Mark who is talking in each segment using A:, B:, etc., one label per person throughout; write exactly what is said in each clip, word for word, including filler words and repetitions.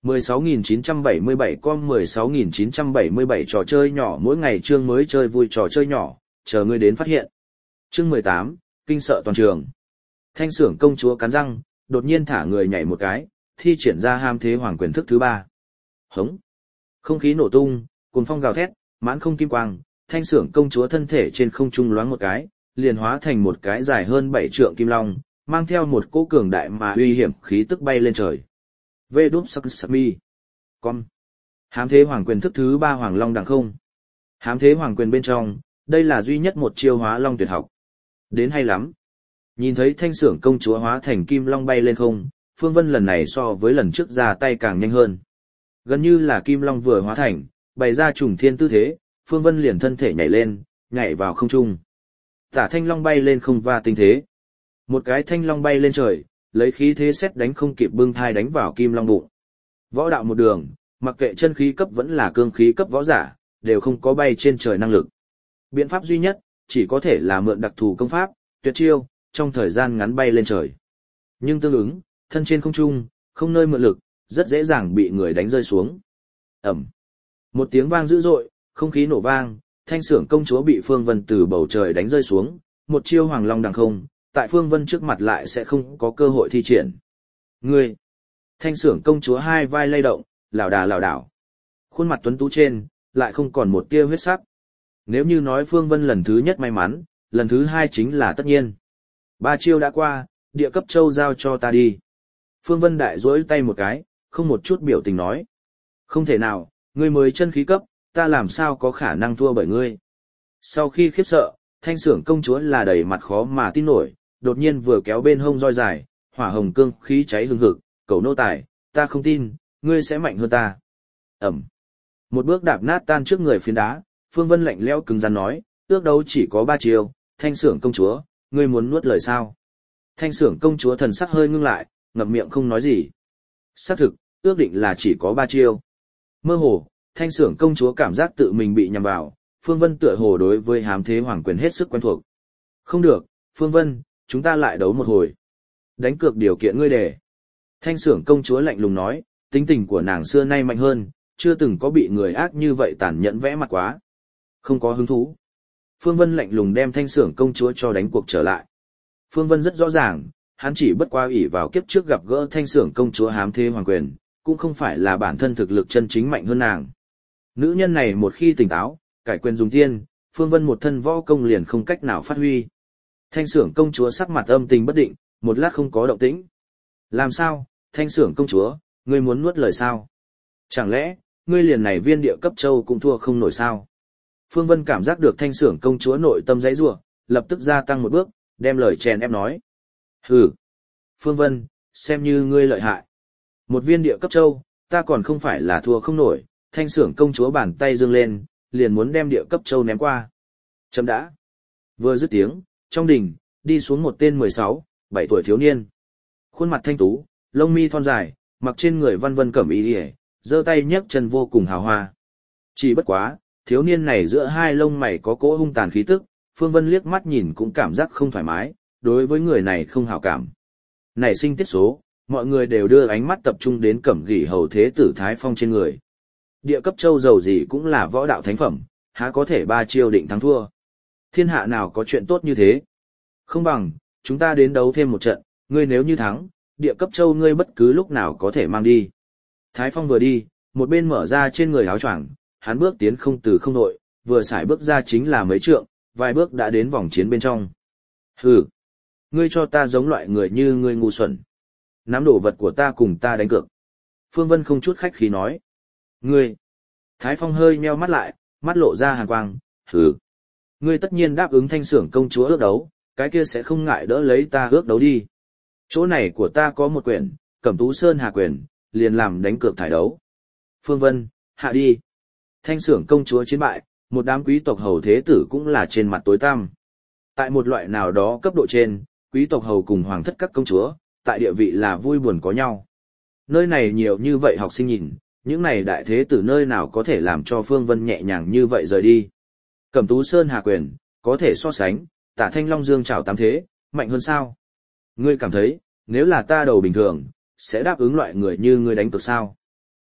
A: mười sáu nghìn chín trăm bảy mươi bảy com mười sáu nghìn chín trăm bảy mươi bảy trò chơi nhỏ mỗi ngày chương mới chơi vui trò chơi nhỏ, chờ ngươi đến phát hiện. Chương mười tám, kinh sợ toàn trường. Thanh xưởng công chúa cắn răng, đột nhiên thả người nhảy một cái, thi triển ra ham thế hoàng quyền thức thứ ba. Hống. Không khí nổ tung, cuồng phong gào thét, mãn không kim quang, thanh xưởng công chúa thân thể trên không trung loáng một cái, liền hóa thành một cái dài hơn bảy trượng kim long, mang theo một cỗ cường đại mà uy hiểm khí tức bay lên trời. Vê đúp sắc sắc mi. Con. Hám thế hoàng quyền thức thứ ba hoàng long đằng không. Hám thế hoàng quyền bên trong, đây là duy nhất một chiêu hóa long tuyệt học. Đến hay lắm. Nhìn thấy thanh xưởng công chúa hóa thành kim long bay lên không, Phương Vân lần này so với lần trước ra tay càng nhanh hơn. Gần như là kim long vừa hóa thành, bày ra trùng thiên tư thế, Phương Vân liền thân thể nhảy lên, nhảy vào không trung. Tả thanh long bay lên không va tinh thế. Một cái thanh long bay lên trời, lấy khí thế xét đánh không kịp bưng thai đánh vào kim long bụng. Võ đạo một đường, mặc kệ chân khí cấp vẫn là cương khí cấp võ giả, đều không có bay trên trời năng lực. Biện pháp duy nhất, chỉ có thể là mượn đặc thù công pháp, tuyệt chiêu, trong thời gian ngắn bay lên trời. Nhưng tương ứng, thân trên không trung, không nơi mượn lực, rất dễ dàng bị người đánh rơi xuống. Ẩm. Một tiếng vang dữ dội, không khí nổ vang, thanh xưởng công chúa bị Phương Vân từ bầu trời đánh rơi xuống, một chiêu hoàng long đằng không, tại Phương Vân trước mặt lại sẽ không có cơ hội thi triển. Ngươi! Thanh xưởng công chúa hai vai lay động, lảo đà lảo đảo. Khuôn mặt tuấn tú trên, lại không còn một tia huyết sắc. Nếu như nói Phương Vân lần thứ nhất may mắn, lần thứ hai chính là tất nhiên. Ba chiêu đã qua, địa cấp châu giao cho ta đi. Phương Vân đại duỗi tay một cái, không một chút biểu tình nói. Không thể nào, ngươi mới chân khí cấp, ta làm sao có khả năng thua bởi ngươi. Sau khi khiếp sợ, thanh xưởng công chúa là đầy mặt khó mà tin nổi, đột nhiên vừa kéo bên hông roi dài, hỏa hồng cương khí cháy hừng hực, cầu nô tài, ta không tin, ngươi sẽ mạnh hơn ta. Ẩm. Một bước đạp nát tan trước người phiến đá, Phương Vân lạnh lẽo cứng rắn nói, ước đấu chỉ có ba chiêu, thanh xưởng công chúa, ngươi muốn nuốt lời sao? Thanh xưởng công chúa thần sắc hơi ngưng lại, ngậm miệng không nói gì. Xác thực, ước định là chỉ có ba chiêu. Mơ hồ, thanh xưởng công chúa cảm giác tự mình bị nhầm vào, Phương Vân tựa hồ đối với hám thế hoàng quyền hết sức quen thuộc. Không được, Phương Vân, chúng ta lại đấu một hồi. Đánh cược điều kiện ngươi đề. Thanh xưởng công chúa lạnh lùng nói, tính tình của nàng xưa nay mạnh hơn, chưa từng có bị người ác như vậy tàn nhẫn vẽ mặt quá. Không có hứng thú. Phương Vân lạnh lùng đem thanh xưởng công chúa cho đánh cuộc trở lại. Phương Vân rất rõ ràng, hắn chỉ bất qua ỷ vào kiếp trước gặp gỡ thanh xưởng công chúa hám thế hoàng quyền, cũng không phải là bản thân thực lực chân chính mạnh hơn nàng. Nữ nhân này một khi tỉnh táo, cải quyền dùng tiên, Phương Vân một thân võ công liền không cách nào phát huy. Thanh xưởng công chúa sắc mặt âm tình bất định, một lát không có động tĩnh. Làm sao, thanh xưởng công chúa, ngươi muốn nuốt lời sao? Chẳng lẽ, ngươi liền này viên địa cấp châu cũng thua không nổi sao? Phương Vân cảm giác được thanh xưởng công chúa nội tâm dãy rủa, lập tức gia tăng một bước, đem lời chèn ép nói. Hừ. Phương Vân, xem như ngươi lợi hại. Một viên địa cấp châu, ta còn không phải là thua không nổi, thanh xưởng công chúa bàn tay giương lên, liền muốn đem địa cấp châu ném qua. Chấm đã. Vừa dứt tiếng, trong đình, đi xuống một tên mười sáu, bảy tuổi thiếu niên. Khuôn mặt thanh tú, lông mi thon dài, mặc trên người văn vân cẩm y liễu, giơ tay nhấc chân vô cùng hào hoa. Chỉ bất quá, thiếu niên này giữa hai lông mày có cỗ hung tàn khí tức, Phương Vân liếc mắt nhìn cũng cảm giác không thoải mái, đối với người này không hảo cảm. Nảy sinh tiết số, mọi người đều đưa ánh mắt tập trung đến Cẩm Gỉ hầu thế tử Thái Phong trên người. Địa cấp châu dầu gì cũng là võ đạo thánh phẩm, há có thể ba chiêu định thắng thua. Thiên hạ nào có chuyện tốt như thế. Không bằng, chúng ta đến đấu thêm một trận, ngươi nếu như thắng, địa cấp châu ngươi bất cứ lúc nào có thể mang đi. Thái Phong vừa đi, một bên mở ra trên người áo choàng, hắn bước tiến không từ không nội, vừa xài bước ra chính là mấy trượng, vài bước đã đến vòng chiến bên trong. Hừ, ngươi cho ta giống loại người như ngươi ngu xuẩn. Nắm đồ vật của ta cùng ta đánh cược. Phương Vân không chút khách khí nói. Ngươi. Thái Phong hơi nheo mắt lại, mắt lộ ra hàn quang, hừ. Ngươi tất nhiên đáp ứng thanh xưởng công chúa ước đấu, cái kia sẽ không ngại đỡ lấy ta ước đấu đi. Chỗ này của ta có một quyển, Cẩm Tú Sơn Hà Quyền, liền làm đánh cược thải đấu. Phương Vân, hạ đi. Thanh xưởng công chúa chiến bại, một đám quý tộc hầu thế tử cũng là trên mặt tối tăm. Tại một loại nào đó cấp độ trên, quý tộc hầu cùng hoàng thất các công chúa, tại địa vị là vui buồn có nhau. Nơi này nhiều như vậy học sinh nhìn, những này đại thế tử nơi nào có thể làm cho Phương Vân nhẹ nhàng như vậy rời đi. Cẩm Tú Sơn Hà Quyền, có thể so sánh, Tả Thanh Long Dương Trảo Tám Thế, mạnh hơn sao? Ngươi cảm thấy, nếu là ta đầu bình thường, sẽ đáp ứng loại người như ngươi đánh cược sao?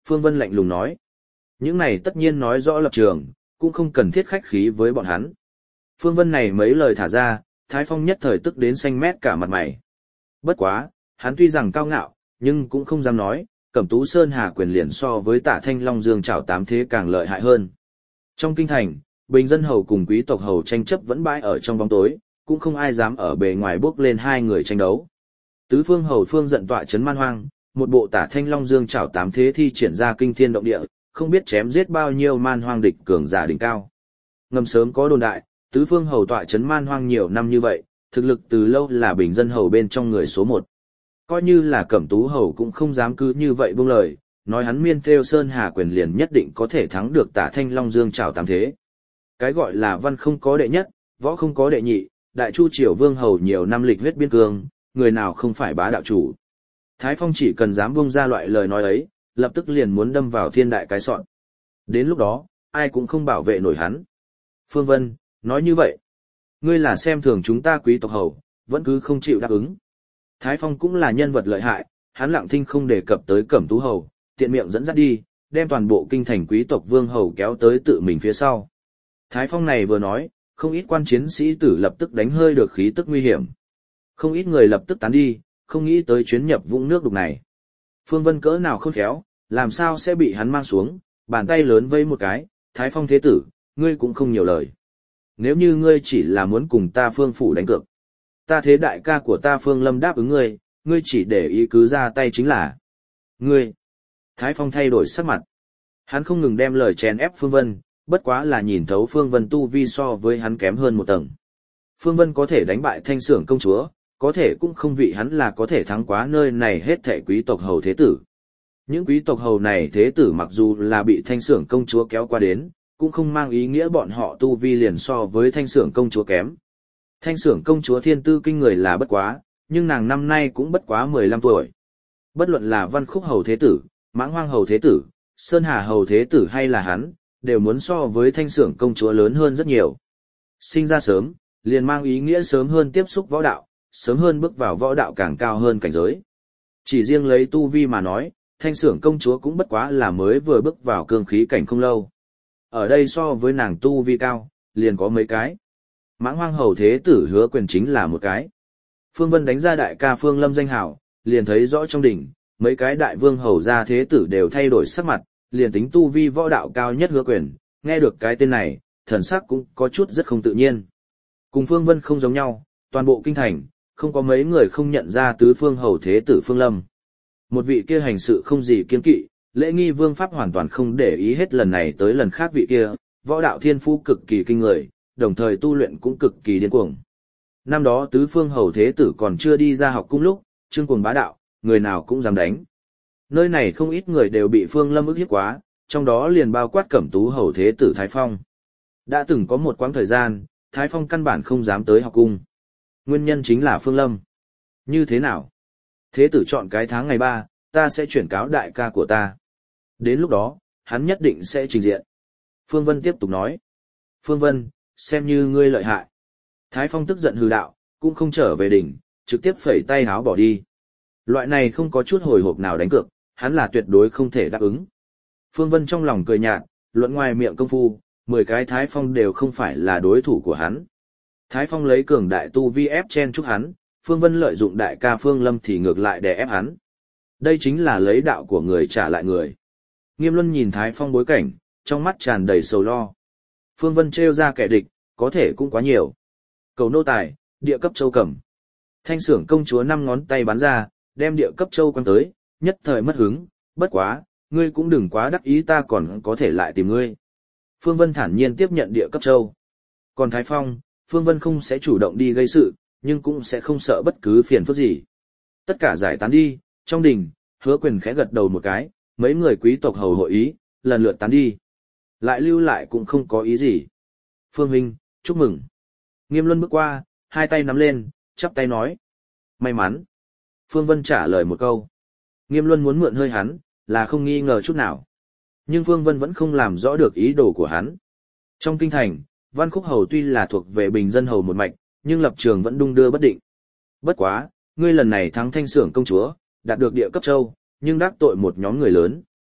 A: Phương Vân lạnh lùng nói. Những này tất nhiên nói rõ lập trường, cũng không cần thiết khách khí với bọn hắn. Phương Vân này mấy lời thả ra, Thái Phong nhất thời tức đến xanh mét cả mặt mày. Bất quá, hắn tuy rằng cao ngạo, nhưng cũng không dám nói, Cẩm Tú Sơn Hà quyền liền so với Tả Thanh Long Dương Trảo tám thế càng lợi hại hơn. Trong kinh thành, bình dân hầu cùng quý tộc hầu tranh chấp vẫn bãi ở trong bóng tối, cũng không ai dám ở bề ngoài bước lên hai người tranh đấu. Tứ phương hầu phương giận tọa chấn man hoang, một bộ Tả Thanh Long Dương Trảo tám thế thi triển ra kinh thiên động địa, không biết chém giết bao nhiêu man hoang địch cường giả đỉnh cao. Ngầm sớm có đồn đại, tứ phương hầu tọa chấn man hoang nhiều năm như vậy, thực lực từ lâu là bình dân hầu bên trong người số một. Coi như là Cẩm Tú hầu cũng không dám cứ như vậy buông lời, nói hắn miên theo sơn hà quyền liền nhất định có thể thắng được Tả Thanh Long Dương Trảo tám thế. Cái gọi là văn không có đệ nhất, võ không có đệ nhị, đại chu triều vương hầu nhiều năm lịch huyết biên cương, người nào không phải bá đạo chủ. Thái Phong chỉ cần dám buông ra loại lời nói ấy, lập tức liền muốn đâm vào thiên đại cái sọn. Đến lúc đó, ai cũng không bảo vệ nổi hắn. Phương Vân, nói như vậy, ngươi là xem thường chúng ta quý tộc hầu, vẫn cứ không chịu đáp ứng. Thái Phong cũng là nhân vật lợi hại, hắn lặng thinh không đề cập tới Cẩm Tú hầu, tiện miệng dẫn dắt đi, đem toàn bộ kinh thành quý tộc vương hầu kéo tới tự mình phía sau. Thái Phong này vừa nói, không ít quan chiến sĩ tử lập tức đánh hơi được khí tức nguy hiểm. Không ít người lập tức tán đi, không nghĩ tới chuyến nhập vũng nước đục này. Phương Vân cỡ nào không khéo, làm sao sẽ bị hắn mang xuống, bàn tay lớn vây một cái, Thái Phong thế tử, ngươi cũng không nhiều lời. Nếu như ngươi chỉ là muốn cùng ta Phương phủ đánh cược, ta thế đại ca của ta Phương Lâm đáp ứng ngươi, ngươi chỉ để ý cứ ra tay chính là. Ngươi! Thái Phong thay đổi sắc mặt. Hắn không ngừng đem lời chèn ép Phương Vân, bất quá là nhìn thấu Phương Vân tu vi so với hắn kém hơn một tầng. Phương Vân có thể đánh bại Thanh Xưởng công chúa, có thể cũng không vị hắn là có thể thắng quá nơi này hết thảy quý tộc hầu thế tử. Những quý tộc hầu này thế tử mặc dù là bị Thanh Xưởng công chúa kéo qua đến, cũng không mang ý nghĩa bọn họ tu vi liền so với Thanh Xưởng công chúa kém. Thanh Xưởng công chúa thiên tư kinh người là bất quá, nhưng nàng năm nay cũng bất quá mười lăm tuổi. Bất luận là Văn Khúc hầu thế tử, Mãng Hoang hầu thế tử, Sơn Hà hầu thế tử hay là hắn, đều muốn so với Thanh Xưởng công chúa lớn hơn rất nhiều. Sinh ra sớm, liền mang ý nghĩa sớm hơn tiếp xúc võ đạo, sớm hơn bước vào võ đạo càng cao hơn cảnh giới. Chỉ riêng lấy tu vi mà nói, Thanh Xưởng công chúa cũng bất quá là mới vừa bước vào cương khí cảnh không lâu. Ở đây so với nàng tu vi cao, liền có mấy cái. Mãng Hoang hầu thế tử Hứa Quyền chính là một cái. Phương Vân đánh ra đại ca Phương Lâm danh hảo, liền thấy rõ trong đỉnh, mấy cái đại vương hầu gia thế tử đều thay đổi sắc mặt, liền tính tu vi võ đạo cao nhất Hứa Quyền, nghe được cái tên này, thần sắc cũng có chút rất không tự nhiên. Cùng Phương Vân không giống nhau, toàn bộ kinh thành, không có mấy người không nhận ra tứ phương hầu thế tử Phương Lâm. Một vị kia hành sự không gì kiêng kỵ, lễ nghi vương pháp hoàn toàn không để ý hết lần này tới lần khác vị kia, võ đạo thiên phú cực kỳ kinh người, đồng thời tu luyện cũng cực kỳ điên cuồng. Năm đó tứ phương hầu thế tử còn chưa đi ra học cung lúc, trương cuồng bá đạo, người nào cũng dám đánh. Nơi này không ít người đều bị Phương Lâm ức hiếp quá, trong đó liền bao quát Cẩm Tú hầu thế tử Thái Phong. Đã từng có một quãng thời gian, Thái Phong căn bản không dám tới học cung. Nguyên nhân chính là Phương Lâm. Như thế nào? Thế tử chọn cái tháng ngày ba, ta sẽ chuyển cáo đại ca của ta. Đến lúc đó, hắn nhất định sẽ trình diện. Phương Vân tiếp tục nói. Phương Vân, xem như ngươi lợi hại. Thái Phong tức giận hừ đạo, cũng không trở về đỉnh, trực tiếp phẩy tay háo bỏ đi. Loại này không có chút hồi hộp nào đánh cược, hắn là tuyệt đối không thể đáp ứng. Phương Vân trong lòng cười nhạt, luận ngoài miệng công phu, mười cái Thái Phong đều không phải là đối thủ của hắn. Thái Phong lấy cường đại tu vi ép chen chúc hắn, Phương Vân lợi dụng đại ca Phương Lâm thì ngược lại đè ép hắn. Đây chính là lấy đạo của người trả lại người. Nghiêm Luân nhìn Thái Phong bối cảnh, trong mắt tràn đầy sầu lo. Phương Vân trêu ra kẻ địch, có thể cũng quá nhiều. Cầu nô tài, địa cấp châu cẩm. Thanh Xưởng công chúa năm ngón tay bắn ra, đem địa cấp châu quăng tới, nhất thời mất hứng, bất quá, ngươi cũng đừng quá đắc ý, ta còn có thể lại tìm ngươi. Phương Vân thản nhiên tiếp nhận địa cấp châu. Còn Thái Phong, Phương Vân không sẽ chủ động đi gây sự, nhưng cũng sẽ không sợ bất cứ phiền phức gì. Tất cả giải tán đi, trong đình, Hứa Quyền khẽ gật đầu một cái, mấy người quý tộc hầu hội ý, lần lượt tán đi. Lại lưu lại cũng không có ý gì. Phương huynh, chúc mừng. Nghiêm Luân bước qua, hai tay nắm lên, chắp tay nói. May mắn. Phương Vân trả lời một câu. Nghiêm Luân muốn mượn hơi hắn, là không nghi ngờ chút nào. Nhưng Phương Vân vẫn không làm rõ được ý đồ của hắn. Trong kinh thành, Văn Khúc hầu tuy là thuộc về bình dân hầu một mạch, nhưng lập trường vẫn đung đưa bất định. Bất quá, ngươi lần này thắng Thanh Xưởng công chúa, đạt được địa cấp châu, nhưng đắc tội một nhóm người lớn.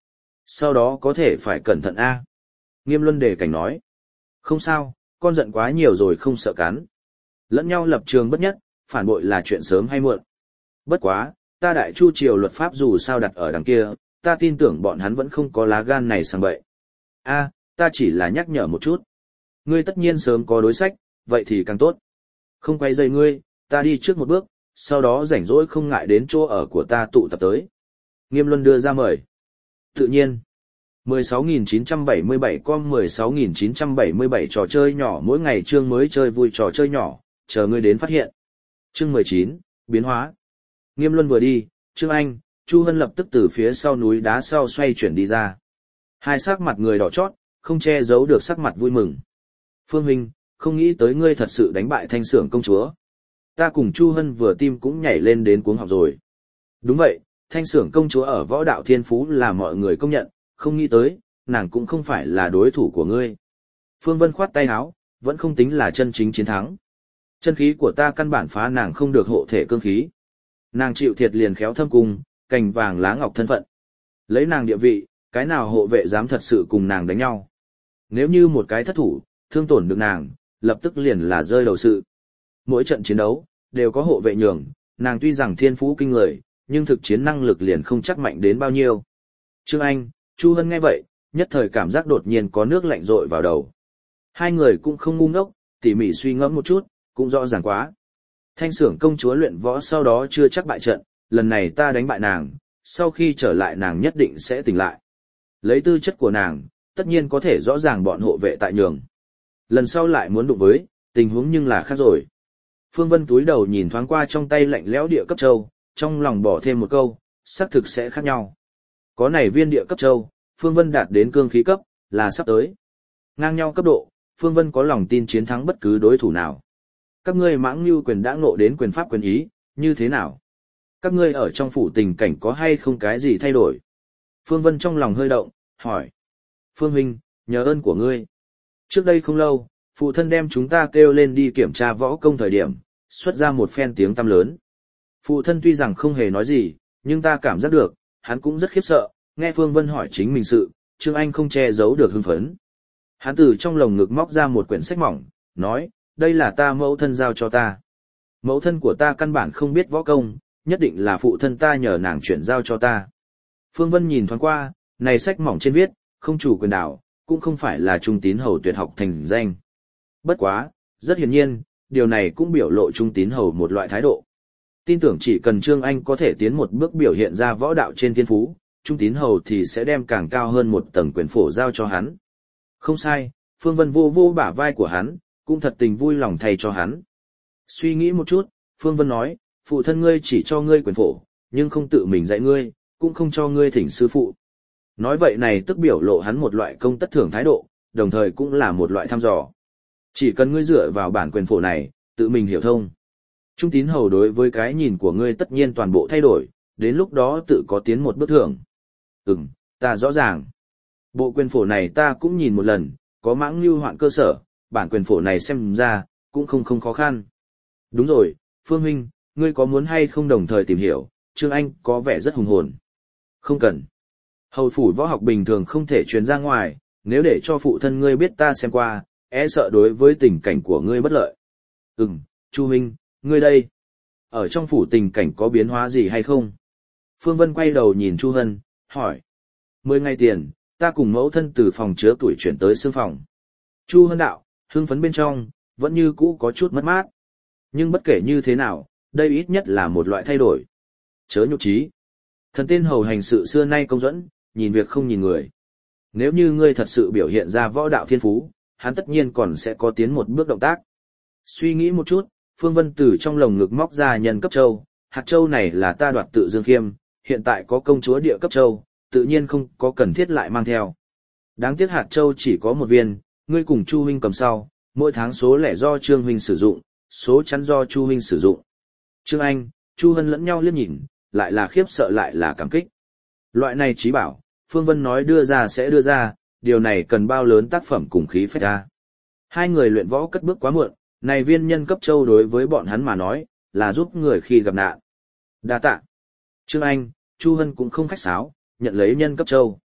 A: Sau đó có thể phải cẩn thận a. Nghiêm Luân đề cảnh nói. Không sao, con giận quá nhiều rồi không sợ cắn. Lẫn nhau lập trường bất nhất, phản bội là chuyện sớm hay muộn. Bất quá, ta Đại Chu triều luật pháp dù sao đặt ở đằng kia, ta tin tưởng bọn hắn vẫn không có lá gan này sang bậy. A, ta chỉ là nhắc nhở một chút. Ngươi tất nhiên sớm có đối sách, vậy thì càng tốt. Không quay dây ngươi, ta đi trước một bước, sau đó rảnh rỗi không ngại đến chỗ ở của ta tụ tập tới. Nghiêm Luân đưa ra mời. Tự nhiên. mười sáu nghìn chín trăm bảy mươi bảy com mười sáu nghìn chín trăm bảy mươi bảy trò chơi nhỏ mỗi ngày chương mới chơi vui trò chơi nhỏ, chờ ngươi đến phát hiện. Chương mười chín, biến hóa. Nghiêm Luân vừa đi, Trương Anh, Chu Hân lập tức từ phía sau núi đá sau xoay chuyển đi ra. Hai sắc mặt người đỏ chót, không che giấu được sắc mặt vui mừng. Phương huynh, không nghĩ tới ngươi thật sự đánh bại Thanh Xưởng công chúa. Ta cùng Chu Hân vừa tim cũng nhảy lên đến cuống học rồi. Đúng vậy, Thanh Xưởng công chúa ở võ đạo thiên phú là mọi người công nhận, không nghĩ tới, nàng cũng không phải là đối thủ của ngươi. Phương Vân khoát tay áo, vẫn không tính là chân chính chiến thắng. Chân khí của ta căn bản phá nàng không được hộ thể cương khí. Nàng chịu thiệt liền khéo thâm cung, cành vàng lá ngọc thân phận. Lấy nàng địa vị, cái nào hộ vệ dám thật sự cùng nàng đánh nhau. Nếu như một cái thất thủ, thương tổn được nàng, lập tức liền là rơi đầu sự. Mỗi trận chiến đấu, đều có hộ vệ nhường, nàng tuy rằng thiên phú kinh người, nhưng thực chiến năng lực liền không chắc mạnh đến bao nhiêu. Trương Anh, Chu Hân nghe vậy, nhất thời cảm giác đột nhiên có nước lạnh rội vào đầu. Hai người cũng không ngu ngốc, tỉ mỉ suy ngẫm một chút, cũng rõ ràng quá. Thanh Xưởng công chúa luyện võ sau đó chưa chắc bại trận, lần này ta đánh bại nàng, sau khi trở lại nàng nhất định sẽ tỉnh lại. Lấy tư chất của nàng, tất nhiên có thể rõ ràng bọn hộ vệ tại nhường. Lần sau lại muốn đụng với, tình huống nhưng là khác rồi. Phương Vân túi đầu nhìn thoáng qua trong tay lạnh lẽo địa cấp châu, trong lòng bỏ thêm một câu, xác thực sẽ khác nhau. Có này viên địa cấp châu, Phương Vân đạt đến cương khí cấp, là sắp tới. Ngang nhau cấp độ, Phương Vân có lòng tin chiến thắng bất cứ đối thủ nào. Các ngươi Mãng Nưu quyền đã ngộ đến quyền pháp quyền ý, như thế nào? Các ngươi ở trong phủ tình cảnh có hay không cái gì thay đổi? Phương Vân trong lòng hơi động, hỏi. Phương huynh, nhờ ơn của ngươi. Trước đây không lâu, phụ thân đem chúng ta kêu lên đi kiểm tra võ công thời điểm, xuất ra một phen tiếng tăm lớn. Phụ thân tuy rằng không hề nói gì, nhưng ta cảm giác được, hắn cũng rất khiếp sợ, nghe Phương Vân hỏi chính mình sự, Trương Anh không che giấu được hưng phấn. Hắn từ trong lồng ngực móc ra một quyển sách mỏng, nói, đây là ta mẫu thân giao cho ta. Mẫu thân của ta căn bản không biết võ công, nhất định là phụ thân ta nhờ nàng chuyển giao cho ta. Phương Vân nhìn thoáng qua, này sách mỏng trên viết, không chủ quyền đảo, cũng không phải là trung tín hầu tuyệt học thành danh. Bất quá, rất hiển nhiên, điều này cũng biểu lộ trung tín hầu một loại thái độ. Tin tưởng chỉ cần Trương Anh có thể tiến một bước biểu hiện ra võ đạo trên thiên phú, trung tín hầu thì sẽ đem càng cao hơn một tầng quyền phổ giao cho hắn. Không sai, Phương Vân vô vô bả vai của hắn, cũng thật tình vui lòng thay cho hắn. Suy nghĩ một chút, Phương Vân nói, phụ thân ngươi chỉ cho ngươi quyền phổ, nhưng không tự mình dạy ngươi, cũng không cho ngươi thỉnh sư phụ. Nói vậy này tức biểu lộ hắn một loại công tất thưởng thái độ, đồng thời cũng là một loại thăm dò. Chỉ cần ngươi dựa vào bản quyền phổ này, tự mình hiểu thông. Trung tín hầu đối với cái nhìn của ngươi tất nhiên toàn bộ thay đổi, đến lúc đó tự có tiến một bước thưởng. Ừm, ta rõ ràng. Bộ quyền phổ này ta cũng nhìn một lần, có Mãng Nưu hoạn cơ sở, bản quyền phổ này xem ra, cũng không không khó khăn. Đúng rồi, Phương huynh, ngươi có muốn hay không đồng thời tìm hiểu, Trương Anh có vẻ rất hùng hồn. Không cần. Hầu phủ võ học bình thường không thể truyền ra ngoài, nếu để cho phụ thân ngươi biết ta xem qua, e sợ đối với tình cảnh của ngươi bất lợi. Ừm, Chu huynh, ngươi đây. Ở trong phủ tình cảnh có biến hóa gì hay không? Phương Vân quay đầu nhìn Chu Hân, hỏi. Mười ngày tiền, ta cùng mẫu thân từ phòng chứa tuổi chuyển tới xương phòng. Chu Hân đạo, hưng phấn bên trong, vẫn như cũ có chút mất mát. Nhưng bất kể như thế nào, đây ít nhất là một loại thay đổi. Chớ nhục trí. Thần tên hầu hành sự xưa nay công dẫn, nhìn việc không nhìn người. Nếu như ngươi thật sự biểu hiện ra võ đạo thiên phú, hắn tất nhiên còn sẽ có tiến một bước động tác. Suy nghĩ một chút, Phương Vân từ trong lồng ngực móc ra nhân cấp châu, hạt châu này là ta đoạt tự Dương Khiêm, hiện tại có công chúa địa cấp châu, tự nhiên không có cần thiết lại mang theo. Đáng tiếc hạt châu chỉ có một viên, ngươi cùng Chu huynh cầm sau, mỗi tháng số lẻ do Trương huynh sử dụng, số chắn do Chu huynh sử dụng. Trương Anh, Chu Hân lẫn nhau liếc nhìn, lại là khiếp sợ lại là cảm kích. Loại này trí bảo, Phương Vân nói đưa ra sẽ đưa ra, điều này cần bao lớn tác phẩm cùng khí phách ra. Hai người luyện võ cất bước quá muộn, này viên nhân cấp châu đối với bọn hắn mà nói, là giúp người khi gặp nạn. Đa tạ. Trương Anh, Chu Hân cũng không khách sáo, nhận lấy nhân cấp châu.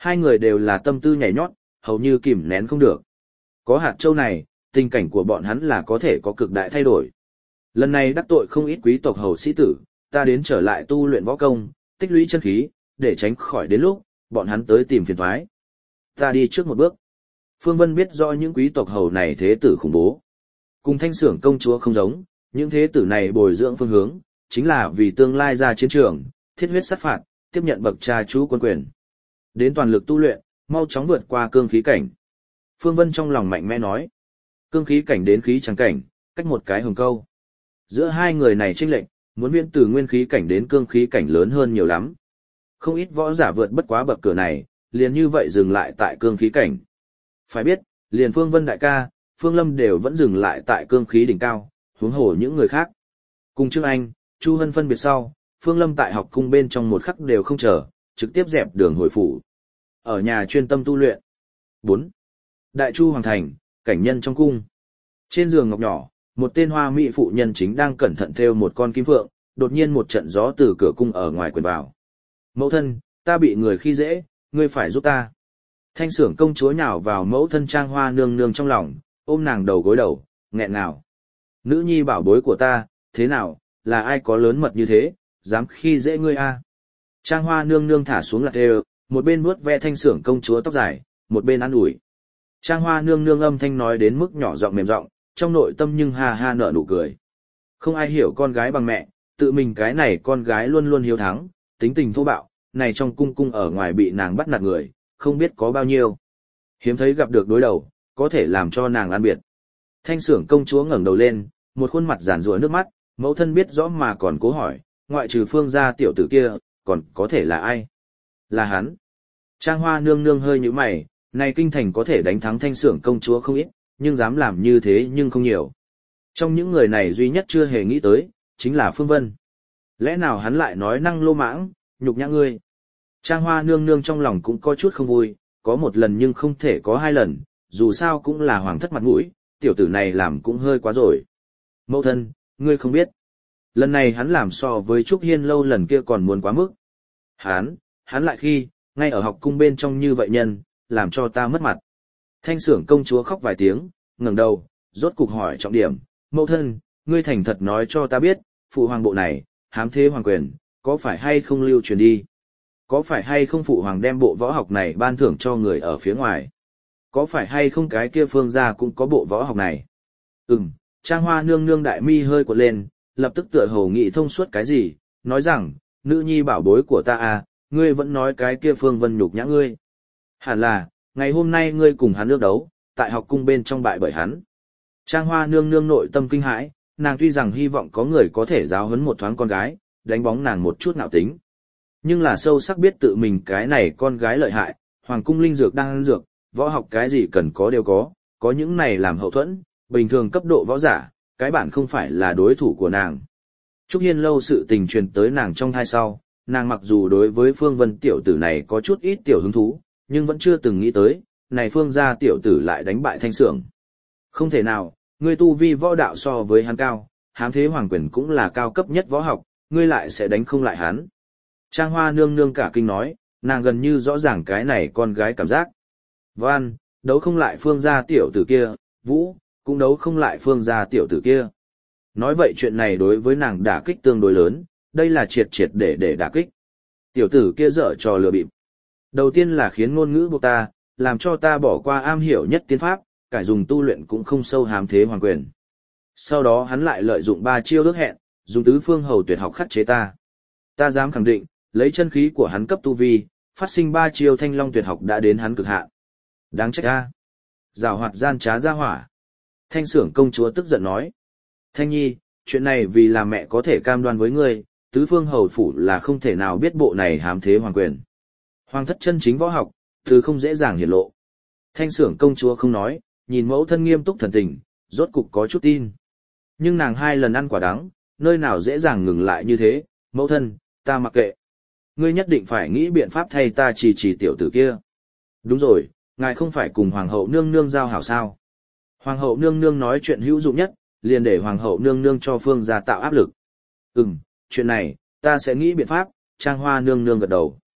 A: Hai người đều là tâm tư nhảy nhót, hầu như kìm nén không được. Có hạt châu này, tình cảnh của bọn hắn là có thể có cực đại thay đổi. Lần này đắc tội không ít quý tộc hầu sĩ tử, ta đến trở lại tu luyện võ công, tích lũy chân khí, để tránh khỏi đến lúc, bọn hắn tới tìm phiền toái. Ta đi trước một bước. Phương Vân biết rõ những quý tộc hầu này thế tử khủng bố. Cùng Thanh Xưởng công chúa không giống, những thế tử này bồi dưỡng phương hướng, chính là vì tương lai ra chiến trường, thiết huyết sát phạt, tiếp nhận bậc cha chú quân quyền. Đến toàn lực tu luyện, mau chóng vượt qua cương khí cảnh. Phương Vân trong lòng mạnh mẽ nói. Cương khí cảnh đến khí trắng cảnh, cách một cái hồng câu. Giữa hai người này chênh lệch, muốn viễn từ nguyên khí cảnh đến cương khí cảnh lớn hơn nhiều lắm. Không ít võ giả vượt bất quá bậc cửa này, liền như vậy dừng lại tại cương khí cảnh. Phải biết, liền Phương Vân đại ca, Phương Lâm đều vẫn dừng lại tại cương khí đỉnh cao, huống hồ những người khác. Cùng Trương Anh, Chu Hân phân biệt sau, Phương Lâm tại học cung bên trong một khắc đều không chờ, trực tiếp dẹp đường hồi phủ. Ở nhà chuyên tâm tu luyện. bốn. Đại Chu Hoàng Thành, cảnh nhân trong cung. Trên giường ngọc nhỏ, một tên hoa mỹ phụ nhân chính đang cẩn thận thêu một con kim phượng, đột nhiên một trận gió từ cửa cung ở ngoài quyền vào. Mẫu thân, ta bị người khi dễ, ngươi phải giúp ta. Thanh Xưởng công chúa nhào vào mẫu thân Trang Hoa nương nương trong lòng, ôm nàng đầu gối đầu, nghẹn ngào. Nữ nhi bảo bối của ta, thế nào, là ai có lớn mật như thế, dám khi dễ ngươi a? Trang Hoa nương nương thả xuống lạt đều, một bên vuốt ve Thanh Xưởng công chúa tóc dài, một bên ăn ủi. Trang Hoa nương nương âm thanh nói đến mức nhỏ giọng mềm giọng, trong nội tâm nhưng ha ha nở nụ cười. Không ai hiểu con gái bằng mẹ, tự mình cái này con gái luôn luôn hiếu thắng, tính tình thô bạo, này trong cung cung ở ngoài bị nàng bắt nạt người, không biết có bao nhiêu. Hiếm thấy gặp được đối đầu, có thể làm cho nàng ăn biệt. Thanh Xưởng công chúa ngẩng đầu lên, một khuôn mặt giàn rủa nước mắt, mẫu thân biết rõ mà còn cố hỏi, ngoại trừ Phương gia tiểu tử kia, còn có thể là ai? Là hắn. Trang Hoa nương nương hơi nhíu mày, này kinh thành có thể đánh thắng Thanh Xưởng công chúa không ít, nhưng dám làm như thế nhưng không nhiều. Trong những người này duy nhất chưa hề nghĩ tới, chính là Phương Vân. Lẽ nào hắn lại nói năng lô mãng, nhục nhã ngươi? Trang Hoa nương nương trong lòng cũng có chút không vui, có một lần nhưng không thể có hai lần, dù sao cũng là hoàng thất mặt mũi, tiểu tử này làm cũng hơi quá rồi. Mẫu thân, ngươi không biết. Lần này hắn làm so với Trúc Hiên lâu lần kia còn muốn quá mức. Hắn, hắn lại khi, ngay ở học cung bên trong như vậy nhân, làm cho ta mất mặt. Thanh Xưởng công chúa khóc vài tiếng, ngẩng đầu, rốt cục hỏi trọng điểm, mẫu thân, ngươi thành thật nói cho ta biết, phụ hoàng bộ này, hám thế hoàng quyền, có phải hay không lưu truyền đi? Có phải hay không phụ hoàng đem bộ võ học này ban thưởng cho người ở phía ngoài? Có phải hay không cái kia Phương gia cũng có bộ võ học này? Ừm, Trang Hoa nương nương đại mi hơi quật lên, lập tức tựa hồ nghĩ thông suốt cái gì, nói rằng, nữ nhi bảo bối của ta à, ngươi vẫn nói cái kia Phương Vân nhục nhã ngươi. Hẳn là, ngày hôm nay ngươi cùng hắn ước đấu, tại học cung bên trong bại bởi hắn. Trang Hoa nương nương nội tâm kinh hãi, nàng tuy rằng hy vọng có người có thể giáo huấn một thoáng con gái, đánh bóng nàng một chút nạo tính. Nhưng là sâu sắc biết tự mình cái này con gái lợi hại, hoàng cung linh dược đang ăn dược, võ học cái gì cần có đều có, có những này làm hậu thuẫn, bình thường cấp độ võ giả, cái bản không phải là đối thủ của nàng. Trúc Hiên lâu sự tình truyền tới nàng trong thai sau, nàng mặc dù đối với Phương Vân tiểu tử này có chút ít tiểu hứng thú, nhưng vẫn chưa từng nghĩ tới, này Phương gia tiểu tử lại đánh bại Thanh Xưởng. Không thể nào, ngươi tu vi võ đạo so với hắn cao, hám thế hoàng quyền cũng là cao cấp nhất võ học, ngươi lại sẽ đánh không lại hắn. Trang Hoa nương nương cả kinh nói, nàng gần như rõ ràng cái này con gái cảm giác. Văn, đấu không lại Phương gia tiểu tử kia, Vũ, cũng đấu không lại Phương gia tiểu tử kia. Nói vậy chuyện này đối với nàng đả kích tương đối lớn, đây là triệt triệt để để đả kích. Tiểu tử kia dở trò lừa bịp. Đầu tiên là khiến ngôn ngữ buộc ta, làm cho ta bỏ qua am hiểu nhất tiên pháp, cải dùng tu luyện cũng không sâu hám thế hoàng quyền. Sau đó hắn lại lợi dụng ba chiêu ước hẹn, dùng tứ phương hầu tuyệt học khắc chế ta. Ta dám khẳng định, lấy chân khí của hắn cấp tu vi, phát sinh ba chiêu thanh long tuyệt học đã đến hắn cực hạn. Đáng trách ta. Giảo hoạt gian trá ra hỏa. Thanh Xưởng công chúa tức giận nói. Thanh nhi, chuyện này vì là mẹ có thể cam đoan với ngươi, tứ phương hầu phủ là không thể nào biết bộ này hám thế hoàng quyền. Hoàng thất chân chính võ học, thứ không dễ dàng hiển lộ. Thanh Xưởng công chúa không nói, nhìn mẫu thân nghiêm túc thần tình, rốt cục có chút tin. Nhưng nàng hai lần ăn quả đắng, nơi nào dễ dàng ngừng lại như thế, mẫu thân, ta mặc kệ. Ngươi nhất định phải nghĩ biện pháp thay ta trì trì tiểu tử kia. Đúng rồi, ngài không phải cùng hoàng hậu nương nương giao hảo sao. Hoàng hậu nương nương nói chuyện hữu dụng nhất, liền để hoàng hậu nương nương cho Phương gia tạo áp lực. Ừm, chuyện này, ta sẽ nghĩ biện pháp, Trang Hoa nương nương gật đầu.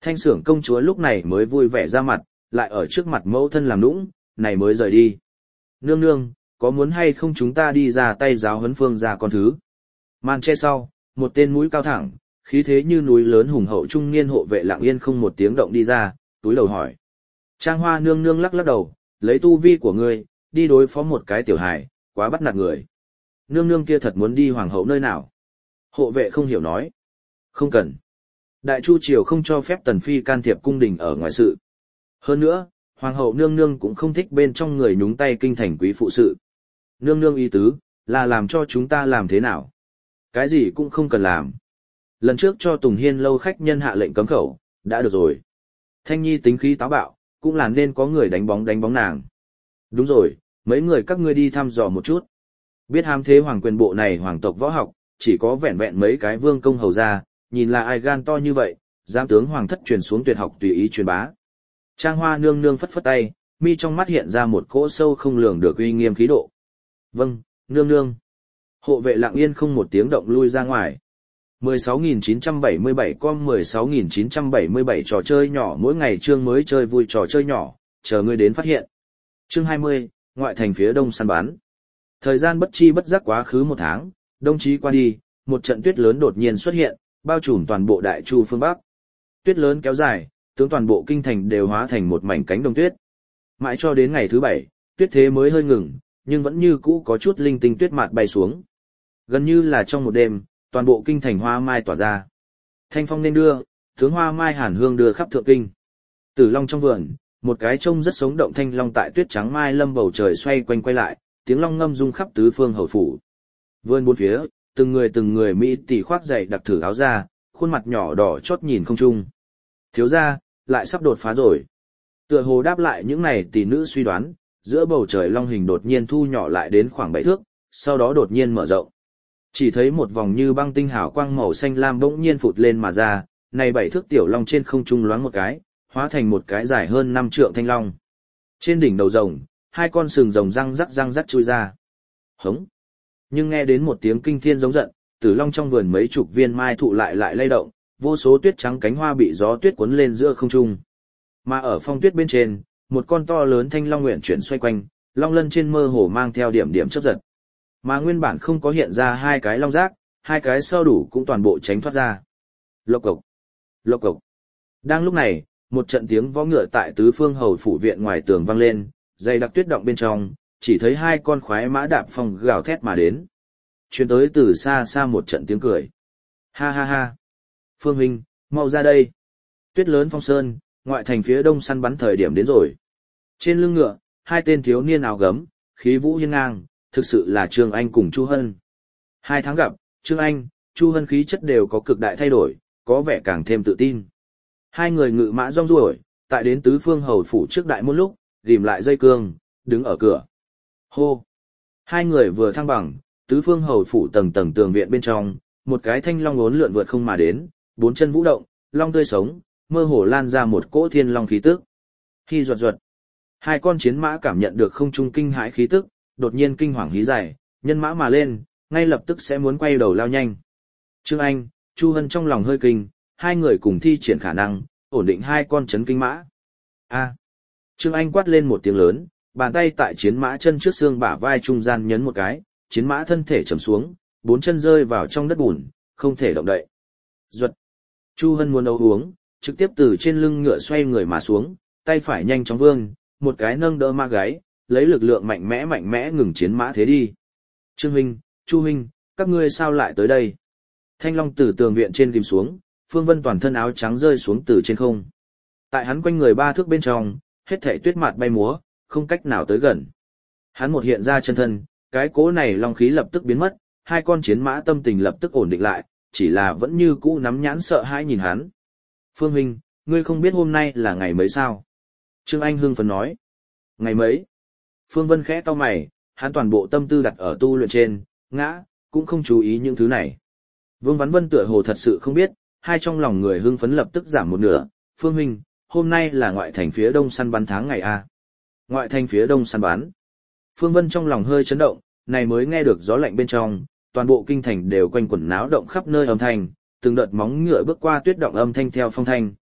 A: Thanh xưởng công chúa lúc này mới vui vẻ ra mặt, lại ở trước mặt mẫu thân làm nũng, này mới rời đi. Nương nương, có muốn hay không chúng ta đi ra tay giáo huấn Phương gia con thứ? Màn che sau, một tên mũi cao thẳng, khí thế như núi lớn hùng hậu trung niên hộ vệ lặng yên không một tiếng động đi ra, túi đầu hỏi. Trang Hoa nương nương lắc lắc đầu, lấy tu vi của ngươi, đi đối phó một cái tiểu hài, quá bắt nạt người. Nương nương kia thật muốn đi hoàng hậu nơi nào? Hộ vệ không hiểu nói. Không cần. Đại Chu Triều không cho phép Tần Phi can thiệp cung đình ở ngoài sự. Hơn nữa, hoàng hậu nương nương cũng không thích bên trong người nhúng tay kinh thành quý phụ sự. Nương nương ý tứ, là làm cho chúng ta làm thế nào? Cái gì cũng không cần làm. Lần trước cho Tùng Hiên lâu khách nhân hạ lệnh cấm khẩu, đã được rồi. Thanh Nhi tính khí táo bạo, cũng là nên có người đánh bóng đánh bóng nàng. Đúng rồi, mấy người các ngươi đi thăm dò một chút. Biết hám thế hoàng quyền bộ này hoàng tộc võ học, chỉ có vẹn vẹn mấy cái vương công hầu ra, nhìn là ai gan to như vậy, dám tướng hoàng thất truyền xuống tuyệt học tùy ý truyền bá. Trang Hoa nương nương phất phất tay, mi trong mắt hiện ra một cỗ sâu không lường được uy nghiêm khí độ. Vâng, nương nương. Hộ vệ lặng yên không một tiếng động lui ra ngoài. mười sáu nghìn chín trăm bảy mươi bảy com mười sáu nghìn chín trăm bảy mươi bảy trò chơi nhỏ mỗi ngày chương mới chơi vui trò chơi nhỏ, chờ ngươi đến phát hiện. Chương hai mươi, ngoại thành phía đông săn bắn. Thời gian bất chi bất giác quá khứ một tháng, đông chí qua đi, một trận tuyết lớn đột nhiên xuất hiện, bao trùm toàn bộ Đại Chu phương Bắc. Tuyết lớn kéo dài, tướng toàn bộ kinh thành đều hóa thành một mảnh cánh đồng tuyết. Mãi cho đến ngày thứ bảy, tuyết thế mới hơi ngừng, nhưng vẫn như cũ có chút linh tinh tuyết mạt bay xuống. Gần như là trong một đêm, toàn bộ kinh thành hoa mai tỏa ra. Thanh phong nên đưa, tướng hoa mai hàn hương đưa khắp thượng kinh. Tử long trong vườn, một cái trông rất sống động thanh long tại tuyết trắng mai lâm bầu trời xoay quanh quay lại, tiếng long ngâm rung khắp tứ phương hầu phủ. Vươn bốn phía, từng người từng người mỹ tỷ khoác dày đặc thử áo ra, khuôn mặt nhỏ đỏ chót nhìn không trung. Thiếu gia, lại sắp đột phá rồi. Tựa hồ đáp lại những này tỷ nữ suy đoán, giữa bầu trời long hình đột nhiên thu nhỏ lại đến khoảng bảy thước, sau đó đột nhiên mở rộng. Chỉ thấy một vòng như băng tinh hào quang màu xanh lam bỗng nhiên phụt lên mà ra, này bảy thước tiểu long trên không trung loáng một cái, hóa thành một cái dài hơn năm trượng thanh long. Trên đỉnh đầu rồng, hai con sừng rồng răng rắc răng rắc chui ra. Hống! Nhưng nghe đến một tiếng kinh thiên giống giận, tử long trong vườn mấy chục viên mai thụ lại lại lay động, vô số tuyết trắng cánh hoa bị gió tuyết cuốn lên giữa không trung. Mà ở phong tuyết bên trên, một con to lớn thanh long nguyện chuyển xoay quanh, long lân trên mơ hồ mang theo điểm điểm chớp giật. Mà nguyên bản không có hiện ra hai cái long giác, hai cái sau đủ cũng toàn bộ tránh thoát ra. Lộc cộc, lộc cộc. Đang lúc này, một trận tiếng vó ngựa tại tứ phương hầu phủ viện ngoài tường vang lên, dày đặc tuyết động bên trong, chỉ thấy hai con khoái mã đạp phong gào thét mà đến. Truyền tới từ xa xa một trận tiếng cười. Ha ha ha. Phương huynh, mau ra đây. Tuyết lớn phong sơn, ngoại thành phía đông săn bắn thời điểm đến rồi. Trên lưng ngựa, hai tên thiếu niên áo gấm, khí vũ hiên ngang, thực sự là Trương Anh cùng Chu Hân. Hai tháng gặp, Trương Anh, Chu Hân khí chất đều có cực đại thay đổi, có vẻ càng thêm tự tin. Hai người ngự mã rong ruổi, tại đến tứ phương hầu phủ trước đại môn lúc, ghim lại dây cương, đứng ở cửa. Hô! Hai người vừa thăng bằng, tứ phương hầu phủ tầng tầng tường viện bên trong, một cái thanh long uốn lượn vượt không mà đến, bốn chân vũ động, long tươi sống, mơ hồ lan ra một cỗ thiên long khí tức. Khi ruột ruột, hai con chiến mã cảm nhận được không trung kinh hãi khí tức, đột nhiên kinh hoàng hí dài, nhân mã mà lên, ngay lập tức sẽ muốn quay đầu lao nhanh. Trương Anh, Chu Hân trong lòng hơi kinh, hai người cùng thi triển khả năng, ổn định hai con chấn kinh mã. A! Trương Anh quát lên một tiếng lớn, bàn tay tại chiến mã chân trước xương bả vai trung gian nhấn một cái, chiến mã thân thể trầm xuống, bốn chân rơi vào trong đất bùn, không thể động đậy. Ruột! Chu Hân muốn ấu uống, trực tiếp từ trên lưng ngựa xoay người mà xuống, tay phải nhanh chóng vươn, một cái nâng đỡ mã gáy, lấy lực lượng mạnh mẽ mạnh mẽ ngừng chiến mã thế đi. Trương huynh, Chu huynh, các ngươi sao lại tới đây? Thanh long từ tường viện trên ghim xuống, Phương Vân toàn thân áo trắng rơi xuống từ trên không. Tại hắn quanh người ba thước bên trong, hết thảy tuyết mạt bay múa, không cách nào tới gần. Hắn một hiện ra chân thân, cái cỗ này long khí lập tức biến mất, hai con chiến mã tâm tình lập tức ổn định lại, chỉ là vẫn như cũ nắm nhãn sợ hãi nhìn hắn. Phương huynh, ngươi không biết hôm nay là ngày mấy sao? Trương Anh hưng phấn nói. Ngày mấy? Phương Vân khẽ cau mày, hắn toàn bộ tâm tư đặt ở tu luyện trên, ngã, cũng không chú ý những thứ này. Vương Vắn Vân tựa hồ thật sự không biết, hai trong lòng người hưng phấn lập tức giảm một nửa. Phương huynh, hôm nay là ngoại thành phía đông săn bắn tháng ngày A. Ngoại thành phía đông săn bắn. Phương Vân trong lòng hơi chấn động, này mới nghe được gió lạnh bên trong, toàn bộ kinh thành đều quanh quẩn náo động khắp nơi âm thanh, từng đợt móng ngựa bước qua tuyết động âm thanh theo phong thanh,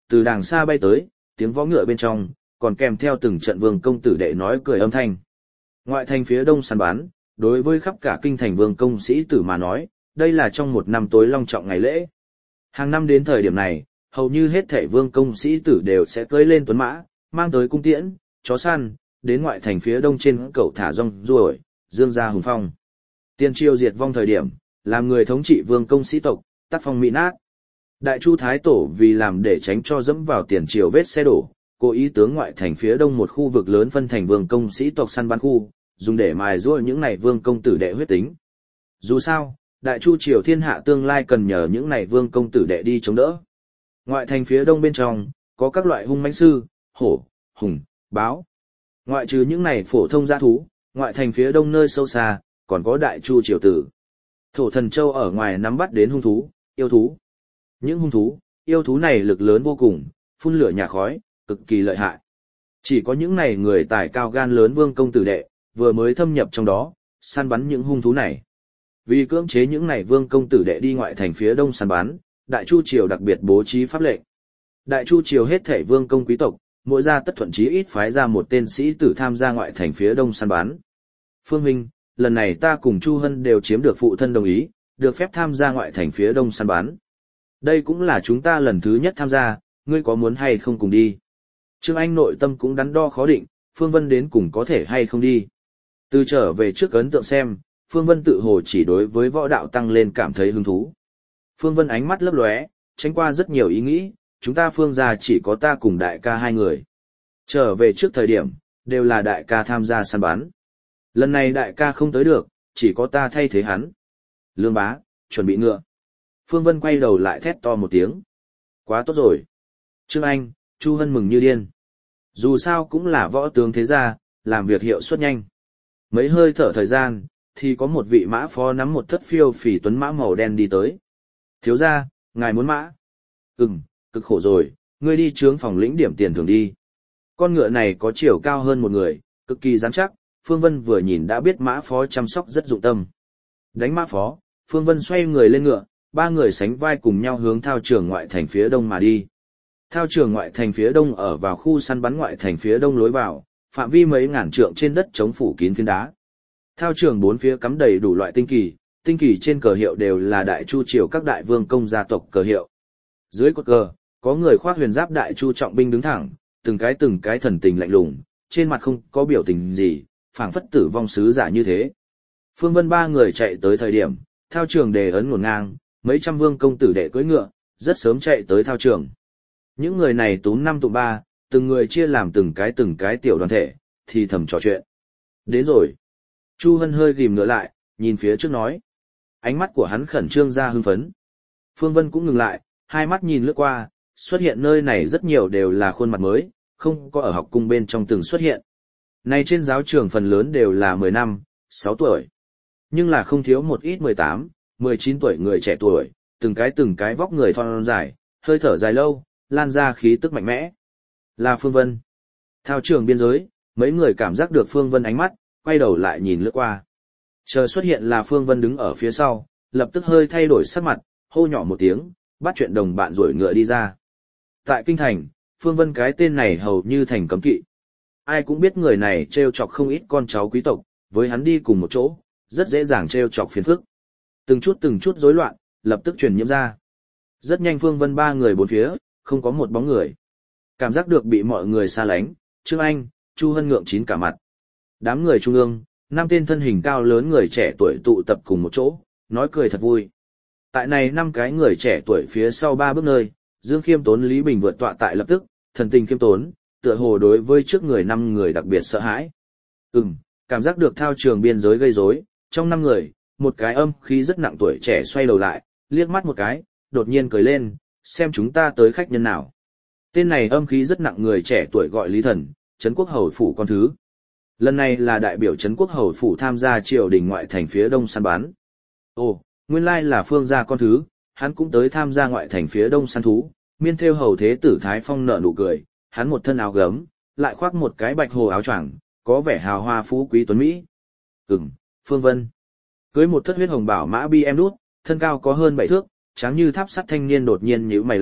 A: từ đàng xa bay tới, tiếng võ ngựa bên trong, còn kèm theo từng trận vương công tử đệ nói cười âm thanh. Ngoại thành phía đông săn bắn, đối với khắp cả kinh thành vương công sĩ tử mà nói, đây là trong một năm tối long trọng ngày lễ. Hàng năm đến thời điểm này, hầu như hết thảy vương công sĩ tử đều sẽ cưỡi lên tuấn mã, mang tới cung tiễn, chó săn, đến ngoại thành phía đông trên cẩu thả rong ruổi, dương ra hùng phong. Tiên triều diệt vong thời điểm, làm người thống trị vương công sĩ tộc, tác phong mỹ nát. Đại Chu Thái Tổ vì làm để tránh cho dẫm vào tiền triều vết xe đổ, cố ý tướng ngoại thành phía đông một khu vực lớn phân thành vương công sĩ tộc săn bắn khu, dùng để mài giũa những này vương công tử đệ huyết tính. Dù sao, Đại Chu triều thiên hạ tương lai cần nhờ những này vương công tử đệ đi chống đỡ. Ngoại thành phía đông bên trong, có các loại hung mãnh sư, hổ, hùng, báo. Ngoại trừ những này phổ thông dã thú, ngoại thành phía đông nơi sâu xa, còn có Đại Chu triều tử. Thổ Thần Châu ở ngoài nắm bắt đến hung thú, yêu thú. Những hung thú, yêu thú này lực lớn vô cùng, phun lửa nhà khói, cực kỳ lợi hại. Chỉ có những này người tài cao gan lớn vương công tử đệ, vừa mới thâm nhập trong đó, săn bắn những hung thú này. Vì cưỡng chế những này vương công tử đệ đi ngoại thành phía đông săn bắn, Đại Chu triều đặc biệt bố trí pháp lệnh. Đại Chu triều hết thảy vương công quý tộc, mỗi gia tất thuận chí ít phái ra một tên sĩ tử tham gia ngoại thành phía đông săn bắn. Phương Minh, lần này ta cùng Chu Hân đều chiếm được phụ thân đồng ý, được phép tham gia ngoại thành phía đông săn bắn. Đây cũng là chúng ta lần thứ nhất tham gia, ngươi có muốn hay không cùng đi? Trương Anh nội tâm cũng đắn đo khó định, Phương Vân đến cùng có thể hay không đi. Từ trở về trước ấn tượng xem, Phương Vân tự hồ chỉ đối với võ đạo tăng lên cảm thấy hứng thú. Phương Vân ánh mắt lấp lóe, tránh qua rất nhiều ý nghĩ, chúng ta Phương gia chỉ có ta cùng đại ca hai người. Trở về trước thời điểm, đều là đại ca tham gia săn bắn. Lần này đại ca không tới được, chỉ có ta thay thế hắn. Lương Bá, chuẩn bị ngựa. Phương Vân quay đầu lại thét to một tiếng. Quá tốt rồi. Trương Anh, Chu Hân mừng như điên. Dù sao cũng là võ tướng thế gia, làm việc hiệu suất nhanh. Mấy hơi thở thời gian, thì có một vị mã phó nắm một thất phiêu phỉ tuấn mã màu đen đi tới. Thiếu gia, ngài muốn mã? Ừm, cực khổ rồi, ngươi đi trướng phòng lĩnh điểm tiền thưởng đi. Con ngựa này có chiều cao hơn một người, cực kỳ rắn chắc, Phương Vân vừa nhìn đã biết mã phó chăm sóc rất dụng tâm. Đánh mã phó, Phương Vân xoay người lên ngựa, ba người sánh vai cùng nhau hướng thao trường ngoại thành phía đông mà đi. Thao trường ngoại thành phía đông ở vào khu săn bắn ngoại thành phía đông lối vào, phạm vi mấy ngàn trượng trên đất chống phủ kín phiến đá. Thao trường bốn phía cắm đầy đủ loại tinh kỳ, tinh kỳ trên cờ hiệu đều là Đại Chu triều các đại vương công gia tộc cờ hiệu. Dưới cột cờ, có người khoác huyền giáp Đại Chu trọng binh đứng thẳng, từng cái từng cái thần tình lạnh lùng, trên mặt không có biểu tình gì, phảng phất tử vong sứ giả như thế. Phương Vân ba người chạy tới thời điểm, thao trường đề ấn ngổn ngang, mấy trăm vương công tử đệ cưỡi ngựa, rất sớm chạy tới thao trường. Những người này túm năm tụ ba, từng người chia làm từng cái từng cái tiểu đoàn thể, thì thầm trò chuyện. Đến rồi. Chu Hân hơi ghim ngựa lại, nhìn phía trước nói. Ánh mắt của hắn khẩn trương ra hưng phấn. Phương Vân cũng ngừng lại, hai mắt nhìn lướt qua, xuất hiện nơi này rất nhiều đều là khuôn mặt mới, không có ở học cung bên trong từng xuất hiện. Này trên giáo trường phần lớn đều là mười năm, sáu tuổi. Nhưng là không thiếu một ít mười tám, mười chín tuổi người trẻ tuổi, từng cái từng cái vóc người thon dài, hơi thở dài lâu, lan ra khí tức mạnh mẽ. Là Phương Vân. Thao trường biên giới, mấy người cảm giác được Phương Vân ánh mắt, quay đầu lại nhìn lướt qua. Chờ xuất hiện là Phương Vân đứng ở phía sau, lập tức hơi thay đổi sắc mặt, hô nhỏ một tiếng, bắt chuyện đồng bạn rồi ngựa đi ra. Tại kinh thành, Phương Vân cái tên này hầu như thành cấm kỵ. Ai cũng biết người này trêu chọc không ít con cháu quý tộc, với hắn đi cùng một chỗ, rất dễ dàng trêu chọc phiền phức. Từng chút từng chút rối loạn, lập tức truyền nhiễm ra. Rất nhanh Phương Vân ba người bốn phía, không có một bóng người. Cảm giác được bị mọi người xa lánh, Trương Anh, Chu Hân ngượng chín cả mặt. Đám người trung ương, năm tên thân hình cao lớn người trẻ tuổi tụ tập cùng một chỗ, nói cười thật vui. Tại này năm cái người trẻ tuổi phía sau ba bước nơi, Dương Khiêm Tốn Lý Bình vượt tọa tại lập tức, thần tình khiêm tốn, tựa hồ đối với trước người năm người đặc biệt sợ hãi. Ừm, cảm giác được thao trường biên giới gây rối, trong năm người, một cái âm khí rất nặng tuổi trẻ xoay đầu lại, liếc mắt một cái, đột nhiên cười lên, xem chúng ta tới khách nhân nào. Tên này âm khí rất nặng người trẻ tuổi gọi Lý Thần, Trấn Quốc Hầu phủ con thứ. Lần này là đại biểu Trấn Quốc Hầu phủ tham gia triều đình ngoại thành phía đông săn bắn. Ồ, nguyên lai là Phương gia con thứ, hắn cũng tới tham gia ngoại thành phía đông săn thú. Miên Thêu hầu thế tử Thái Phong nở nụ cười, hắn một thân áo gấm, lại khoác một cái bạch hồ áo choàng, có vẻ hào hoa phú quý tuấn mỹ. Ừm, Phương Vân. Cưới một thất huyết hồng bảo mã bi em đút, thân cao có hơn bảy thước, trắng như tháp sắt thanh niên đột nhiên nhíu mày lại,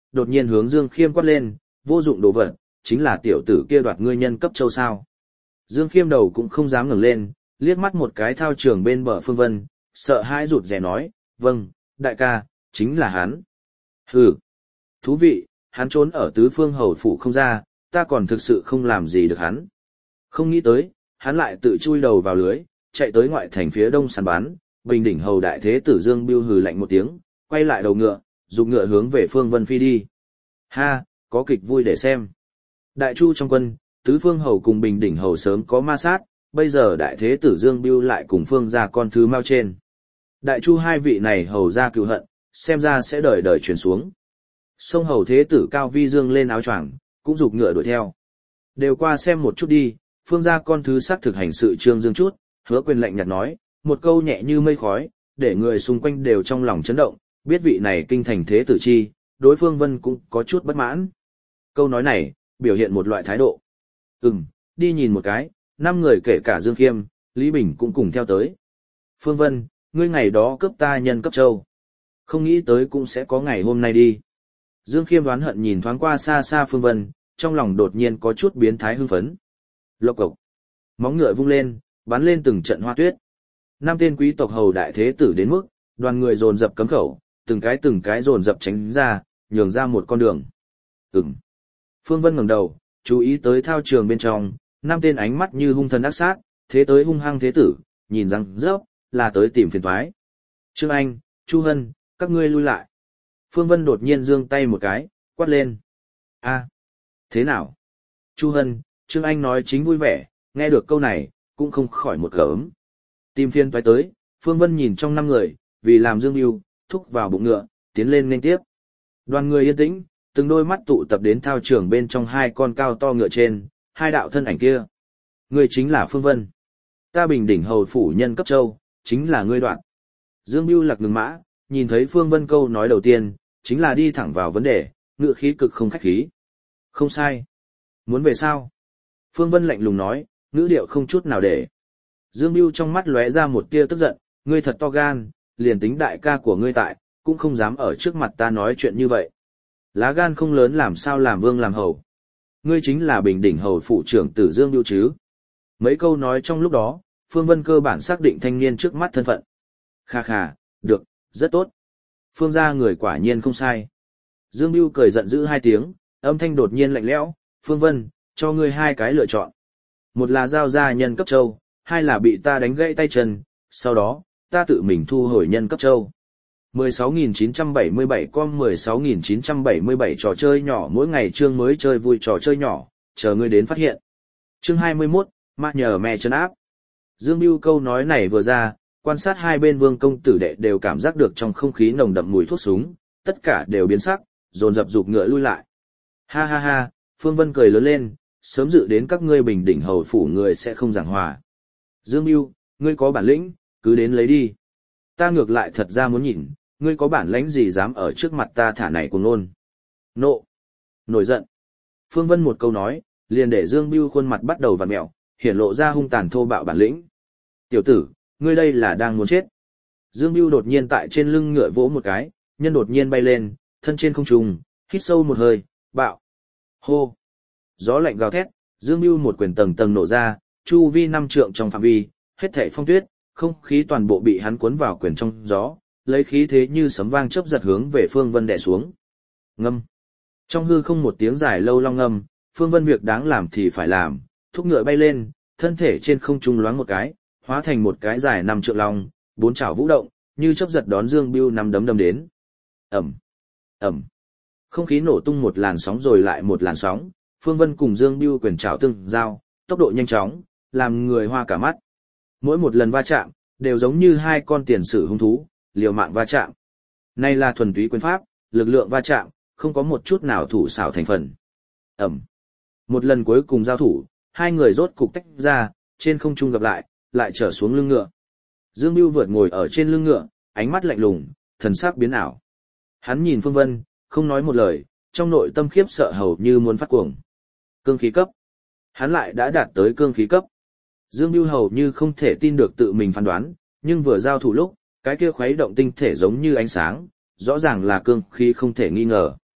A: đột nhiên hướng Dương Khiêm quát lên, vô dụng đồ vật, chính là tiểu tử kia đoạt ngươi nhân cấp châu sao. Dương Khiêm đầu cũng không dám ngẩng lên, liếc mắt một cái thao trường bên bờ Phương Vân, sợ hãi rụt rè nói, vâng, đại ca, chính là hắn. Hừ, thú vị, hắn trốn ở tứ phương hầu phủ không ra, ta còn thực sự không làm gì được hắn. Không nghĩ tới, hắn lại tự chui đầu vào lưới, chạy tới ngoại thành phía đông săn bán, bình đỉnh hầu đại thế tử Dương Biêu hừ lạnh một tiếng, quay lại đầu ngựa, dục ngựa hướng về Phương Vân phi đi. Ha, có kịch vui để xem. Đại chu trong quân, tứ phương hầu cùng bình đỉnh hầu sớm có ma sát, bây giờ đại thế tử Dương Biêu lại cùng phương gia con thứ Mao trên. Đại chu hai vị này hầu ra cựu hận, xem ra sẽ đời đời truyền xuống. Sông hầu thế tử Cao Vi Dương lên áo choàng, cũng dục ngựa đuổi theo. Đều qua xem một chút đi, phương gia con thứ xác thực hành sự trương dương chút, Hứa Quyền lạnh nhạt nói, một câu nhẹ như mây khói, để người xung quanh đều trong lòng chấn động, biết vị này kinh thành thế tử chi, đối phương Vân cũng có chút bất mãn. Câu nói này, biểu hiện một loại thái độ. Ừm, đi nhìn một cái, năm người kể cả Dương Khiêm, Lý Bình cũng cùng theo tới. Phương Vân, ngươi ngày đó cướp ta nhân cấp châu. Không nghĩ tới cũng sẽ có ngày hôm nay đi. Dương Khiêm đoán hận nhìn thoáng qua xa xa Phương Vân, trong lòng đột nhiên có chút biến thái hưng phấn. Lộc cộc. Móng ngựa vung lên, bắn lên từng trận hoa tuyết. Năm tên quý tộc hầu đại thế tử đến mức, đoàn người dồn dập cấm khẩu, từng cái từng cái dồn dập tránh ra, nhường ra một con đường. Ừm. Phương Vân ngẩng đầu, chú ý tới thao trường bên trong, năm tên ánh mắt như hung thần ác sát, thế tới hung hăng thế tử, nhìn rằng rớp, là tới tìm phiền toái. Trương Anh, Chu Hân, các ngươi lui lại. Phương Vân đột nhiên giương tay một cái, quát lên. A, thế nào? Chu Hân, Trương Anh nói chính vui vẻ, nghe được câu này, cũng không khỏi một cớm. Tìm phiền toái tới, Phương Vân nhìn trong năm người, vì làm Dương Biêu, thúc vào bụng ngựa, tiến lên nên tiếp. Đoàn người yên tĩnh, từng đôi mắt tụ tập đến thao trường bên trong hai con cao to ngựa trên, hai đạo thân ảnh kia. Người chính là Phương Vân. Ta bình đỉnh hầu phủ nhân cấp châu, chính là ngươi đoạn. Dương Biêu lạc ngừng mã, nhìn thấy Phương Vân câu nói đầu tiên, chính là đi thẳng vào vấn đề, ngựa khí cực không khách khí. Không sai. Muốn về sao? Phương Vân lạnh lùng nói, ngữ điệu không chút nào để. Dương Biêu trong mắt lóe ra một tia tức giận, ngươi thật to gan, liền tính đại ca của ngươi tại, cũng không dám ở trước mặt ta nói chuyện như vậy. Lá gan không lớn làm sao làm vương làm hầu. Ngươi chính là bình đỉnh hầu phụ trưởng tử Dương Biêu chứ. Mấy câu nói trong lúc đó, Phương Vân cơ bản xác định thanh niên trước mắt thân phận. Kha kha, được, rất tốt. Phương gia người quả nhiên không sai. Dương Biêu cười giận dữ hai tiếng, âm thanh đột nhiên lạnh lẽo, Phương Vân, cho ngươi hai cái lựa chọn. Một là giao ra nhân cấp châu, hai là bị ta đánh gãy tay chân, sau đó, ta tự mình thu hồi nhân cấp châu. mười sáu nghìn chín trăm bảy mươi bảy con mười sáu nghìn chín trăm bảy mươi bảy trò chơi nhỏ mỗi ngày chương mới chơi vui trò chơi nhỏ, chờ ngươi đến phát hiện. Chương hai mươi mốt, ma nhờ mẹ chân áp. Dương Biêu câu nói này vừa ra, quan sát hai bên vương công tử đệ đều cảm giác được trong không khí nồng đậm mùi thuốc súng, tất cả đều biến sắc, dồn dập dục ngựa lui lại. Ha ha ha, Phương Vân cười lớn lên, sớm dự đến các ngươi bình đỉnh hầu phủ người sẽ không giảng hòa. Dương Biêu, ngươi có bản lĩnh, cứ đến lấy đi. Ta ngược lại thật ra muốn nhìn, ngươi có bản lãnh gì dám ở trước mặt ta thả này cùng nôn. Nộ. Nổi giận. Phương Vân một câu nói, liền để Dương Biêu khuôn mặt bắt đầu vặn mẹo, hiển lộ ra hung tàn thô bạo bản lĩnh. Tiểu tử, ngươi đây là đang muốn chết. Dương Biêu đột nhiên tại trên lưng ngựa vỗ một cái, nhân đột nhiên bay lên, thân trên không trung, hít sâu một hơi, bạo. Hô. Gió lạnh gào thét, Dương Biêu một quyền tầng tầng nổ ra, chu vi năm trượng trong phạm vi, hết thảy phong tuyết, không khí toàn bộ bị hắn cuốn vào quyền trong gió, lấy khí thế như sấm vang chớp giật hướng về Phương Vân đè xuống. Ngâm. Trong hư không một tiếng dài lâu long ngâm, Phương Vân việc đáng làm thì phải làm, thúc ngựa bay lên, thân thể trên không trung loáng một cái, hóa thành một cái dài năm trượng long, bốn chảo vũ động, như chớp giật đón Dương Biêu năm đấm đâm đến. Ầm. Ầm. Không khí nổ tung một làn sóng rồi lại một làn sóng, Phương Vân cùng Dương Biêu quyền chảo tương giao, tốc độ nhanh chóng, làm người hoa cả mắt. Mỗi một lần va chạm, đều giống như hai con tiền sử hung thú, liều mạng va chạm. Này là thuần túy quyền pháp, lực lượng va chạm, không có một chút nào thủ xảo thành phần. Ẩm. Một lần cuối cùng giao thủ, hai người rốt cục tách ra, trên không trung gặp lại, lại trở xuống lưng ngựa. Dương Biêu vượt ngồi ở trên lưng ngựa, ánh mắt lạnh lùng, thần sắc biến ảo. Hắn nhìn Phương Vân, không nói một lời, trong nội tâm khiếp sợ hầu như muốn phát cuồng. Cương khí cấp. Hắn lại đã đạt tới cương khí cấp. Dương Biêu hầu như không thể tin được tự mình phán đoán, nhưng vừa giao thủ lúc, cái kia khuấy động tinh thể giống như ánh sáng, rõ ràng là cương khí không thể nghi ngờ.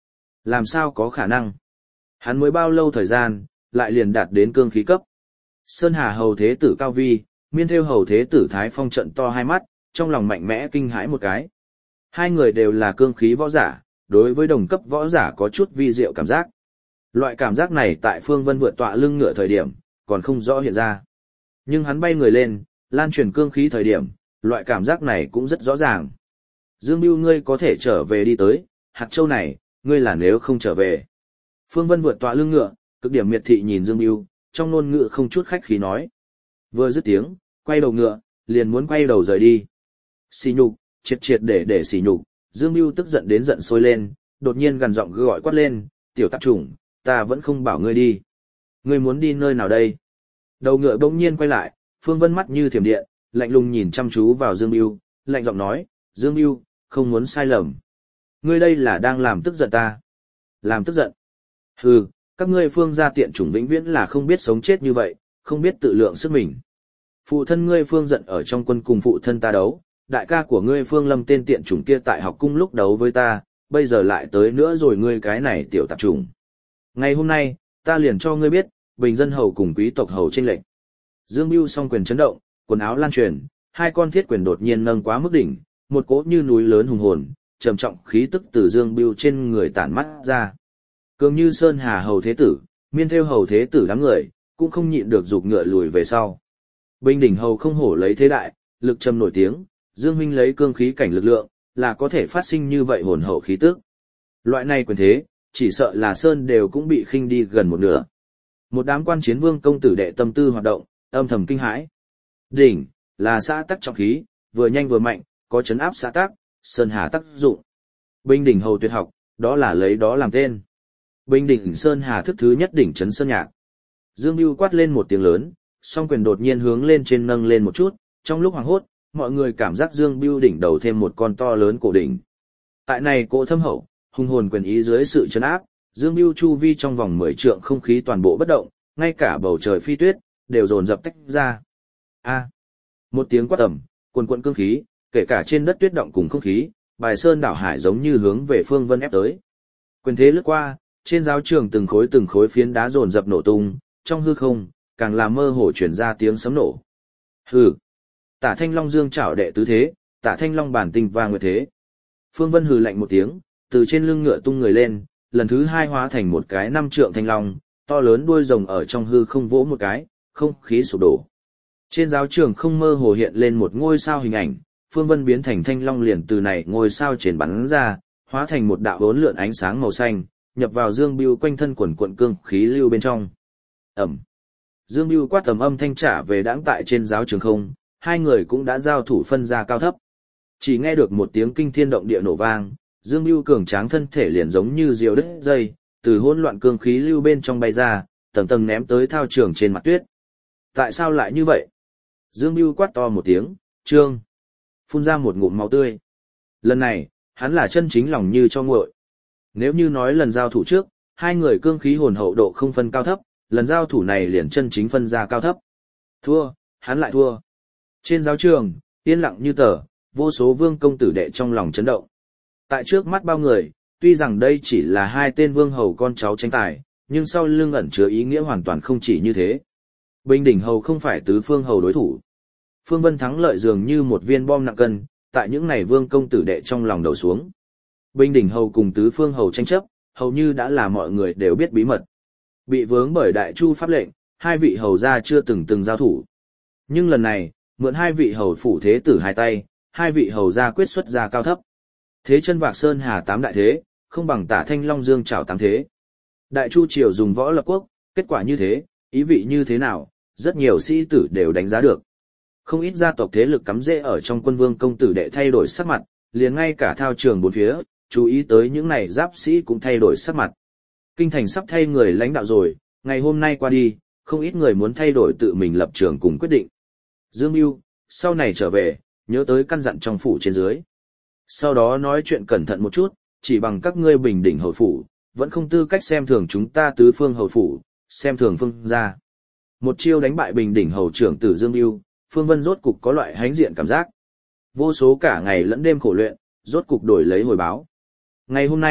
A: Làm sao có khả năng? Hắn mới bao lâu thời gian, lại liền đạt đến cương khí cấp. Sơn Hà hầu thế tử Cao Vi, Miên Thêu hầu thế tử Thái Phong trận to hai mắt, trong lòng mạnh mẽ kinh hãi một cái. Hai người đều là cương khí võ giả, đối với đồng cấp võ giả có chút vi diệu cảm giác. Loại cảm giác này tại Phương Vân vượt tọa lưng ngựa thời điểm, còn không rõ hiện ra. Nhưng hắn bay người lên, lan truyền cương khí thời điểm, loại cảm giác này cũng rất rõ ràng. Dương Bưu ngươi có thể trở về đi tới, hạt châu này, ngươi là nếu không trở về. Phương Vân vượt tọa lưng ngựa, cực điểm miệt thị nhìn Dương Bưu, trong ngôn ngữ không chút khách khí nói. Vừa dứt tiếng, quay đầu ngựa, liền muốn quay đầu rời đi. Xỉ nhục, triệt triệt để để xỉ nhục, Dương Bưu tức giận đến giận sôi lên, đột nhiên gằn giọng gọi quát lên, tiểu tạp chủng, ta vẫn không bảo ngươi đi. Ngươi muốn đi nơi nào đây? Đầu ngựa bỗng nhiên quay lại, Phương Vân mắt như thiểm điện, lạnh lùng nhìn chăm chú vào Dương Bưu, lạnh giọng nói, Dương Bưu, không muốn sai lầm. Ngươi đây là đang làm tức giận ta. Làm tức giận. Hừ, các ngươi Phương gia tiện chủng vĩnh viễn là không biết sống chết như vậy, không biết tự lượng sức mình. Phụ thân ngươi Phương giận ở trong quân cùng phụ thân ta đấu, đại ca của ngươi Phương Lâm tên tiện chủng kia tại học cung lúc đấu với ta, bây giờ lại tới nữa rồi ngươi cái này tiểu tạp chủng. Ngày hôm nay, ta liền cho ngươi biết, bình dân hầu cùng quý tộc hầu chênh lệch. Dương Bưu song quyền chấn động, quần áo lan truyền, hai con thiết quyền đột nhiên nâng quá mức đỉnh, một cỗ như núi lớn hùng hồn, trầm trọng khí tức từ Dương Bưu trên người tản mắt ra. Cường như Sơn Hà hầu thế tử, Miên Thêu hầu thế tử đám người, cũng không nhịn được giục ngựa lùi về sau. Bình đỉnh hầu không hổ lấy thế đại, lực trầm nổi tiếng, Dương huynh lấy cương khí cảnh lực lượng, là có thể phát sinh như vậy hồn hậu khí tức. Loại này quyền thế, chỉ sợ là Sơn đều cũng bị khinh đi gần một nửa. Một đám quan chiến vương công tử đệ tâm tư hoạt động, âm thầm kinh hãi. Đỉnh, là xã tắc trọng khí, vừa nhanh vừa mạnh, có chấn áp xã tắc, Sơn Hà tác dụng. Bình đỉnh hầu tuyệt học, đó là lấy đó làm tên. Bình đỉnh Sơn Hà thức thứ nhất đỉnh chấn sơn nhạc. Dương Bưu quát lên một tiếng lớn, song quyền đột nhiên hướng lên trên nâng lên một chút, trong lúc hoảng hốt, mọi người cảm giác Dương Bưu đỉnh đầu thêm một con to lớn cổ đỉnh. Tại này cổ thâm hậu, hung hồn quyền ý dưới sự chấn áp, Dương Bưu chu vi trong vòng mười trượng không khí toàn bộ bất động, ngay cả bầu trời phi tuyết đều dồn dập tách ra. A! Một tiếng quát tầm, cuồn cuộn cương khí, kể cả trên đất tuyết động cùng không khí, bài sơn đảo hải giống như hướng về Phương Vân ép tới. Quyền thế lướt qua, trên giáo trường từng khối từng khối phiến đá dồn dập nổ tung, trong hư không, càng làm mơ hồ chuyển ra tiếng sấm nổ. Hừ! Tả Thanh Long dương chảo đệ tứ thế, Tả Thanh Long bản tình và nguyệt thế. Phương Vân hừ lạnh một tiếng, từ trên lưng ngựa tung người lên, lần thứ hai hóa thành một cái năm trượng thanh long, to lớn đuôi rồng ở trong hư không vỗ một cái, không khí sụp đổ. Trên giáo trường không mơ hồ hiện lên một ngôi sao hình ảnh, Phương Vân biến thành thanh long liền từ này ngôi sao trên bắn ra, hóa thành một đạo hỗn lượn ánh sáng màu xanh, nhập vào Dương Bưu quanh thân quần cuộn cương khí lưu bên trong. Ầm. Dương Bưu quát tầm âm thanh trả về đãng tại trên giáo trường không, hai người cũng đã giao thủ phân ra cao thấp. Chỉ nghe được một tiếng kinh thiên động địa nổ vang, Dương Bưu cường tráng thân thể liền giống như diều đứt dây, từ hỗn loạn cương khí lưu bên trong bay ra, tầng tầng ném tới thao trường trên mặt tuyết. Tại sao lại như vậy? Dương Bưu quát to một tiếng, "Trương!" Phun ra một ngụm máu tươi. Lần này, hắn là chân chính lòng như cho nguội. Nếu như nói lần giao thủ trước, hai người cương khí hồn hậu độ không phân cao thấp, lần giao thủ này liền chân chính phân ra cao thấp. Thua, hắn lại thua. Trên giáo trường, yên lặng như tờ, vô số vương công tử đệ trong lòng chấn động. Tại trước mắt bao người, tuy rằng đây chỉ là hai tên vương hầu con cháu tranh tài, nhưng sau lưng ẩn chứa ý nghĩa hoàn toàn không chỉ như thế. Bình đỉnh hầu không phải tứ phương hầu đối thủ. Phương Vân thắng lợi dường như một viên bom nặng cân, tại những này vương công tử đệ trong lòng đầu xuống. Bình đỉnh hầu cùng tứ phương hầu tranh chấp, hầu như đã là mọi người đều biết bí mật. Bị vướng bởi đại chu pháp lệnh, hai vị hầu gia chưa từng từng giao thủ. Nhưng lần này, mượn hai vị hầu phủ thế tử hai tay, hai vị hầu gia quyết xuất ra cao thấp. Thế chân vạc sơn hà tám đại thế, không bằng Tả Thanh Long dương trảo tám thế. Đại chu triều dùng võ lập quốc, kết quả như thế, ý vị như thế nào, rất nhiều sĩ tử đều đánh giá được. Không ít gia tộc thế lực cắm rễ ở trong quân vương công tử đệ thay đổi sắc mặt, liền ngay cả thao trường bốn phía, chú ý tới những này giáp sĩ cũng thay đổi sắc mặt. Kinh thành sắp thay người lãnh đạo rồi, ngày hôm nay qua đi, không ít người muốn thay đổi tự mình lập trường cùng quyết định. Dương Bưu, sau này trở về, nhớ tới căn dặn trong phủ trên dưới. Sau đó nói chuyện cẩn thận một chút, chỉ bằng các ngươi bình đỉnh hầu phủ, vẫn không tư cách xem thường chúng ta tứ phương hầu phủ, xem thường phương gia. Một chiêu đánh bại bình đỉnh hầu trưởng tử Dương Bưu, Phương Vân rốt cục có loại hãnh diện cảm giác. Vô số cả ngày lẫn đêm khổ luyện, rốt cục đổi lấy hồi báo. Ngày hôm nay,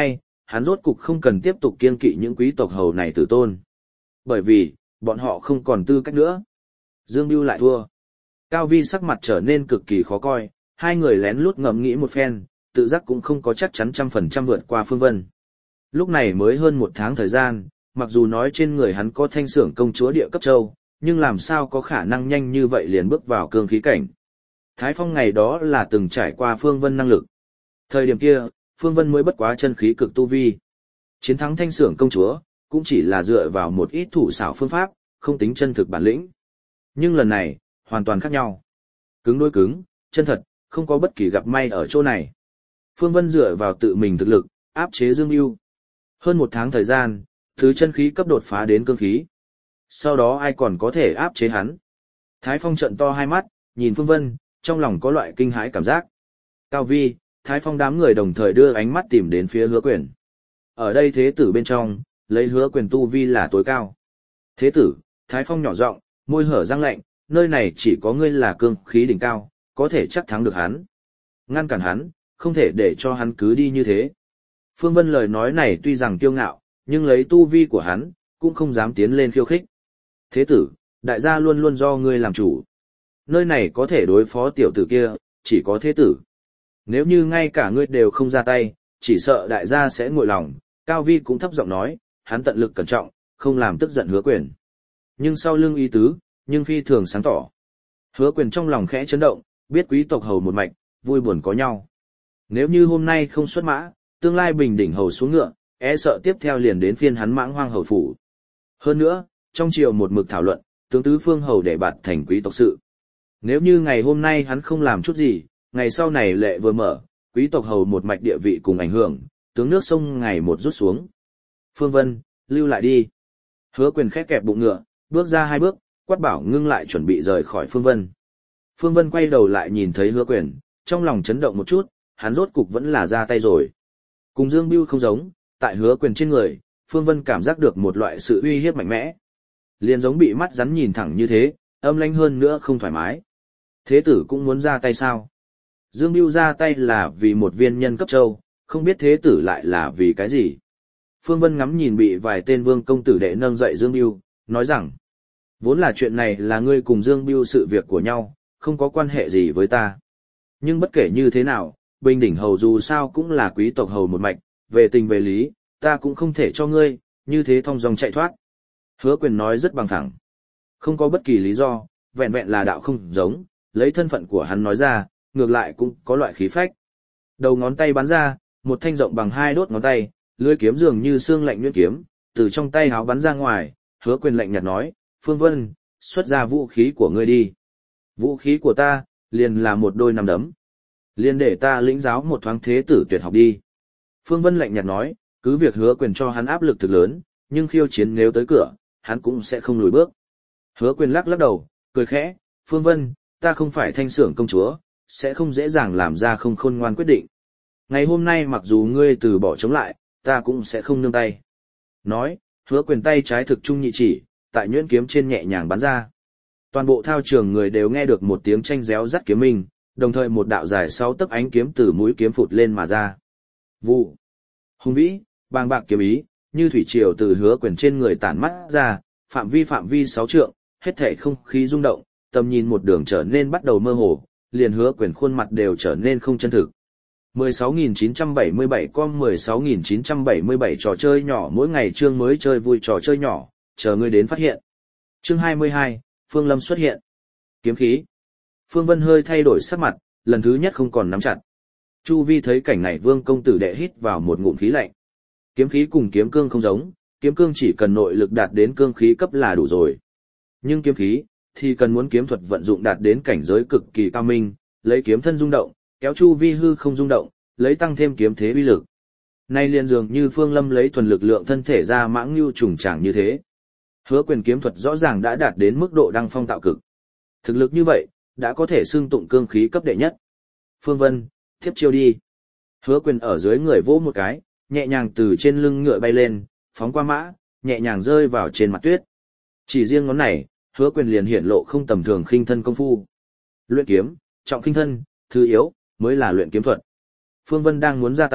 A: hắn rốt cục không cần tiếp tục kiêng kỵ những quý tộc hầu này tử tôn. Bởi vì, bọn họ không còn tư cách nữa. Dương Bưu lại thua. Cao Vi sắc mặt trở nên cực kỳ khó coi, hai người lén lút ngẫm nghĩ một phen, tự giác cũng không có chắc chắn trăm phần trăm vượt qua Phương Vân. Lúc này mới hơn một tháng thời gian, mặc dù nói trên người hắn có thanh xưởng công chúa địa cấp châu, nhưng làm sao có khả năng nhanh như vậy liền bước vào cương khí cảnh. Thái Phong ngày đó là từng trải qua Phương Vân năng lực. Thời điểm kia, Phương Vân mới bất quá chân khí cực tu vi. Chiến thắng thanh xưởng công chúa, cũng chỉ là dựa vào một ít thủ xảo phương pháp, không tính chân thực bản lĩnh. Nhưng lần này, hoàn toàn khác nhau. Cứng đối cứng, chân thật, không có bất kỳ gặp may ở chỗ này. Phương Vân dựa vào tự mình thực lực, áp chế Dương Bưu. Hơn một tháng thời gian, thứ chân khí cấp đột phá đến cương khí. Sau đó ai còn có thể áp chế hắn? Thái Phong trợn to hai mắt, nhìn Phương Vân, trong lòng có loại kinh hãi cảm giác. Cao Vi, Thái Phong đám người đồng thời đưa ánh mắt tìm đến phía Hứa Quyền. Ở đây thế tử bên trong, lấy Hứa Quyền tu vi là tối cao. Thế tử, Thái Phong nhỏ giọng, môi hở răng lạnh, nơi này chỉ có ngươi là cương khí đỉnh cao, có thể chắc thắng được hắn. Ngăn cản hắn, không thể để cho hắn cứ đi như thế. Phương Vân lời nói này tuy rằng kiêu ngạo, nhưng lấy tu vi của hắn, cũng không dám tiến lên khiêu khích. Thế tử, đại gia luôn luôn do ngươi làm chủ. Nơi này có thể đối phó tiểu tử kia, chỉ có thế tử. Nếu như ngay cả ngươi đều không ra tay, chỉ sợ đại gia sẽ nguội lòng. Cao Vi cũng thấp giọng nói, hắn tận lực cẩn trọng, không làm tức giận Hứa Quyền. Nhưng sau lưng ý tứ, nhưng phi thường sáng tỏ. Hứa Quyền trong lòng khẽ chấn động, biết quý tộc hầu một mạch, vui buồn có nhau. Nếu như hôm nay không xuất mã, tương lai bình đỉnh hầu xuống ngựa, e sợ tiếp theo liền đến phiên hắn Mãng Hoang hầu phủ. Hơn nữa, trong triều một mực thảo luận, tướng tứ phương hầu để bạt thành quý tộc sự. Nếu như ngày hôm nay hắn không làm chút gì, ngày sau này lệ vừa mở, quý tộc hầu một mạch địa vị cùng ảnh hưởng, tướng nước sông ngày một rút xuống. Phương Vân, lưu lại đi. Hứa Quyền khẽ kẹp bụng ngựa, bước ra hai bước, quát bảo ngưng lại chuẩn bị rời khỏi Phương Vân. Phương Vân quay đầu lại nhìn thấy Hứa Quyền, trong lòng chấn động một chút, hắn rốt cục vẫn là ra tay rồi. Cùng Dương Bưu không giống, tại Hứa Quyền trên người, Phương Vân cảm giác được một loại sự uy hiếp mạnh mẽ. Liền giống bị mắt rắn nhìn thẳng như thế, âm lãnh hơn nữa không thoải mái. Thế tử cũng muốn ra tay sao? Dương Bưu ra tay là vì một viên nhân cấp châu, không biết thế tử lại là vì cái gì? Phương Vân ngắm nhìn bị vài tên vương công tử đệ nâng dậy Dương Bưu, nói rằng, vốn là chuyện này là ngươi cùng Dương Bưu sự việc của nhau, không có quan hệ gì với ta. Nhưng bất kể như thế nào, Bình Đỉnh hầu dù sao cũng là quý tộc hầu một mạch, về tình về lý, ta cũng không thể cho ngươi, như thế thong dong chạy thoát. Hứa Quyền nói rất bằng phẳng. Không có bất kỳ lý do, vẹn vẹn là đạo không giống, lấy thân phận của hắn nói ra, ngược lại cũng có loại khí phách. Đầu ngón tay bắn ra, một thanh rộng bằng hai đốt ngón tay, lưỡi kiếm dường như xương lạnh nhuyễn kiếm, từ trong tay háo bắn ra ngoài. Hứa Quyền lạnh nhạt nói, Phương Vân, xuất ra vũ khí của ngươi đi. Vũ khí của ta, liền là một đôi nắm đấm. Liền để ta lĩnh giáo một thoáng thế tử tuyệt học đi. Phương Vân lạnh nhạt nói, cứ việc Hứa Quyền cho hắn áp lực thực lớn, nhưng khiêu chiến nếu tới cửa, hắn cũng sẽ không lùi bước. Hứa Quyền lắc lắc đầu, cười khẽ, Phương Vân, ta không phải thanh xưởng công chúa, sẽ không dễ dàng làm ra không khôn ngoan quyết định. Ngày hôm nay mặc dù ngươi từ bỏ chống lại, ta cũng sẽ không nương tay. Nói, Hứa Quyền tay trái thực trung nhị chỉ, tại nhuyễn kiếm trên nhẹ nhàng bắn ra. Toàn bộ thao trường người đều nghe được một tiếng tranh réo rắt kiếm minh, đồng thời một đạo dài sáu tấc ánh kiếm từ mũi kiếm phụt lên mà ra. Vụ. Hùng vĩ, bàng bạc kiếm ý, như thủy triều từ Hứa Quyền trên người tản mắt ra, phạm vi phạm vi sáu trượng, hết thảy không khí rung động, tầm nhìn một đường trở nên bắt đầu mơ hồ, liền Hứa Quyền khuôn mặt đều trở nên không chân thực. mười sáu nghìn chín trăm bảy mươi bảy com mười sáu nghìn chín trăm bảy mươi bảy trò chơi nhỏ mỗi ngày chương mới chơi vui trò chơi nhỏ, chờ ngươi đến phát hiện. Chương hai mươi hai, Phương Lâm xuất hiện. Kiếm khí. Phương Vân hơi thay đổi sắc mặt, lần thứ nhất không còn nắm chặt. Chu Vi thấy cảnh này Vương công tử đệ hít vào một ngụm khí lạnh. Kiếm khí cùng kiếm cương không giống, kiếm cương chỉ cần nội lực đạt đến cương khí cấp là đủ rồi. Nhưng kiếm khí thì cần muốn kiếm thuật vận dụng đạt đến cảnh giới cực kỳ cao minh, lấy kiếm thân rung động, kéo chu vi hư không rung động, lấy tăng thêm kiếm thế uy lực. Nay liền dường như Phương Lâm lấy thuần lực lượng thân thể ra mãng lưu trùng tràng như thế. Hứa Quyền kiếm thuật rõ ràng đã đạt đến mức độ đăng phong tạo cực. Thực lực như vậy, đã có thể xưng tụng cương khí cấp đệ nhất. Phương Vân, tiếp chiêu đi. Hứa Quyền ở dưới người vỗ một cái, nhẹ nhàng từ trên lưng ngựa bay lên, phóng qua mã, nhẹ nhàng rơi vào trên mặt tuyết. Chỉ riêng ngón này, Hứa Quyền liền hiển lộ không tầm thường khinh thân công phu. Luyện kiếm, trọng khinh thân, thứ yếu, mới là luyện kiếm thuật. Phương Vân đang muốn ra tay,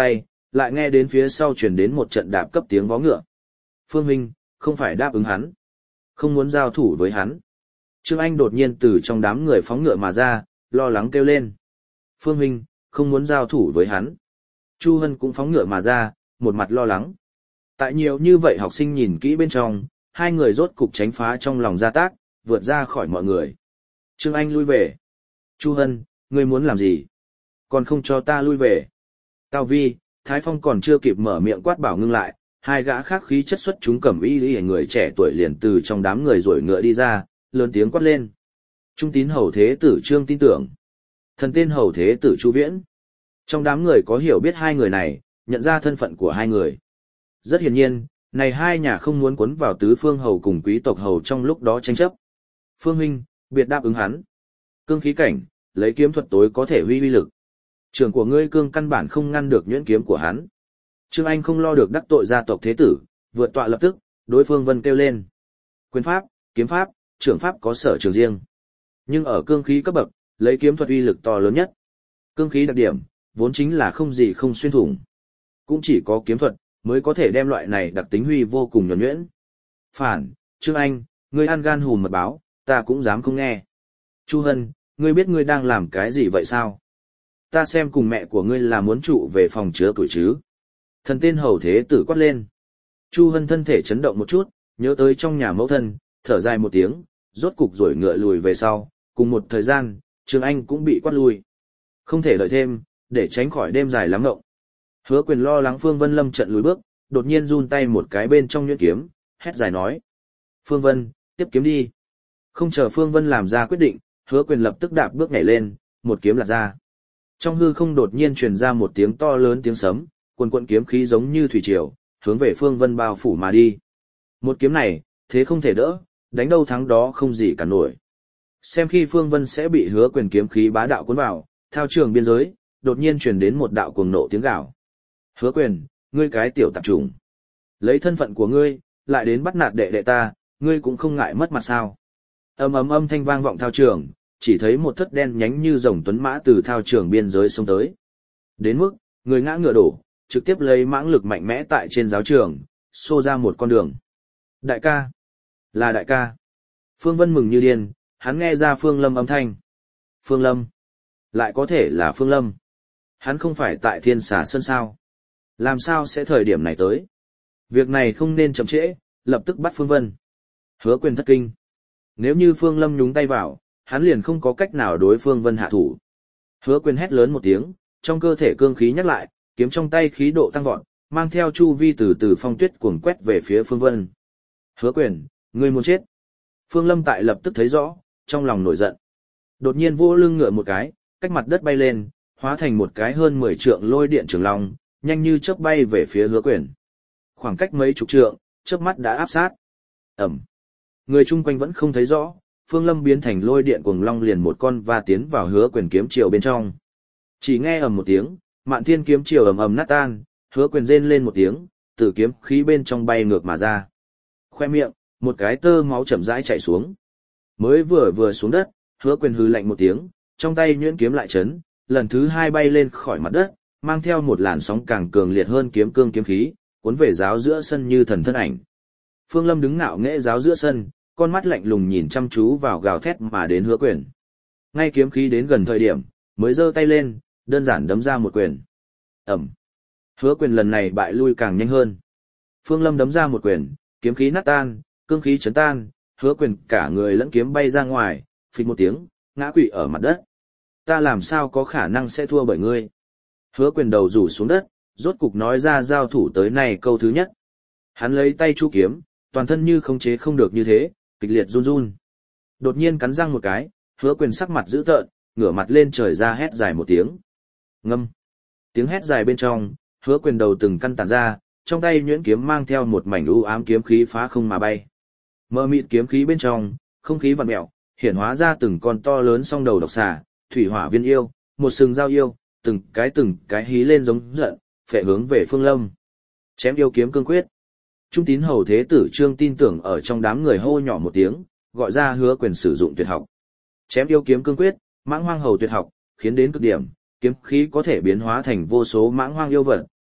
A: Lại nghe đến phía sau truyền đến một trận đạp cấp tiếng vó ngựa. Phương huynh, không phải đáp ứng hắn. Không muốn giao thủ với hắn. Trương Anh đột nhiên từ trong đám người phóng ngựa mà ra, lo lắng kêu lên. Phương huynh, không muốn giao thủ với hắn. Chu Hân cũng phóng ngựa mà ra, một mặt lo lắng. Tại nhiều như vậy học sinh nhìn kỹ bên trong, hai người rốt cục tránh phá trong lòng gia tác, vượt ra khỏi mọi người. Trương Anh lui về. Chu Hân, ngươi muốn làm gì? Còn không cho ta lui về. Cao Vi, Thái Phong còn chưa kịp mở miệng quát bảo ngưng lại, hai gã khác khí chất xuất chúng cẩm y y người trẻ tuổi liền từ trong đám người rổi ngựa đi ra, lớn tiếng quát lên. Trung tín hầu thế tử Trương tin tưởng. Thần tên hầu thế tử Chu Viễn. Trong đám người có hiểu biết hai người này, nhận ra thân phận của hai người. Rất hiển nhiên, này hai nhà không muốn cuốn vào tứ phương hầu cùng quý tộc hầu trong lúc đó tranh chấp. Phương huynh, biệt đáp ứng hắn. Cương khí cảnh, lấy kiếm thuật tối có thể huy uy lực. Trường của ngươi cương căn bản không ngăn được nhuyễn kiếm của hắn. Trương Anh không lo được đắc tội gia tộc thế tử, vượt tọa lập tức, đối phương Vân kêu lên. Quyền pháp, kiếm pháp, trưởng pháp có sở trường riêng. Nhưng ở cương khí cấp bậc, lấy kiếm thuật uy lực to lớn nhất. Cương khí đặc điểm, vốn chính là không gì không xuyên thủng. Cũng chỉ có kiếm thuật, mới có thể đem loại này đặc tính huy vô cùng nhuần nhuyễn. Phản, Trương Anh, ngươi ăn gan hùm mật báo, ta cũng dám không nghe. Chu Hân, ngươi biết ngươi đang làm cái gì vậy sao? Ta xem cùng mẹ của ngươi là muốn trụ về phòng chứa tuổi chứ. Thần tên hầu thế tử quát lên. Chu Hân thân thể chấn động một chút, nhớ tới trong nhà mẫu thân, thở dài một tiếng, rốt cục rồi ngựa lùi về sau, cùng một thời gian, Trương Anh cũng bị quát lui. Không thể đợi thêm, để tránh khỏi đêm dài lắm ngộng. Hứa Quyền lo lắng Phương Vân lâm trận lùi bước, đột nhiên run tay một cái bên trong nhuyễn kiếm, hét dài nói. Phương Vân, tiếp kiếm đi. Không chờ Phương Vân làm ra quyết định, Hứa Quyền lập tức đạp bước nhảy lên, một kiếm lạc ra. Trong hư không đột nhiên truyền ra một tiếng to lớn tiếng sấm, quần quận kiếm khí giống như thủy triều, hướng về Phương Vân bao phủ mà đi. Một kiếm này, thế không thể đỡ, đánh đâu thắng đó không gì cả nổi. Xem khi Phương Vân sẽ bị Hứa Quyền kiếm khí bá đạo cuốn vào, thao trường biên giới, đột nhiên truyền đến một đạo cuồng nộ tiếng gào. Hứa Quyền, ngươi cái tiểu tạp chủng. Lấy thân phận của ngươi, lại đến bắt nạt đệ đệ ta, ngươi cũng không ngại mất mặt sao. Ầm ầm âm thanh vang vọng thao trường, chỉ thấy một thất đen nhánh như rồng tuấn mã từ thao trường biên giới xông tới. Đến mức, người ngã ngựa đổ, trực tiếp lấy mãng lực mạnh mẽ tại trên giáo trường, xô ra một con đường. Đại ca! Là đại ca! Phương Vân mừng như điên, hắn nghe ra Phương Lâm âm thanh. Phương Lâm! Lại có thể là Phương Lâm. Hắn không phải tại Thiên Xà Sơn sao? Làm sao sẽ thời điểm này tới? Việc này không nên chậm trễ, lập tức bắt Phương Vân. Hứa Quyền thất kinh. Nếu như Phương Lâm nhúng tay vào, hắn liền không có cách nào đối Phương Vân hạ thủ. Hứa Quyền hét lớn một tiếng, trong cơ thể cương khí nhắc lại, kiếm trong tay khí độ tăng vọt, mang theo chu vi từ từ phong tuyết cuồng quét về phía Phương Vân. Hứa Quyền, ngươi muốn chết. Phương Lâm tại lập tức thấy rõ, trong lòng nổi giận. Đột nhiên vỗ lưng ngựa một cái, cách mặt đất bay lên, hóa thành một cái hơn mười trượng lôi điện trường long, nhanh như chớp bay về phía Hứa Quyền. Khoảng cách mấy chục trượng, chớp mắt đã áp sát. Ầm. Người chung quanh vẫn không thấy rõ, Phương Lâm biến thành lôi điện cuồng long liền một con va tiến vào Hứa Quyền kiếm chiều bên trong. Chỉ nghe ầm một tiếng, Mạn Thiên kiếm chiều ầm ầm nát tan, Hứa Quyền rên lên một tiếng, từ kiếm khí bên trong bay ngược mà ra. Khoe miệng, một cái tơ máu chậm rãi chảy xuống. Mới vừa vừa xuống đất, Hứa Quyền hừ lạnh một tiếng, trong tay nhuyễn kiếm lại chấn, lần thứ hai bay lên khỏi mặt đất, mang theo một làn sóng càng cường liệt hơn kiếm cương kiếm khí, cuốn về giáo giữa sân như thần thân ảnh. Phương Lâm đứng ngạo nghễ giáo giữa sân, con mắt lạnh lùng nhìn chăm chú vào gào thét mà đến Hứa Quyền. Ngay kiếm khí đến gần thời điểm, mới giơ tay lên, đơn giản đấm ra một quyền. Ầm. Hứa Quyền lần này bại lui càng nhanh hơn. Phương Lâm đấm ra một quyền, kiếm khí nát tan, cương khí chấn tan, Hứa Quyền cả người lẫn kiếm bay ra ngoài, phịch một tiếng, ngã quỵ ở mặt đất. Ta làm sao có khả năng sẽ thua bởi ngươi? Hứa Quyền đầu rủ xuống đất, rốt cục nói ra giao thủ tới này câu thứ nhất. Hắn lấy tay chu kiếm, toàn thân như khống chế không được như thế, kịch liệt run run. Đột nhiên cắn răng một cái, Hứa Quyền sắc mặt dữ tợn, ngửa mặt lên trời ra hét dài một tiếng. Ngâm. Tiếng hét dài bên trong, Hứa Quyền đầu từng căn tản ra, trong tay nhuyễn kiếm mang theo một mảnh u ám kiếm khí phá không mà bay. Mờ mịt kiếm khí bên trong, không khí vặn mèo, hiển hóa ra từng con to lớn song đầu độc xà, thủy hỏa viên yêu, một sừng dao yêu, từng cái từng cái hí lên giống giận, phệ hướng về Phương Lâm. Chém yêu kiếm cương quyết. Trung tín hầu thế tử Trương tin tưởng ở trong đám người hô nhỏ một tiếng, gọi ra Hứa Quyền sử dụng tuyệt học. Chém yêu kiếm cương quyết, mãng hoang hầu tuyệt học, khiến đến cực điểm, kiếm khí có thể biến hóa thành vô số mãng hoang yêu vật,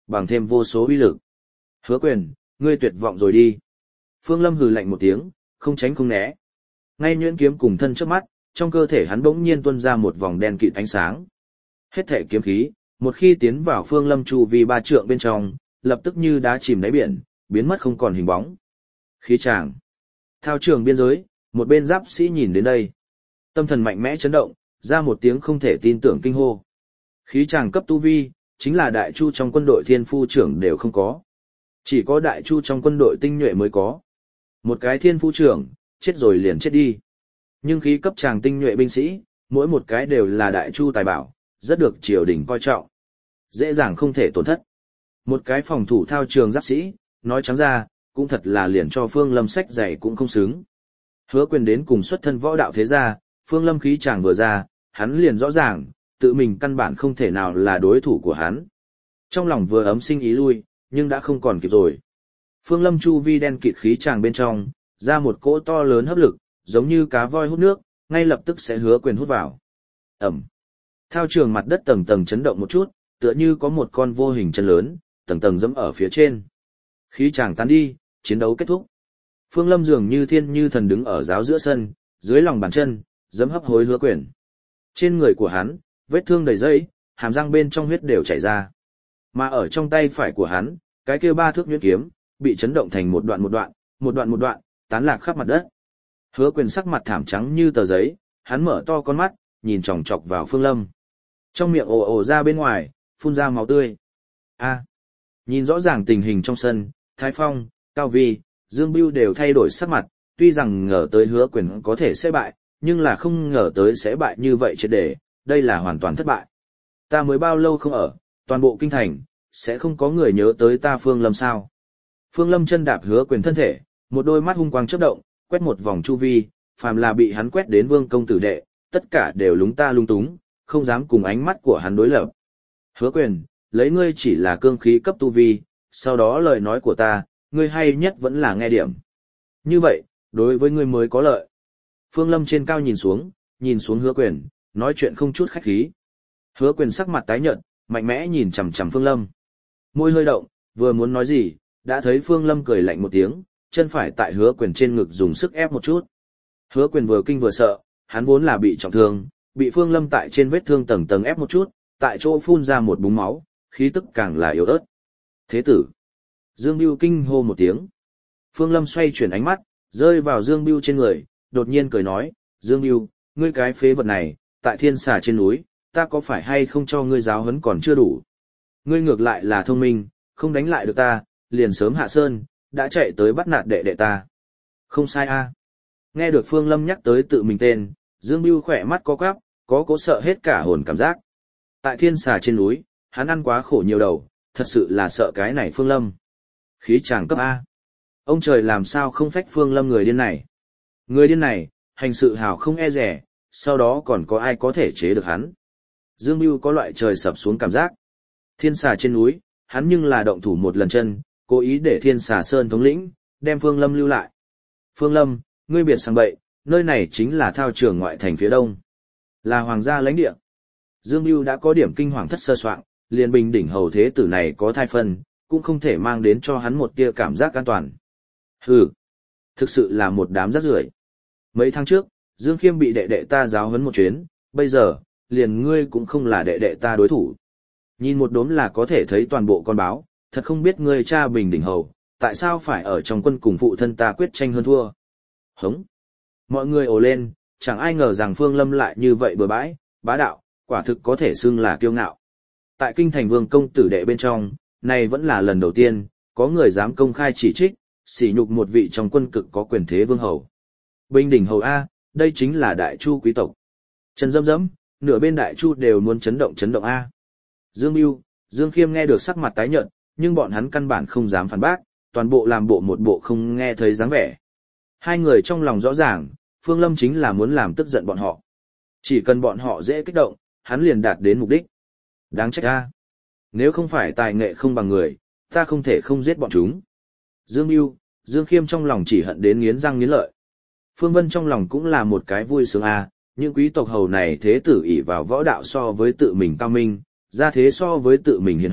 A: bằng thêm vô số uy lực. Hứa Quyền, ngươi tuyệt vọng rồi đi. Phương Lâm hừ lạnh một tiếng, không tránh không né. Ngay nhuyễn kiếm cùng thân trước mắt, trong cơ thể hắn bỗng nhiên tuôn ra một vòng đen kịt ánh sáng. Hết thể kiếm khí, một khi tiến vào Phương Lâm chu vi ba trượng bên trong, lập tức như đá chìm đáy biển, biến mất không còn hình bóng. Khí tràng. Thao trường biên giới, một bên giáp sĩ nhìn đến đây. Tâm thần mạnh mẽ chấn động, ra một tiếng không thể tin tưởng kinh hô. Khí tràng cấp tu vi, chính là đại chu trong quân đội thiên phu trưởng đều không có. Chỉ có đại chu trong quân đội tinh nhuệ mới có. Một cái thiên phu trưởng, chết rồi liền chết đi. Nhưng khí cấp tràng tinh nhuệ binh sĩ, mỗi một cái đều là đại chu tài bảo, rất được triều đình coi trọng. Dễ dàng không thể tổn thất. Một cái phòng thủ thao trường giáp sĩ, nói trắng ra, cũng thật là liền cho Phương Lâm sách dày cũng không xứng. Hứa Quyền đến cùng xuất thân võ đạo thế gia, Phương Lâm khí chàng vừa ra, hắn liền rõ ràng, tự mình căn bản không thể nào là đối thủ của hắn. Trong lòng vừa ấm sinh ý lui, nhưng đã không còn kịp rồi. Phương Lâm chu vi đen kịt khí chàng bên trong, ra một cỗ to lớn hấp lực, giống như cá voi hút nước, ngay lập tức sẽ Hứa Quyền hút vào. Ẩm. Thao trường mặt đất tầng tầng chấn động một chút, tựa như có một con vô hình chân lớn, tầng tầng dẫm ở phía trên. Khí chàng tán đi, chiến đấu kết thúc. Phương Lâm dường như thiên như thần đứng ở giáo giữa sân, dưới lòng bàn chân, dẫm hấp hối Hứa Quyền. Trên người của hắn, vết thương đầy dẫy, hàm răng bên trong huyết đều chảy ra. Mà ở trong tay phải của hắn, cái kia ba thước nhuyễn kiếm, bị chấn động thành một đoạn một đoạn, một đoạn một đoạn, tán lạc khắp mặt đất. Hứa Quyền sắc mặt thảm trắng như tờ giấy, hắn mở to con mắt, nhìn chòng chọc vào Phương Lâm. Trong miệng ồ ồ ra bên ngoài, phun ra máu tươi. A. Nhìn rõ ràng tình hình trong sân, Thái Phong, Cao Vi, Dương Bưu đều thay đổi sắc mặt, tuy rằng ngờ tới Hứa Quyền có thể sẽ bại, nhưng là không ngờ tới sẽ bại như vậy triệt để, đây là hoàn toàn thất bại. Ta mới bao lâu không ở, toàn bộ kinh thành, sẽ không có người nhớ tới ta Phương Lâm sao. Phương Lâm chân đạp Hứa Quyền thân thể, một đôi mắt hung quang chớp động, quét một vòng chu vi, phàm là bị hắn quét đến vương công tử đệ, tất cả đều lúng ta lung túng, không dám cùng ánh mắt của hắn đối lập. Hứa Quyền, lấy ngươi chỉ là cương khí cấp tu vi, sau đó lời nói của ta, ngươi hay nhất vẫn là nghe điểm. Như vậy, đối với ngươi mới có lợi. Phương Lâm trên cao nhìn xuống, nhìn xuống Hứa Quyền, nói chuyện không chút khách khí. Hứa Quyền sắc mặt tái nhợt, mạnh mẽ nhìn chằm chằm Phương Lâm. Môi hơi động, vừa muốn nói gì, đã thấy Phương Lâm cười lạnh một tiếng, chân phải tại Hứa Quyền trên ngực dùng sức ép một chút. Hứa Quyền vừa kinh vừa sợ, hắn vốn là bị trọng thương, bị Phương Lâm tại trên vết thương tầng tầng ép một chút, tại chỗ phun ra một búng máu, khí tức càng là yếu ớt. Thế tử. Dương Bưu kinh hô một tiếng. Phương Lâm xoay chuyển ánh mắt, rơi vào Dương Bưu trên người, đột nhiên cười nói, Dương Bưu, ngươi cái phế vật này, tại thiên xà trên núi, ta có phải hay không cho ngươi giáo huấn còn chưa đủ. Ngươi ngược lại là thông minh, không đánh lại được ta, liền sớm hạ sơn, đã chạy tới bắt nạt đệ đệ ta. Không sai a. Nghe được Phương Lâm nhắc tới tự mình tên, Dương Bưu khỏe mắt có quắp, có cố sợ hết cả hồn cảm giác. Tại thiên xà trên núi, hắn ăn quá khổ nhiều đầu, thật sự là sợ cái này Phương Lâm. Khí tràng cấp A. Ông trời làm sao không phách Phương Lâm người điên này. Người điên này, hành sự hào không e rẻ, sau đó còn có ai có thể chế được hắn. Dương Bưu có loại trời sập xuống cảm giác. Thiên xà trên núi, hắn nhưng là động thủ một lần chân, cố ý để thiên xà sơn thống lĩnh, đem Phương Lâm lưu lại. Phương Lâm, ngươi biệt sang bậy, nơi này chính là thao trường ngoại thành phía đông. Là hoàng gia lãnh địa. Dương Bưu đã có điểm kinh hoàng thất sơ soạn, liền bình đỉnh hầu thế tử này có thai phân, cũng không thể mang đến cho hắn một tia cảm giác an toàn. Hừ, thực sự là một đám rác rưởi. Mấy tháng trước, Dương Khiêm bị đệ đệ ta giáo huấn một chuyến, bây giờ, liền ngươi cũng không là đệ đệ ta đối thủ. Nhìn một đốm là có thể thấy toàn bộ con báo, thật không biết ngươi cha bình đỉnh hầu, tại sao phải ở trong quân cùng phụ thân ta quyết tranh hơn thua. Hống. Mọi người ồ lên, chẳng ai ngờ rằng Phương Lâm lại như vậy bừa bãi, bá đạo, quả thực có thể xưng là kiêu ngạo. Tại kinh thành vương công tử đệ bên trong, này vẫn là lần đầu tiên, có người dám công khai chỉ trích, sỉ nhục một vị trong quân cực có quyền thế vương hầu. Bình đỉnh hầu A, đây chính là đại chu quý tộc. Trần Dâm Dẫm, nửa bên đại chu đều muốn chấn động chấn động A. Dương Bưu, Dương Khiêm nghe được sắc mặt tái nhợt, nhưng bọn hắn căn bản không dám phản bác, toàn bộ làm bộ một bộ không nghe thấy dáng vẻ. Hai người trong lòng rõ ràng, Phương Lâm chính là muốn làm tức giận bọn họ. Chỉ cần bọn họ dễ kích động, hắn liền đạt đến mục đích. Đáng trách a. Nếu không phải tài nghệ không bằng người, ta không thể không giết bọn chúng. Dương Bưu, Dương Khiêm trong lòng chỉ hận đến nghiến răng nghiến lợi. Phương Vân trong lòng cũng là một cái vui sướng a, những quý tộc hầu này thế tử ỷ vào võ đạo so với tự mình cao minh, gia thế so với tự mình hiền hách,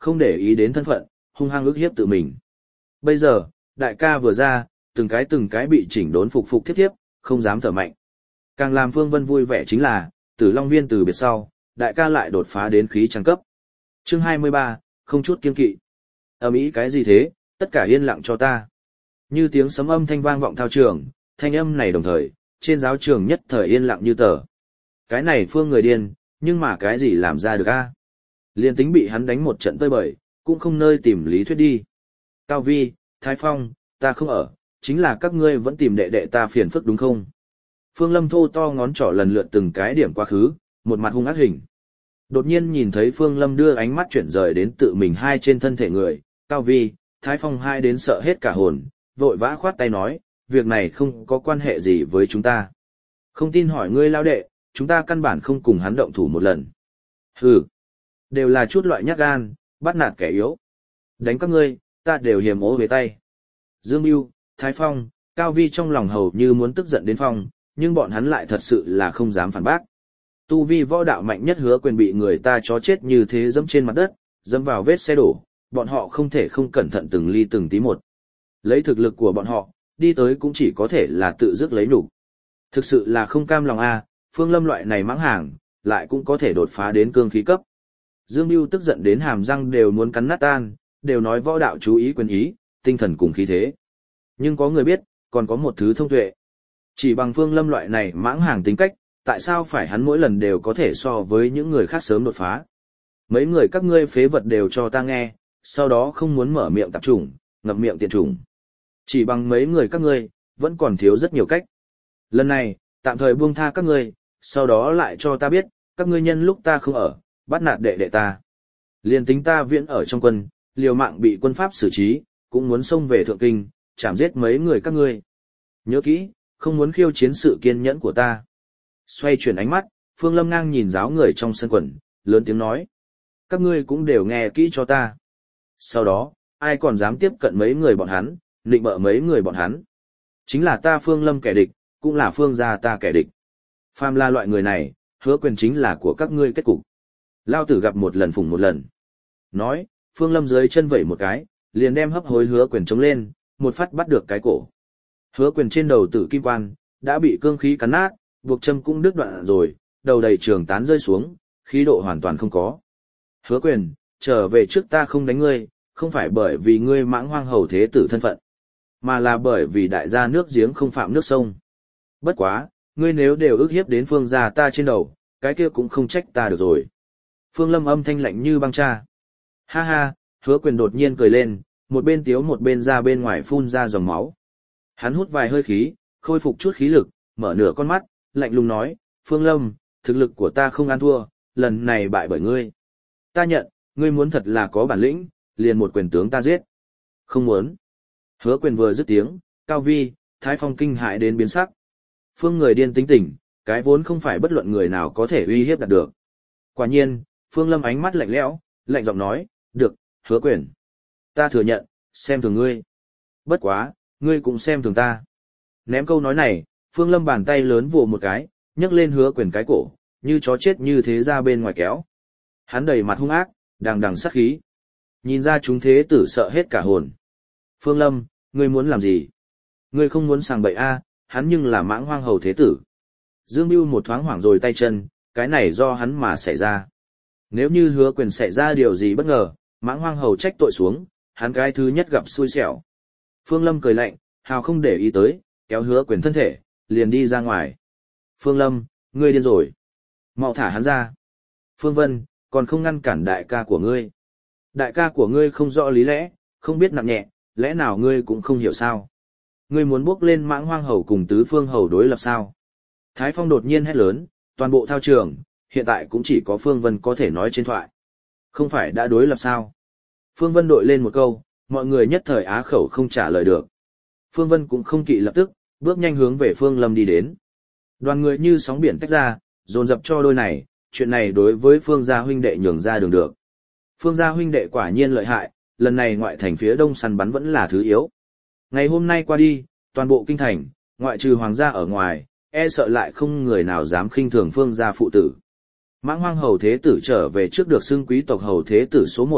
A: không để ý đến thân phận, hung hăng ức hiếp tự mình. Bây giờ, đại ca vừa ra, từng cái từng cái bị chỉnh đốn phục phục thiếp thiếp, không dám thở mạnh. Càng làm Phương Vân vui vẻ chính là, Tử Long Viên từ biệt sau, đại ca lại đột phá đến khí trang cấp. Chương hai mươi ba, không chút kiên kỵ. Ầm ĩ cái gì thế, tất cả yên lặng cho ta. Như tiếng sấm âm thanh vang vọng thao trường, thanh âm này đồng thời, trên giáo trường nhất thời yên lặng như tờ. Cái này Phương người điên, nhưng mà cái gì làm ra được a? Liên tính bị hắn đánh một trận tơi bời, cũng không nơi tìm lý thuyết đi. Cao Vi, Thái Phong, ta không ở, chính là các ngươi vẫn tìm đệ đệ ta phiền phức đúng không? Phương Lâm thô to ngón trỏ lần lượt từng cái điểm quá khứ, một mặt hung ác hình. Đột nhiên nhìn thấy Phương Lâm đưa ánh mắt chuyển rời đến tự mình hai trên thân thể người, Cao Vi, Thái Phong hai đến sợ hết cả hồn, vội vã khoát tay nói, việc này không có quan hệ gì với chúng ta. Không tin hỏi ngươi lao đệ, chúng ta căn bản không cùng hắn động thủ một lần. Hừ, đều là chút loại nhát gan, bắt nạt kẻ yếu. Đánh các ngươi, ta đều hiềm ố về tay. Dương Bưu, Thái Phong, Cao Vi trong lòng hầu như muốn tức giận đến phong, nhưng bọn hắn lại thật sự là không dám phản bác. Tu vi võ đạo mạnh nhất Hứa Quyền bị người ta chó chết như thế dẫm trên mặt đất, dẫm vào vết xe đổ, bọn họ không thể không cẩn thận từng ly từng tí một. Lấy thực lực của bọn họ, đi tới cũng chỉ có thể là tự dứt lấy nhục. Thực sự là không cam lòng a, Phương Lâm loại này mãng hàng, lại cũng có thể đột phá đến cương khí cấp. Dương Bưu tức giận đến hàm răng đều muốn cắn nát tan, đều nói võ đạo chú ý quyền ý, tinh thần cùng khí thế. Nhưng có người biết, còn có một thứ thông tuệ. Chỉ bằng Phương Lâm loại này mãng hàng tính cách, tại sao phải hắn mỗi lần đều có thể so với những người khác sớm đột phá? Mấy người các ngươi phế vật đều cho ta nghe, sau đó không muốn mở miệng tạp chủng, ngậm miệng tiện chủng. Chỉ bằng mấy người các ngươi, vẫn còn thiếu rất nhiều cách. Lần này, tạm thời buông tha các ngươi, sau đó lại cho ta biết, các ngươi nhân lúc ta không ở, bắt nạt đệ đệ ta. Liên tính ta viễn ở trong quân, liều mạng bị quân pháp xử trí, cũng muốn xông về thượng kinh, chảm giết mấy người các ngươi. Nhớ kỹ, không muốn khiêu chiến sự kiên nhẫn của ta. Xoay chuyển ánh mắt, Phương Lâm ngang nhìn giáo người trong sân quần, lớn tiếng nói. Các ngươi cũng đều nghe kỹ cho ta. Sau đó, ai còn dám tiếp cận mấy người bọn hắn, nịnh bợ mấy người bọn hắn. Chính là ta Phương Lâm kẻ địch, cũng là Phương gia ta kẻ địch. Phàm là loại người này, Hứa Quyền chính là của các ngươi kết cục. Lao tử gặp một lần phùng một lần. Nói, Phương Lâm dưới chân vẩy một cái, liền đem hấp hối Hứa Quyền chống lên, một phát bắt được cái cổ. Hứa Quyền trên đầu tử kim quan, đã bị cương khí cắn nát, buộc châm cũng đứt đoạn rồi, đầu đầy trường tán rơi xuống, khí độ hoàn toàn không có. Hứa Quyền, trở về trước ta không đánh ngươi, không phải bởi vì ngươi mãng hoang hầu thế tử thân phận, mà là bởi vì đại gia nước giếng không phạm nước sông. Bất quá, ngươi nếu đều ức hiếp đến Phương gia ta trên đầu, cái kia cũng không trách ta được rồi. Phương Lâm âm thanh lạnh như băng cha. Ha ha, Hứa Quyền đột nhiên cười lên, một bên tiếu một bên ra bên ngoài phun ra dòng máu. Hắn hút vài hơi khí, khôi phục chút khí lực, mở nửa con mắt, lạnh lùng nói, Phương Lâm, thực lực của ta không ăn thua, lần này bại bởi ngươi. Ta nhận, ngươi muốn thật là có bản lĩnh, liền một quyền tướng ta giết. Không muốn. Hứa Quyền vừa dứt tiếng, Cao Vi, Thái Phong kinh hãi đến biến sắc. Phương người điên tính tình, cái vốn không phải bất luận người nào có thể uy hiếp đạt được. Quả nhiên, Phương Lâm ánh mắt lạnh lẽo, lạnh giọng nói, được, Hứa Quyền. Ta thừa nhận, xem thường ngươi. Bất quá, ngươi cũng xem thường ta. Ném câu nói này, Phương Lâm bàn tay lớn vồ một cái, nhấc lên Hứa Quyền cái cổ, như chó chết như thế ra bên ngoài kéo. Hắn đầy mặt hung ác, đằng đằng sát khí. Nhìn ra chúng thế tử sợ hết cả hồn. Phương Lâm, ngươi muốn làm gì? Ngươi không muốn sàng bậy a, hắn nhưng là mãng hoang hầu thế tử. Dương Bưu một thoáng hoảng rồi tay chân, cái này do hắn mà xảy ra. Nếu như Hứa Quyền xảy ra điều gì bất ngờ, mãng hoang hầu trách tội xuống, hắn cái thứ nhất gặp xui xẻo. Phương Lâm cười lạnh, hào không để ý tới, kéo Hứa Quyền thân thể, liền đi ra ngoài. Phương Lâm, ngươi điên rồi. Mau thả hắn ra. Phương Vân, còn không ngăn cản đại ca của ngươi. Đại ca của ngươi không rõ lý lẽ, không biết nặng nhẹ, lẽ nào ngươi cũng không hiểu sao? Ngươi muốn bước lên mãng hoang hầu cùng tứ phương hầu đối lập sao? Thái Phong đột nhiên hét lớn, toàn bộ thao trường, hiện tại cũng chỉ có Phương Vân có thể nói trên thoại. Không phải đã đối lập sao? Phương Vân đội lên một câu, mọi người nhất thời á khẩu không trả lời được. Phương Vân cũng không kỵ lập tức, bước nhanh hướng về Phương Lâm đi đến. Đoàn người như sóng biển tách ra, dồn dập cho đôi này, chuyện này đối với Phương gia huynh đệ nhường ra đường được. Phương gia huynh đệ quả nhiên lợi hại, lần này ngoại thành phía đông săn bắn vẫn là thứ yếu. Ngày hôm nay qua đi, toàn bộ kinh thành, ngoại trừ hoàng gia ở ngoài, e sợ lại không người nào dám khinh thường Phương gia phụ tử. Mãng hoang hầu thế tử trở về trước được xưng quý tộc hầu thế tử số một,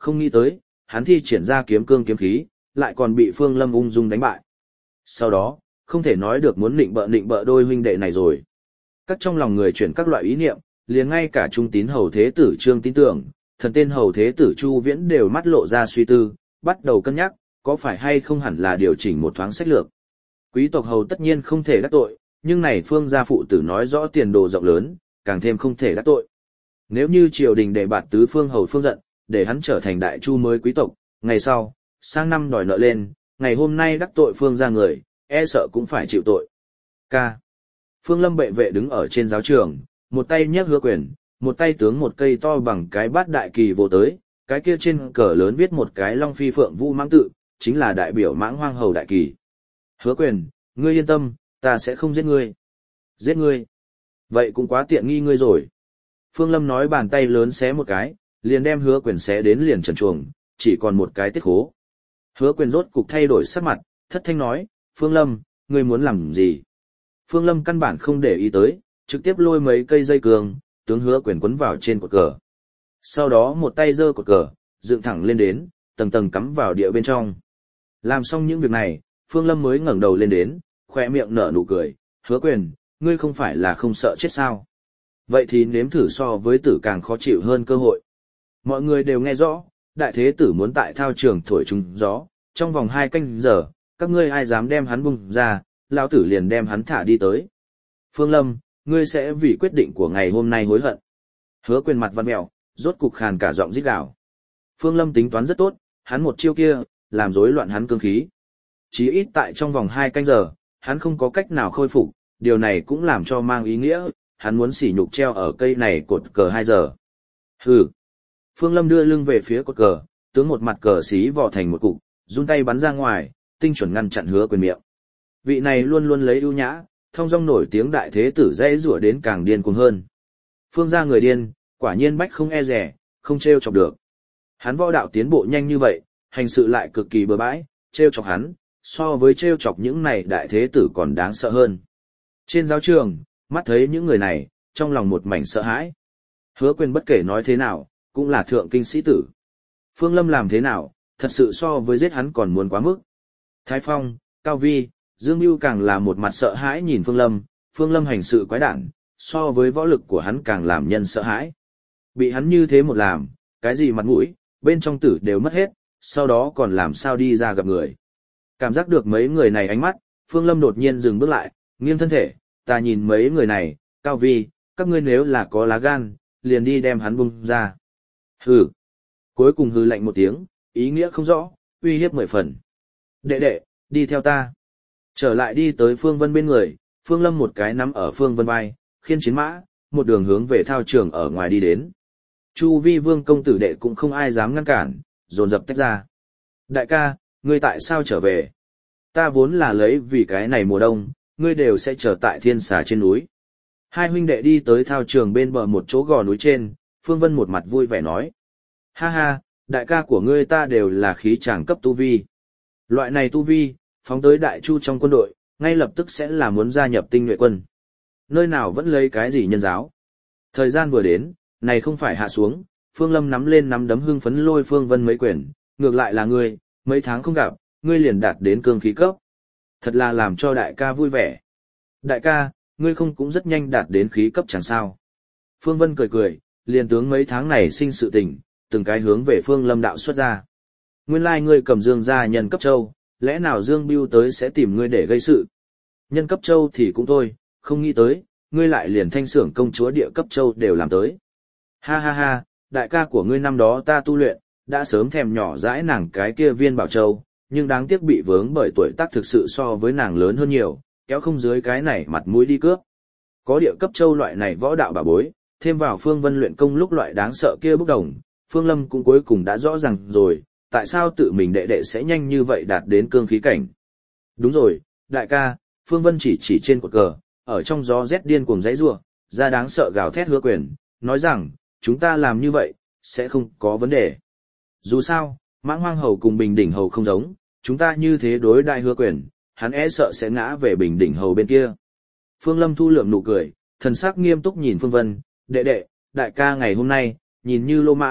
A: không nghĩ tới, hắn thi triển ra kiếm cương kiếm khí, lại còn bị Phương Lâm ung dung đánh bại. Sau đó, không thể nói được muốn nịnh bợ nịnh bợ đôi huynh đệ này rồi. Các trong lòng người chuyển các loại ý niệm, liền ngay cả trung tín hầu thế tử Trương Tín Tưởng, thần tên hầu thế tử Chu Viễn đều mắt lộ ra suy tư, bắt đầu cân nhắc, có phải hay không hẳn là điều chỉnh một thoáng sách lược. Quý tộc hầu tất nhiên không thể đắc tội, nhưng này Phương gia phụ tử nói rõ tiền đồ rộng lớn, càng thêm không thể đắc tội. Nếu như triều đình đề bạt tứ phương hầu phương giận, để hắn trở thành đại chu mới quý tộc, ngày sau, sang năm đòi nợ lên, ngày hôm nay đắc tội Phương gia người, e sợ cũng phải chịu tội. K. Phương Lâm bệ vệ đứng ở trên giáo trường, một tay nhấc Hứa Quyền, một tay tướng một cây to bằng cái bát đại kỳ vô tới, cái kia trên cờ lớn viết một cái Long Phi Phượng Vũ mãng tự, chính là đại biểu Mãng Hoang hầu đại kỳ. Hứa Quyền, ngươi yên tâm, ta sẽ không giết ngươi. Giết ngươi? Vậy cũng quá tiện nghi ngươi rồi. Phương Lâm nói bàn tay lớn xé một cái, liền đem Hứa Quyền xé đến liền trần chuồng, chỉ còn một cái tiết khố. Hứa Quyền rốt cục thay đổi sắc mặt, thất thanh nói, Phương Lâm, ngươi muốn làm gì? Phương Lâm căn bản không để ý tới, trực tiếp lôi mấy cây dây cương, tướng Hứa Quyền quấn vào trên cột cờ. Sau đó một tay giơ cột cờ, dựng thẳng lên đến, tầng tầng cắm vào địa bên trong. Làm xong những việc này, Phương Lâm mới ngẩng đầu lên đến, khoe miệng nở nụ cười, Hứa Quyền, ngươi không phải là không sợ chết sao? Vậy thì nếm thử so với tử càng khó chịu hơn cơ hội. Mọi người đều nghe rõ, đại thế tử muốn tại thao trường thổi trúng gió, trong vòng hai canh giờ, các ngươi ai dám đem hắn bung ra, lão tử liền đem hắn thả đi tới. Phương Lâm, ngươi sẽ vì quyết định của ngày hôm nay hối hận. Hứa Quyền mặt vặn mèo, rốt cục khàn cả giọng rít gào. Phương Lâm tính toán rất tốt, hắn một chiêu kia, làm rối loạn hắn cương khí. Chí ít tại trong vòng hai canh giờ, hắn không có cách nào khôi phục, điều này cũng làm cho mang ý nghĩa, hắn muốn sỉ nhục treo ở cây này cột cờ hai giờ. Hừ. Phương Lâm đưa lưng về phía cột cờ, tướng một mặt cờ xí vò thành một cục, run tay bắn ra ngoài, tinh chuẩn ngăn chặn Hứa Quyền miệng. Vị này luôn luôn lấy ưu nhã, thông dong nổi tiếng đại thế tử dễ rủa đến càng điên cuồng hơn. Phương gia người điên, quả nhiên bách không e rẻ, không trêu chọc được. Hắn võ đạo tiến bộ nhanh như vậy, hành sự lại cực kỳ bừa bãi, trêu chọc hắn, so với trêu chọc những này đại thế tử còn đáng sợ hơn. Trên giáo trường, mắt thấy những người này, trong lòng một mảnh sợ hãi. Hứa Quyền bất kể nói thế nào, cũng là thượng kinh sĩ tử. Phương Lâm làm thế nào, thật sự so với giết hắn còn muốn quá mức. Thái Phong, Cao Vi, Dương Bưu càng là một mặt sợ hãi nhìn Phương Lâm, Phương Lâm hành sự quái đản, so với võ lực của hắn càng làm nhân sợ hãi. Bị hắn như thế một làm, cái gì mặt mũi, bên trong tử đều mất hết, sau đó còn làm sao đi ra gặp người. Cảm giác được mấy người này ánh mắt, Phương Lâm đột nhiên dừng bước lại, nghiêng thân thể, ta nhìn mấy người này, Cao Vi, các ngươi nếu là có lá gan, liền đi đem hắn bung ra. Hừ. Cuối cùng hừ lạnh một tiếng, ý nghĩa không rõ, uy hiếp mười phần. Đệ đệ, đi theo ta. Trở lại đi tới Phương Vân bên người, Phương Lâm một cái nắm ở Phương Vân vai, khiên chiến mã, một đường hướng về thao trường ở ngoài đi đến. Chu vi vương công tử đệ cũng không ai dám ngăn cản, dồn dập tách ra. Đại ca, ngươi tại sao trở về? Ta vốn là lấy vì cái này mùa đông, ngươi đều sẽ trở tại thiên xà trên núi. Hai huynh đệ đi tới thao trường bên bờ một chỗ gò núi trên, Phương Vân một mặt vui vẻ nói. Ha ha, đại ca của ngươi ta đều là khí tràng cấp tu vi. Loại này tu vi, phóng tới đại chu trong quân đội, ngay lập tức sẽ là muốn gia nhập tinh nhuệ quân. Nơi nào vẫn lấy cái gì nhân giáo. Thời gian vừa đến, này không phải hạ xuống, Phương Lâm nắm lên nắm đấm hưng phấn lôi Phương Vân mấy quyền, ngược lại là ngươi, mấy tháng không gặp, ngươi liền đạt đến cương khí cấp. Thật là làm cho đại ca vui vẻ. Đại ca, ngươi không cũng rất nhanh đạt đến khí cấp chẳng sao. Phương Vân cười cười, liền tướng mấy tháng này sinh sự tình, từng cái hướng về Phương Lâm đạo xuất ra. Nguyên lai like ngươi cầm Dương gia nhân cấp châu, lẽ nào Dương Bưu tới sẽ tìm ngươi để gây sự. Nhân cấp châu thì cũng thôi, không nghĩ tới, ngươi lại liền thanh xưởng công chúa địa cấp châu đều làm tới. Ha ha ha, đại ca của ngươi năm đó ta tu luyện, đã sớm thèm nhỏ dãi nàng cái kia viên bảo châu, nhưng đáng tiếc bị vướng bởi tuổi tác thực sự so với nàng lớn hơn nhiều, kéo không dưới cái này mặt mũi đi cướp. Có địa cấp châu loại này võ đạo bảo bối, thêm vào Phương Vân luyện công lúc loại đáng sợ kia bốc đồng, Phương Lâm cũng cuối cùng đã rõ ràng rồi, tại sao tự mình đệ đệ sẽ nhanh như vậy đạt đến cương khí cảnh. Đúng rồi, đại ca, Phương Vân chỉ chỉ trên cột cờ, ở trong gió rét điên cuồng giãy giụa, ra đáng sợ gào thét Hứa Quyền, nói rằng, chúng ta làm như vậy, sẽ không có vấn đề. Dù sao, Mãng Hoang hầu cùng Bình Đỉnh hầu không giống, chúng ta như thế đối đại Hứa Quyền, hắn e sợ sẽ ngã về Bình Đỉnh hầu bên kia. Phương Lâm thu lượng nụ cười, thần sắc nghiêm túc nhìn Phương Vân, đệ đệ, đại ca ngày hôm nay, nhìn như lô mãng,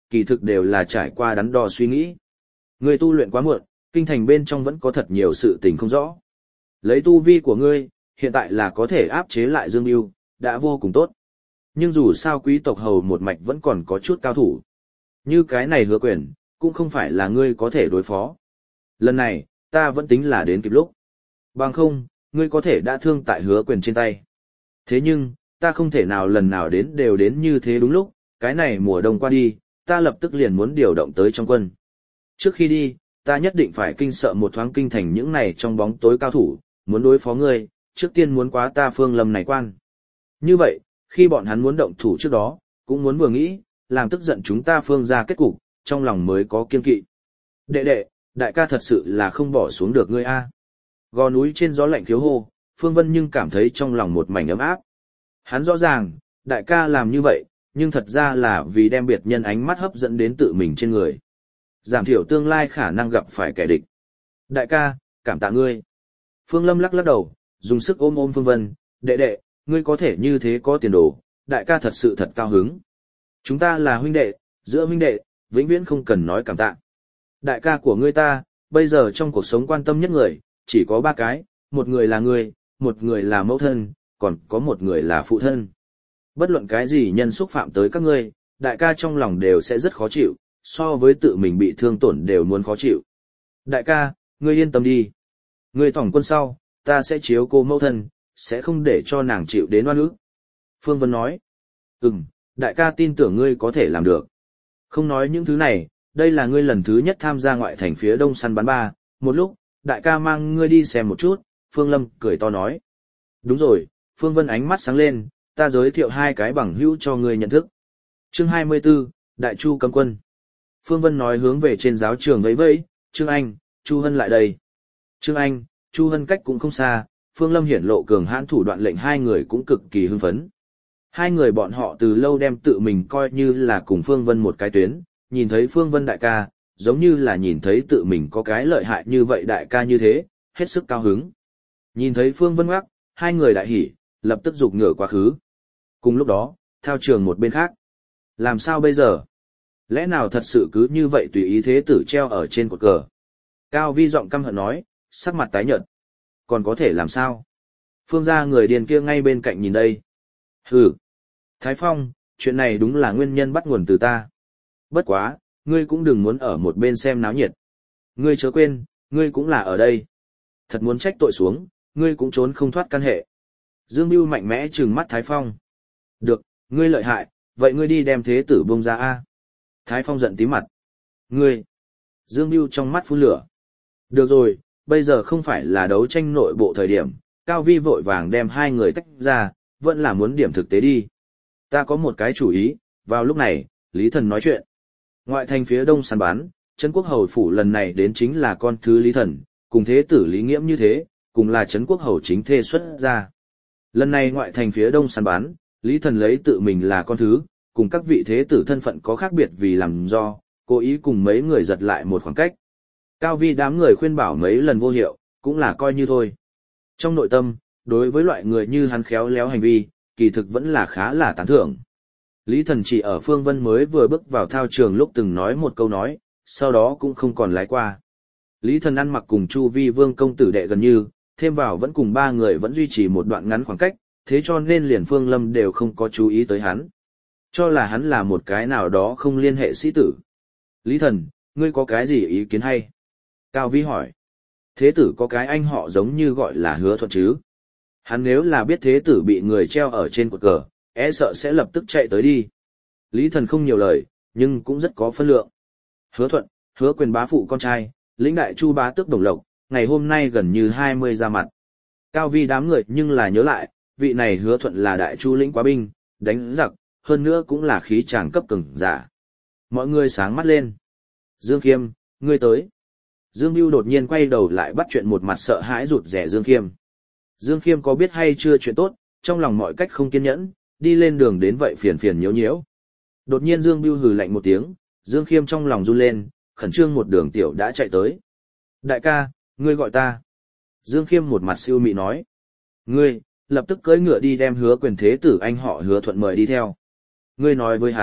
A: kỳ thực đều là trải qua đắn đo suy nghĩ. Ngươi tu luyện quá muộn, kinh thành bên trong vẫn có thật nhiều sự tình không rõ. Lấy tu vi của ngươi, hiện tại là có thể áp chế lại Dương Bưu, đã vô cùng tốt. Nhưng dù sao quý tộc hầu một mạch vẫn còn có chút cao thủ. Như cái này Hứa Quyền, cũng không phải là ngươi có thể đối phó. Lần này, ta vẫn tính là đến kịp lúc. Bằng không, ngươi có thể đã thương tại Hứa Quyền trên tay. Thế nhưng, ta không thể nào lần nào đến đều đến như thế đúng lúc, cái này mùa đông qua đi, ta lập tức liền muốn điều động tới trong quân. Trước khi đi, ta nhất định phải kinh sợ một thoáng kinh thành những này trong bóng tối cao thủ, muốn đối phó ngươi, trước tiên muốn quá ta Phương Lâm này quan. Như vậy, khi bọn hắn muốn động thủ trước đó, cũng muốn vừa nghĩ, làm tức giận chúng ta Phương ra kết cục, trong lòng mới có kiên kỵ. Đệ đệ, đại ca thật sự là không bỏ xuống được ngươi a. Gò núi trên gió lạnh thiếu hô, Phương Vân nhưng cảm thấy trong lòng một mảnh ấm áp. Hắn rõ ràng, đại ca làm như vậy, nhưng thật ra là vì đem biệt nhân ánh mắt hấp dẫn đến tự mình trên người. Giảm thiểu tương lai khả năng gặp phải kẻ địch. Đại ca, cảm tạ ngươi. Phương Lâm lắc lắc đầu, dùng sức ôm ôm Phương Vân, đệ đệ, ngươi có thể như thế có tiền đồ, đại ca thật sự thật cao hứng. Chúng ta là huynh đệ, giữa huynh đệ, vĩnh viễn không cần nói cảm tạ. Đại ca của ngươi ta, bây giờ trong cuộc sống quan tâm nhất người, chỉ có ba cái, một người là ngươi, một người là mẫu thân, còn có một người là phụ thân. Bất luận cái gì nhân xúc phạm tới các ngươi, đại ca trong lòng đều sẽ rất khó chịu, so với tự mình bị thương tổn đều muốn khó chịu. Đại ca, ngươi yên tâm đi. Ngươi tổng quân sau, ta sẽ chiếu cô mẫu thân, sẽ không để cho nàng chịu đến oan ức. Phương Vân nói, ừm, đại ca tin tưởng ngươi có thể làm được. Không nói những thứ này, đây là ngươi lần thứ nhất tham gia ngoại thành phía đông săn bắn ba, một lúc, đại ca mang ngươi đi xem một chút, Phương Lâm cười to nói. Đúng rồi, Phương Vân ánh mắt sáng lên, ta giới thiệu hai cái bằng hữu cho ngươi nhận thức. Chương hai mươi 24, Đại Chu cấm quân. Phương Vân nói hướng về trên giáo trường vẫy vẫy, Trương Anh, Chu Hân lại đây. Trương Anh, Chu Hân cách cũng không xa, Phương Lâm hiển lộ cường hãn thủ đoạn lệnh hai người cũng cực kỳ hưng phấn. Hai người bọn họ từ lâu đem tự mình coi như là cùng Phương Vân một cái tuyến, nhìn thấy Phương Vân đại ca, giống như là nhìn thấy tự mình có cái lợi hại như vậy đại ca như thế, hết sức cao hứng. Nhìn thấy Phương Vân ngoắc, hai người đại hỉ, lập tức giục ngựa quá khứ. Cùng lúc đó, theo trường một bên khác. Làm sao bây giờ? Lẽ nào thật sự cứ như vậy tùy ý thế tử treo ở trên cột cờ? Cao Vi giọng căm hận nói, sắc mặt tái nhợt. Còn có thể làm sao? Phương gia người điền kia ngay bên cạnh nhìn đây. Hừ. Thái Phong, chuyện này đúng là nguyên nhân bắt nguồn từ ta. Bất quá, ngươi cũng đừng muốn ở một bên xem náo nhiệt. Ngươi chớ quên, ngươi cũng là ở đây. Thật muốn trách tội xuống, ngươi cũng trốn không thoát căn hệ. Dương Bưu mạnh mẽ trừng mắt Thái Phong. Được, ngươi lợi hại, vậy ngươi đi đem thế tử buông ra a. Thái Phong giận tím mặt. Ngươi. Dương Bưu trong mắt phun lửa. Được rồi, bây giờ không phải là đấu tranh nội bộ thời điểm, Cao Vi vội vàng đem hai người tách ra, vẫn là muốn điểm thực tế đi. Ta có một cái chủ ý, vào lúc này, Lý Thần nói chuyện. Ngoại thành phía đông săn bán, Trấn Quốc Hầu phủ lần này đến chính là con thứ Lý Thần, cùng thế tử Lý Nghiễm như thế, cùng là Trấn Quốc Hầu chính thê xuất ra. Lần này ngoại thành phía đông săn bán, Lý Thần lấy tự mình là con thứ, cùng các vị thế tử thân phận có khác biệt vì làm do, cố ý cùng mấy người giật lại một khoảng cách. Cao Vi đám người khuyên bảo mấy lần vô hiệu, cũng là coi như thôi. Trong nội tâm, đối với loại người như hắn khéo léo hành vi, kỳ thực vẫn là khá là tán thưởng. Lý Thần chỉ ở Phương Vân mới vừa bước vào thao trường lúc từng nói một câu nói, sau đó cũng không còn lái qua. Lý Thần ăn mặc cùng Chu Vi Vương công tử đệ gần như, thêm vào vẫn cùng ba người vẫn duy trì một đoạn ngắn khoảng cách, thế cho nên liền Phương Lâm đều không có chú ý tới hắn. Cho là hắn là một cái nào đó không liên hệ sĩ tử. Lý Thần, ngươi có cái gì ý kiến hay? Cao Vi hỏi. Thế tử có cái anh họ giống như gọi là Hứa Thuận chứ? Hắn nếu là biết thế tử bị người treo ở trên cột cờ, e sợ sẽ lập tức chạy tới đi. Lý Thần không nhiều lời, nhưng cũng rất có phân lượng. Hứa Thuận, Hứa Quyền bá phụ con trai, lĩnh đại Chu bá tước Đồng Lộc, ngày hôm nay gần như hai mươi ra mặt. Cao Vi đám người nhưng là nhớ lại, vị này Hứa Thuận là đại Chu lĩnh quá binh, đánh giặc, hơn nữa cũng là khí tràng cấp cường giả. Mọi người sáng mắt lên. Dương Khiêm, ngươi tới. Dương Bưu đột nhiên quay đầu lại bắt chuyện một mặt sợ hãi rụt rẻ Dương Khiêm. Dương Khiêm có biết hay chưa chuyện tốt, trong lòng mọi cách không kiên nhẫn, đi lên đường đến vậy phiền phiền nhiễu nhiễu. Đột nhiên Dương Bưu hừ lạnh một tiếng, Dương Khiêm trong lòng run lên, khẩn trương một đường tiểu đã chạy tới. Đại ca, ngươi gọi ta. Dương Khiêm một mặt siêu mị nói. Ngươi, lập tức cưỡi ngựa đi đem Hứa Quyền thế tử anh họ Hứa Thuận mời đi theo. Ngươi nói với hắn,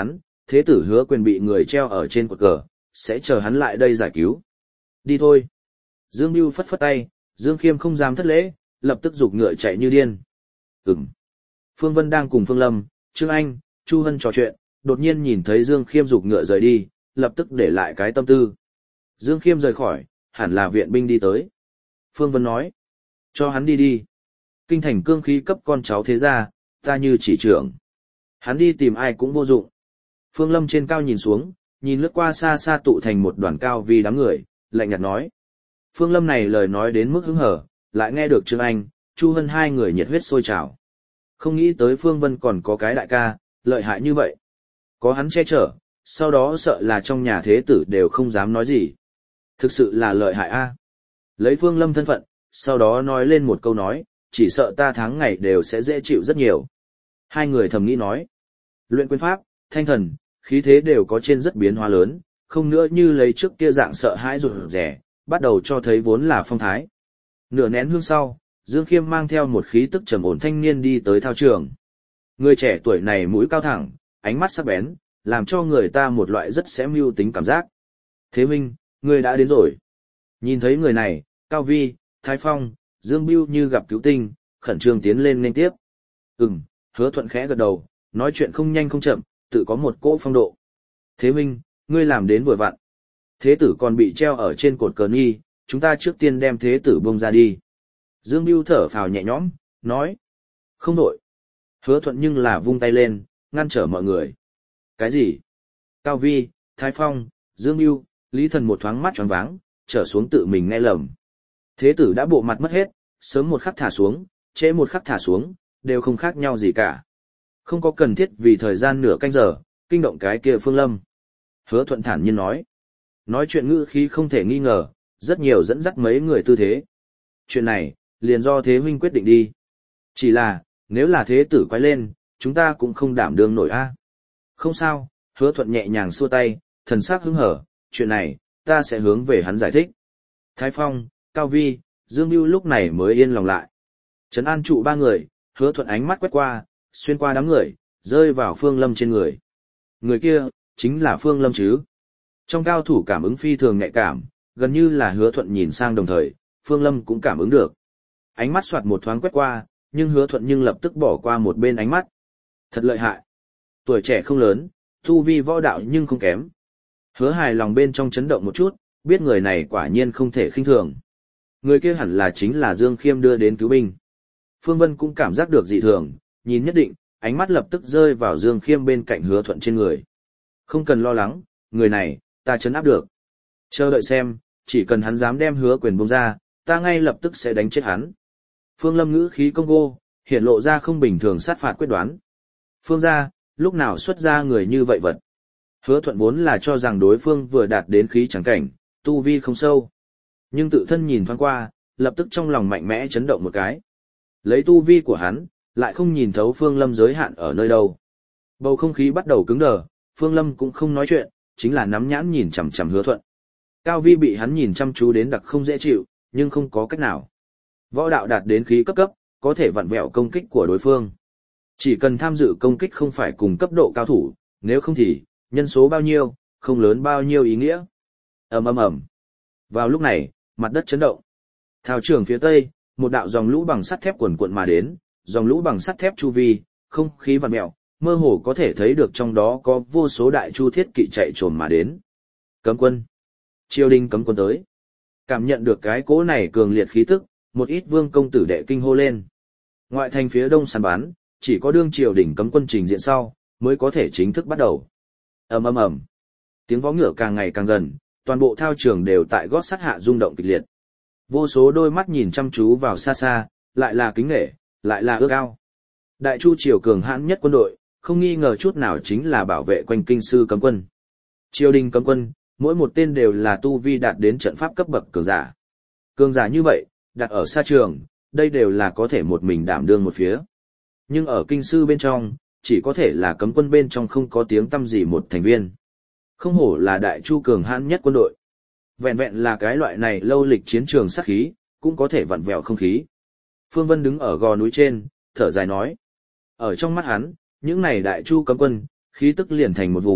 A: thế tử Hứa Quyền bị người treo ở trên cột cờ, sẽ chờ hắn lại đây giải cứu. Đi thôi. Dương Bưu phất phất tay, Dương Khiêm không dám thất lễ, lập tức giục ngựa chạy như điên. Ừm. Phương Vân đang cùng Phương Lâm, Trương Anh, Chu Hân trò chuyện, đột nhiên nhìn thấy Dương Khiêm giục ngựa rời đi, lập tức để lại cái tâm tư. Dương Khiêm rời khỏi, hẳn là viện binh đi tới. Phương Vân nói, cho hắn đi đi. Kinh thành cương khí cấp con cháu thế gia, ta như chỉ trưởng. Hắn đi tìm ai cũng vô dụng. Phương Lâm trên cao nhìn xuống, nhìn lướt qua xa xa tụ thành một đoàn cao vì đám người, lạnh nhạt nói. Phương Lâm này lời nói đến mức hứng hở, lại nghe được Trương Anh, Chu Hân hai người nhiệt huyết sôi trào. Không nghĩ tới Phương Vân còn có cái đại ca, lợi hại như vậy. Có hắn che chở, sau đó sợ là trong nhà thế tử đều không dám nói gì. Thực sự là lợi hại a. Lấy Phương Lâm thân phận, sau đó nói lên một câu nói, chỉ sợ ta tháng ngày đều sẽ dễ chịu rất nhiều. Hai người thầm nghĩ nói. Luyện quyền pháp, thanh thần, khí thế đều có trên rất biến hóa lớn, không nữa như lấy trước kia dạng sợ hãi rụt rẻ, bắt đầu cho thấy vốn là phong thái. Nửa nén hương sau, Dương Khiêm mang theo một khí tức trầm ổn thanh niên đi tới thao trường. Người trẻ tuổi này mũi cao thẳng, ánh mắt sắc bén, làm cho người ta một loại rất sẽ mưu tính cảm giác. Thế Minh, người đã đến rồi. Nhìn thấy người này, Cao Vi, Thái Phong, Dương Bưu như gặp cứu tinh, khẩn trương tiến lên nên tiếp. Ừm, Hứa Thuận khẽ gật đầu, nói chuyện không nhanh không chậm, tự có một cỗ phong độ. Thế Minh, ngươi làm đến vừa vặn. Thế tử còn bị treo ở trên cột cờ nghi, chúng ta trước tiên đem thế tử bông ra đi. Dương Bưu thở phào nhẹ nhõm, nói. Không đổi. Hứa Thuận nhưng là vung tay lên, ngăn trở mọi người. Cái gì? Cao Vi, Thái Phong, Dương Bưu, Lý Thần một thoáng mắt choáng váng, trở xuống tự mình nghe lầm. Thế tử đã bộ mặt mất hết, sớm một khắc thả xuống, trễ một khắc thả xuống, đều không khác nhau gì cả. Không có cần thiết vì thời gian nửa canh giờ, kinh động cái kia Phương Lâm. Hứa Thuận thản nhiên nói. Nói chuyện ngữ khí không thể nghi ngờ, rất nhiều dẫn dắt mấy người tư thế. Chuyện này, liền do Thế Huynh quyết định đi. Chỉ là, nếu là thế tử quay lên, chúng ta cũng không đảm đương nổi a. Không sao, Hứa Thuận nhẹ nhàng xua tay, thần sắc hứng hở, chuyện này, ta sẽ hướng về hắn giải thích. Thái Phong, Cao Vi, Dương Bưu lúc này mới yên lòng lại. Trấn an trụ ba người, Hứa Thuận ánh mắt quét qua, xuyên qua đám người, rơi vào Phương Lâm trên người. Người kia, chính là Phương Lâm chứ. Trong cao thủ cảm ứng phi thường nhạy cảm, gần như là Hứa Thuận nhìn sang đồng thời, Phương Lâm cũng cảm ứng được. Ánh mắt soạt một thoáng quét qua, nhưng Hứa Thuận nhưng lập tức bỏ qua một bên ánh mắt. Thật lợi hại. Tuổi trẻ không lớn, tu vi võ đạo nhưng không kém. Hứa hài lòng bên trong chấn động một chút, biết người này quả nhiên không thể khinh thường. Người kia hẳn là chính là Dương Khiêm đưa đến cứu binh. Phương Vân cũng cảm giác được dị thường, nhìn nhất định, ánh mắt lập tức rơi vào Dương Khiêm bên cạnh Hứa Thuận trên người. Không cần lo lắng, người này, ta trấn áp được. Chờ đợi xem, chỉ cần hắn dám đem Hứa Quyền bông ra, ta ngay lập tức sẽ đánh chết hắn. Phương Lâm ngữ khí công gô, hiện lộ ra không bình thường sát phạt quyết đoán. Phương gia, lúc nào xuất ra người như vậy vật. Hứa Thuận vốn là cho rằng đối phương vừa đạt đến khí trắng cảnh, tu vi không sâu. Nhưng tự thân nhìn thoáng qua, lập tức trong lòng mạnh mẽ chấn động một cái. Lấy tu vi của hắn, lại không nhìn thấu Phương Lâm giới hạn ở nơi đâu. Bầu không khí bắt đầu cứng đờ, Phương Lâm cũng không nói chuyện, chính là nắm nhãn nhìn chằm chằm Hứa Thuận. Cao Vi bị hắn nhìn chăm chú đến đặc không dễ chịu, nhưng không có cách nào. Võ đạo đạt đến khí cấp cấp, có thể vặn vẹo công kích của đối phương. Chỉ cần tham dự công kích không phải cùng cấp độ cao thủ, nếu không thì, nhân số bao nhiêu, không lớn bao nhiêu ý nghĩa. Ầm ầm ầm. Vào lúc này, mặt đất chấn động. Thao trường phía tây, một đạo dòng lũ bằng sắt thép cuồn cuộn mà đến, dòng lũ bằng sắt thép chu vi, không khí vặn vẹo, mơ hồ có thể thấy được trong đó có vô số đại chu thiết kỵ chạy trồm mà đến. Cấm quân. Triều đình cấm quân tới. Cảm nhận được cái cỗ này cường liệt khí tức, một ít vương công tử đệ kinh hô lên. Ngoại thành phía đông săn bắn, chỉ có đương triều đình cấm quân trình diện sau, mới có thể chính thức bắt đầu. Ầm ầm ầm. Tiếng vó ngựa càng ngày càng gần, toàn bộ thao trường đều tại gót sắt hạ rung động kịch liệt. Vô số đôi mắt nhìn chăm chú vào xa xa, lại là kính nể, lại là ước ao. Đại chu triều cường hãn nhất quân đội, không nghi ngờ chút nào chính là bảo vệ quanh kinh sư cấm quân. Triều đình cấm quân, mỗi một tên đều là tu vi đạt đến trận pháp cấp bậc cường giả. Cường giả như vậy, đặt ở xa trường, đây đều là có thể một mình đảm đương một phía. Nhưng ở kinh sư bên trong, chỉ có thể là cấm quân bên trong không có tiếng tăm gì một thành viên. Không hổ là đại chu cường hãn nhất quân đội. Vẹn vẹn là cái loại này lâu lịch chiến trường sát khí, cũng có thể vặn vẹo không khí. Phương Vân đứng ở gò núi trên, thở dài nói. Ở trong mắt hắn, những này đại chu cấm quân, khí tức liền thành một vùng,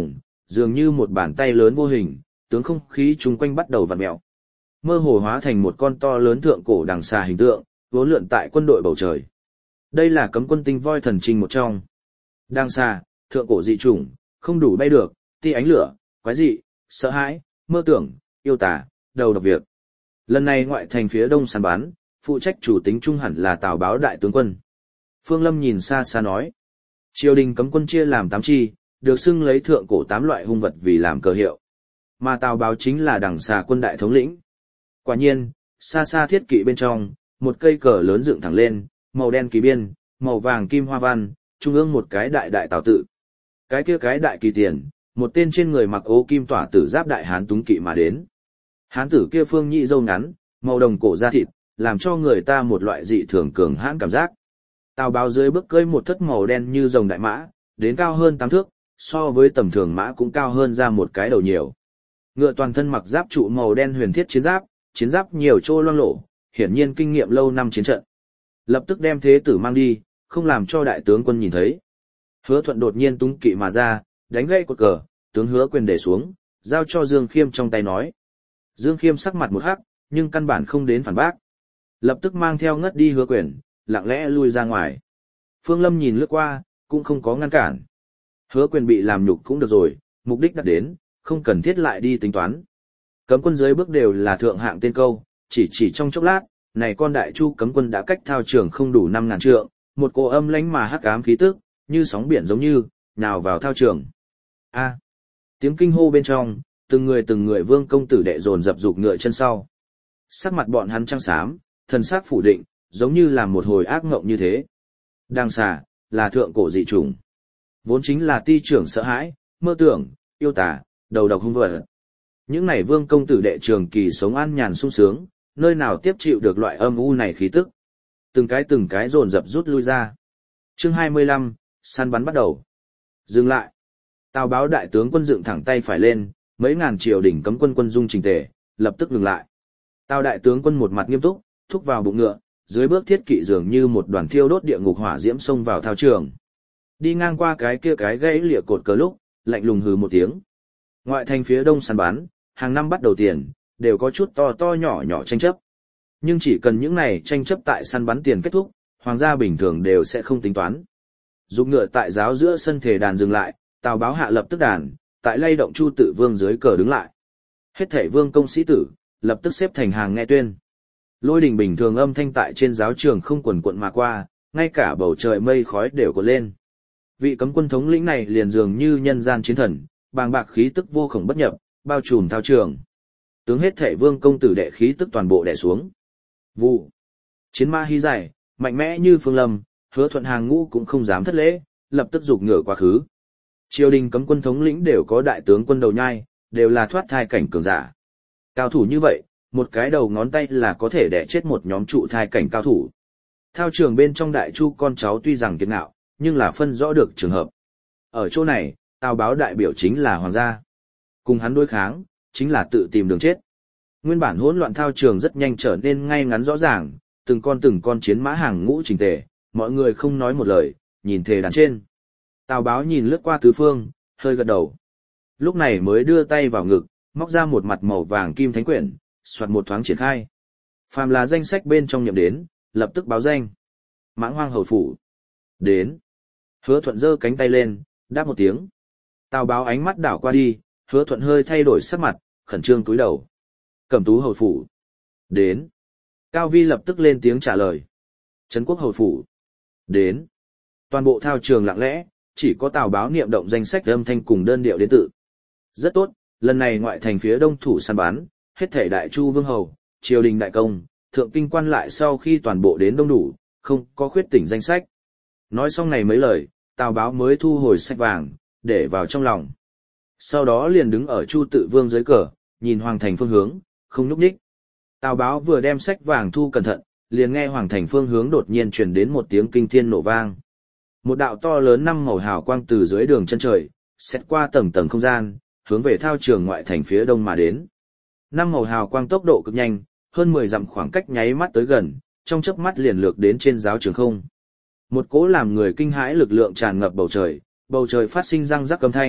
A: dường như một bàn tay lớn vô hình, tướng không khí chung quanh bắt đầu vặn mèo. Mơ hồ hóa thành một con to lớn thượng cổ đằng xà hình tượng, vốn lượn tại quân đội bầu trời. Đây là cấm quân tinh voi thần trinh một trong. Đằng xà, thượng cổ dị chủng, không đủ bay được, tia ánh lửa, quái dị, sợ hãi, mơ tưởng, yêu tà, đầu độc việc. Lần này ngoại thành phía đông săn bắn, phụ trách chủ tính trung hẳn là Tào Báo đại tướng quân. Phương Lâm nhìn xa xa nói. Triều đình cấm quân chia làm tám chi, được xưng lấy thượng cổ tám loại hung vật vì làm cờ hiệu. Mà Tào Báo chính là đằng xà quân đại thống lĩnh. Quả nhiên, xa xa thiết kỵ bên trong, một cây cờ lớn dựng thẳng lên, màu đen kỳ biên, màu vàng kim hoa văn, trung ương một cái đại đại Tào tự. Cái kia cái đại kỳ tiền, một tên trên người mặc ố kim tỏa tử giáp đại hán túng kỵ mà đến. Hán tử kia phương nhị râu ngắn, màu đồng cổ da thịt, làm cho người ta một loại dị thường cường hãn cảm giác. Tào Báo dưới bước cưỡi một thất màu đen như rồng đại mã, đến cao hơn tám thước, so với tầm thường mã cũng cao hơn ra một cái đầu nhiều. Ngựa toàn thân mặc giáp trụ màu đen huyền thiết chiến giáp, chiến giáp nhiều chỗ loang lổ, hiển nhiên kinh nghiệm lâu năm chiến trận. Lập tức đem thế tử mang đi, không làm cho đại tướng quân nhìn thấy. Hứa Thuận đột nhiên túng kỵ mà ra, đánh gãy cột cờ, tướng Hứa Quyền để xuống, giao cho Dương Khiêm trong tay nói. Dương Khiêm sắc mặt một hắc, nhưng căn bản không đến phản bác. Lập tức mang theo ngất đi Hứa Quyền, lặng lẽ lui ra ngoài. Phương Lâm nhìn lướt qua, cũng không có ngăn cản. Hứa Quyền bị làm nhục cũng được rồi, mục đích đạt đến, không cần thiết lại đi tính toán. Cấm quân dưới bước đều là thượng hạng tên câu, chỉ chỉ trong chốc lát, này con đại chu cấm quân đã cách thao trường không đủ năm ngàn trượng, một cỗ âm lãnh mà hắc ám khí tức, như sóng biển giống như, nào vào thao trường. A! Tiếng kinh hô bên trong, từng người từng người vương công tử đệ dồn dập dục ngựa chân sau. Sắc mặt bọn hắn trắng xám, thần sắc phủ định, giống như là một hồi ác ngộng như thế. Đằng xà, là thượng cổ dị chủng. Vốn chính là ti trưởng sợ hãi, mơ tưởng, yêu tà, đầu độc hung vật. Những này vương công tử đệ trường kỳ sống an nhàn sung sướng, nơi nào tiếp chịu được loại âm u này khí tức. Từng cái từng cái dồn dập rút lui ra. Chương hai mươi lăm, săn bắn bắt đầu. Dừng lại. Tào Báo đại tướng quân dựng thẳng tay phải lên, mấy ngàn triều đình cấm quân quân dung trình tề, lập tức ngừng lại. Tào đại tướng quân một mặt nghiêm túc, thúc vào bụng ngựa, dưới bước thiết kỵ dường như một đoàn thiêu đốt địa ngục hỏa diễm xông vào thao trường. Đi ngang qua cái kia cái gãy lịa cột cờ lúc, lạnh lùng hừ một tiếng. Ngoại thành phía đông săn bắn, hàng năm bắt đầu tiền, đều có chút to to nhỏ nhỏ tranh chấp. Nhưng chỉ cần những này tranh chấp tại săn bắn tiền kết thúc, hoàng gia bình thường đều sẽ không tính toán. Dục ngựa tại giáo giữa sân thể đàn dừng lại, Tào Báo hạ lập tức đàn, tại lay động Chu Tự Vương dưới cờ đứng lại. Hết thảy vương công sĩ tử, lập tức xếp thành hàng nghe tuyên. Lôi đình bình thường âm thanh tại trên giáo trường không quần quận mà qua, ngay cả bầu trời mây khói đều cuộn lên. Vị cấm quân thống lĩnh này liền dường như nhân gian chiến thần, bàng bạc khí tức vô khổng bất nhập, bao trùm thao trường. Tướng hết thảy vương công tử đệ khí tức toàn bộ đè xuống. Vụ. Chiến ma hí dài, mạnh mẽ như Phương Lâm, Hứa Thuận hàng ngũ cũng không dám thất lễ, lập tức giục ngựa quá khứ. Triều đình cấm quân thống lĩnh đều có đại tướng quân đầu nhai, đều là thoát thai cảnh cường giả. Cao thủ như vậy, một cái đầu ngón tay là có thể đè chết một nhóm trụ thai cảnh cao thủ. Thao trường bên trong đại chu con cháu tuy rằng kiệt ngạo, nhưng là phân rõ được trường hợp. Ở chỗ này, Tào Báo đại biểu chính là hoàng gia. Cùng hắn đối kháng, chính là tự tìm đường chết. Nguyên bản hỗn loạn thao trường rất nhanh trở nên ngay ngắn rõ ràng, từng con từng con chiến mã hàng ngũ chỉnh tề, mọi người không nói một lời, nhìn thề đàn trên. Tào Báo nhìn lướt qua tứ phương, hơi gật đầu. Lúc này mới đưa tay vào ngực, móc ra một mặt màu vàng kim thánh quyển, soạt một thoáng triển khai. Phàm là danh sách bên trong nhậm đến, lập tức báo danh. Mãng Hoang hầu phủ. Đến. Hứa Thuận giơ cánh tay lên, đáp một tiếng. Tào Báo ánh mắt đảo qua đi, Hứa Thuận hơi thay đổi sắc mặt, khẩn trương cúi đầu. Cẩm Tú hầu phủ. Đến. Cao Vi lập tức lên tiếng trả lời. Trấn Quốc hầu phủ. Đến. Toàn bộ thao trường lặng lẽ, chỉ có Tào Báo niệm động danh sách âm thanh cùng đơn điệu đến tự. Rất tốt, lần này ngoại thành phía đông thủ săn bắn, hết thể đại chu vương hầu, triều đình đại công, thượng kinh quan lại sau khi toàn bộ đến đông đủ, không có khuyết tỉnh danh sách. Nói xong này mấy lời, Tào Báo mới thu hồi sách vàng, để vào trong lòng. Sau đó liền đứng ở Chu Tự Vương dưới cờ, nhìn hoàng thành phương hướng, không nhúc nhích. Tào Báo vừa đem sách vàng thu cẩn thận, liền nghe hoàng thành phương hướng đột nhiên truyền đến một tiếng kinh thiên nổ vang. Một đạo to lớn năm màu hào quang từ dưới đường chân trời, xét qua tầng tầng không gian, hướng về thao trường ngoại thành phía đông mà đến. Năm màu hào quang tốc độ cực nhanh, hơn mười dặm khoảng cách nháy mắt tới gần, trong chớp mắt liền lược đến trên giáo trường không. Một cỗ làm người kinh hãi lực lượng tràn ngập bầu trời, bầu trời phát sinh răng rắc âm thanh,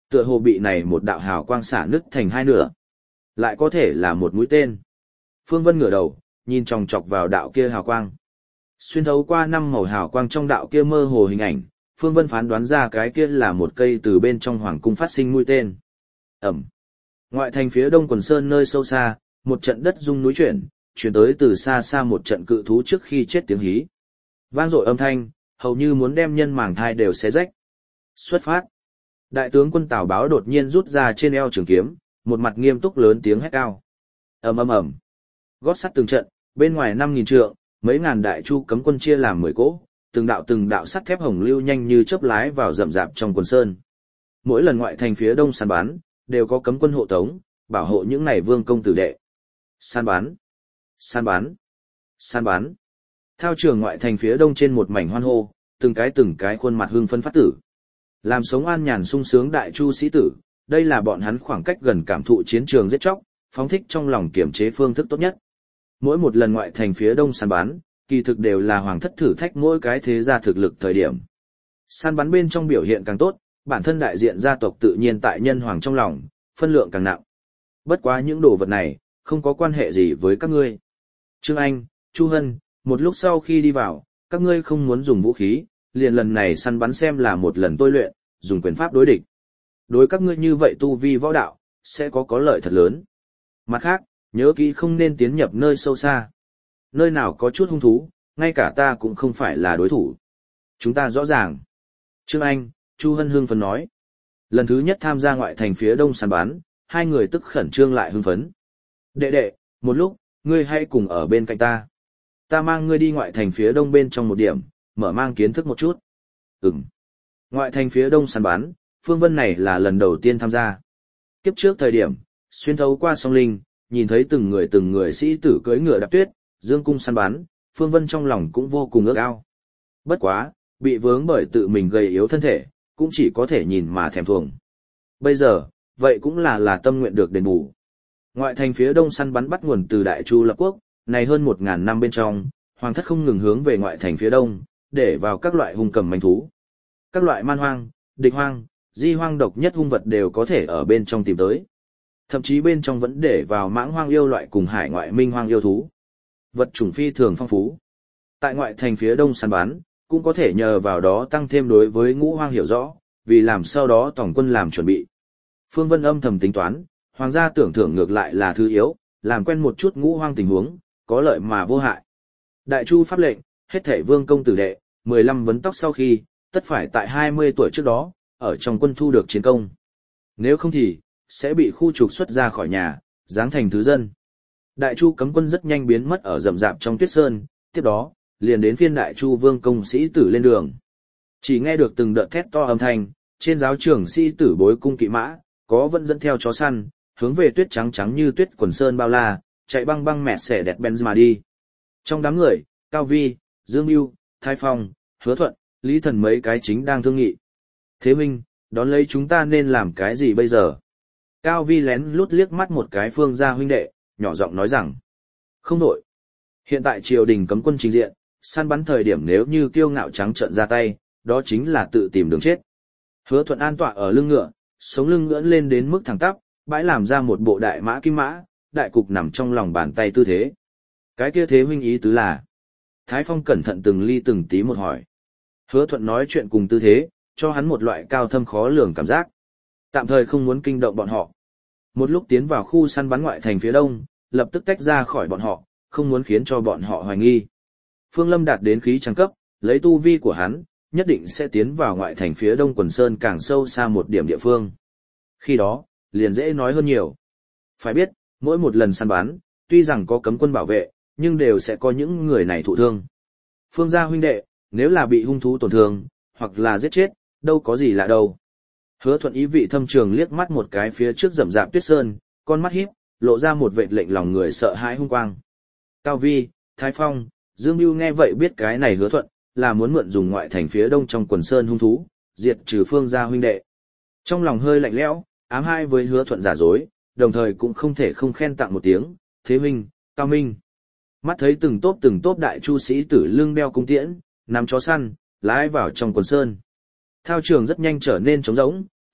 A: Tựa hồ bị này một đạo hào quang xả nứt thành hai nửa. Lại có thể là một mũi tên. Phương Vân ngửa đầu, nhìn chòng chọc vào đạo kia hào quang. Xuyên thấu qua năm màu hào quang trong đạo kia mơ hồ hình ảnh, Phương Vân phán đoán ra cái kia là một cây từ bên trong hoàng cung phát sinh mũi tên. Ẩm. Ngoại thành phía đông quần sơn nơi sâu xa, một trận đất rung núi chuyển, chuyển tới từ xa xa một trận cự thú trước khi chết tiếng hí. Vang dội âm thanh, hầu như muốn đem nhân màng thai đều xé rách. Xuất phát. Đại tướng quân Tào Báo đột nhiên rút ra trên eo trường kiếm, một mặt nghiêm túc lớn tiếng hét cao. Ầm ầm ầm. Gót sắt từng trận, bên ngoài năm nghìn trượng, mấy ngàn đại chu cấm quân chia làm mười cỗ, từng đạo từng đạo sắt thép hồng lưu nhanh như chớp lái vào rậm rạp trong quần sơn. Mỗi lần ngoại thành phía đông săn bắn, đều có cấm quân hộ tống, bảo hộ những này vương công tử đệ. Săn bắn, săn bắn, săn bắn. Thao trường ngoại thành phía đông trên một mảnh hoan hô, từng cái từng cái khuôn mặt hưng phấn phát tử. Làm sống an nhàn sung sướng đại chu sĩ tử, đây là bọn hắn khoảng cách gần cảm thụ chiến trường giết chóc, phóng thích trong lòng kiểm chế phương thức tốt nhất. Mỗi một lần ngoại thành phía đông săn bắn, kỳ thực đều là hoàng thất thử thách mỗi cái thế gia thực lực thời điểm. Săn bắn bên trong biểu hiện càng tốt, bản thân đại diện gia tộc tự nhiên tại nhân hoàng trong lòng, phân lượng càng nặng. Bất quá những đồ vật này, không có quan hệ gì với các ngươi. Trương Anh, Chu Hân, một lúc sau khi đi vào, các ngươi không muốn dùng vũ khí, liền lần này săn bắn xem là một lần tôi luyện, dùng quyền pháp đối địch. Đối các ngươi như vậy tu vi võ đạo, sẽ có có lợi thật lớn. Mặt khác, nhớ kỹ không nên tiến nhập nơi sâu xa. Nơi nào có chút hung thú, ngay cả ta cũng không phải là đối thủ. Chúng ta rõ ràng. Trương Anh, Chu Hân hưng phấn nói. Lần thứ nhất tham gia ngoại thành phía đông săn bắn, hai người tức khẩn trương lại hưng phấn. Đệ đệ, một lúc, ngươi hãy cùng ở bên cạnh ta. Ta mang ngươi đi ngoại thành phía đông bên trong một điểm, mở mang kiến thức một chút. Ừm. Ngoại thành phía đông săn bắn, Phương Vân này là lần đầu tiên tham gia. Kiếp trước thời điểm, xuyên thấu qua song linh, nhìn thấy từng người từng người sĩ tử cưỡi ngựa đạp tuyết, dương cung săn bắn, Phương Vân trong lòng cũng vô cùng ước ao. Bất quá, bị vướng bởi tự mình gầy yếu thân thể, cũng chỉ có thể nhìn mà thèm thuồng. Bây giờ, vậy cũng là là tâm nguyện được đền bù. Ngoại thành phía đông săn bắn bắt nguồn từ Đại Chu lập quốc, này hơn một ngàn năm bên trong, hoàng thất không ngừng hướng về ngoại thành phía đông, để vào các loại hung cầm manh thú. Các loại man hoang, địch hoang, di hoang độc nhất hung vật đều có thể ở bên trong tìm tới. Thậm chí bên trong vẫn để vào mãng hoang yêu loại cùng hải ngoại minh hoang yêu thú. Vật chủng phi thường phong phú. Tại ngoại thành phía đông săn bắn, cũng có thể nhờ vào đó tăng thêm đối với ngũ hoang hiểu rõ, vì làm sau đó tổng quân làm chuẩn bị. Phương Vân âm thầm tính toán, hoàng gia tưởng thưởng ngược lại là thứ yếu, làm quen một chút ngũ hoang tình huống, có lợi mà vô hại. Đại Chu pháp lệnh, hết thảy vương công tử đệ, mười lăm vấn tóc sau khi, tất phải tại hai mươi tuổi trước đó, ở trong quân thu được chiến công. Nếu không thì, sẽ bị khu trục xuất ra khỏi nhà, giáng thành thứ dân. Đại Chu cấm quân rất nhanh biến mất ở rậm rạp trong tuyết sơn, tiếp đó, liền đến phiên Đại Chu vương công sĩ tử lên đường. Chỉ nghe được từng đợt thét to âm thanh, trên giáo trường sĩ tử bối cung kỵ mã, có vẫn dẫn theo chó săn, hướng về tuyết trắng trắng như tuyết quần sơn bao la, chạy băng băng mẹ xẻ đẹp Benz mà đi. Trong đám người, Cao Vi, Dương Bưu, Thái Phong, Hứa Thuận, Lý Thần mấy cái chính đang thương nghị. Thế minh, đón lấy chúng ta nên làm cái gì bây giờ? Cao Vi lén lút liếc mắt một cái Phương gia huynh đệ, nhỏ giọng nói rằng. Không đổi. Hiện tại triều đình cấm quân trình diện, săn bắn thời điểm nếu như kiêu ngạo trắng trợn ra tay, đó chính là tự tìm đường chết. Hứa Thuận an tọa ở lưng ngựa, sống lưng ngưỡng lên đến mức thẳng tắp, bãi làm ra một bộ đại mã kim mã, đại cục nằm trong lòng bàn tay tư thế. Cái kia thế huynh ý tứ là. Thái Phong cẩn thận từng ly từng tí một hỏi. Hứa Thuận nói chuyện cùng tư thế, cho hắn một loại cao thâm khó lường cảm giác. Tạm thời không muốn kinh động bọn họ. Một lúc tiến vào khu săn bắn ngoại thành phía đông, lập tức tách ra khỏi bọn họ, không muốn khiến cho bọn họ hoài nghi. Phương Lâm đạt đến khí trăng cấp, lấy tu vi của hắn, nhất định sẽ tiến vào ngoại thành phía đông quần sơn càng sâu xa một điểm địa phương. Khi đó, liền dễ nói hơn nhiều. Phải biết, mỗi một lần săn bắn, tuy rằng có cấm quân bảo vệ, nhưng đều sẽ có những người này thụ thương. Phương gia huynh đệ, nếu là bị hung thú tổn thương, hoặc là giết chết, đâu có gì lạ đâu. Hứa Thuận ý vị thâm trường liếc mắt một cái phía trước rậm rạp tuyết sơn, con mắt híp, lộ ra một vệt lệnh lòng người sợ hãi hung quang. Cao Vi, Thái Phong, Dương Bưu nghe vậy biết cái này Hứa Thuận, là muốn mượn dùng ngoại thành phía đông trong quần sơn hung thú, diệt trừ Phương gia huynh đệ. Trong lòng hơi lạnh lẽo, ám hai với Hứa Thuận giả dối, đồng thời cũng không thể không khen tặng một tiếng, thế huynh, cao minh. Mắt thấy từng tốp từng tốp đại chu sĩ tử lưng đeo cung tiễn, nắm chó săn, lái vào trong quần sơn. Thao trường rất nhanh trở nên trống rỗng,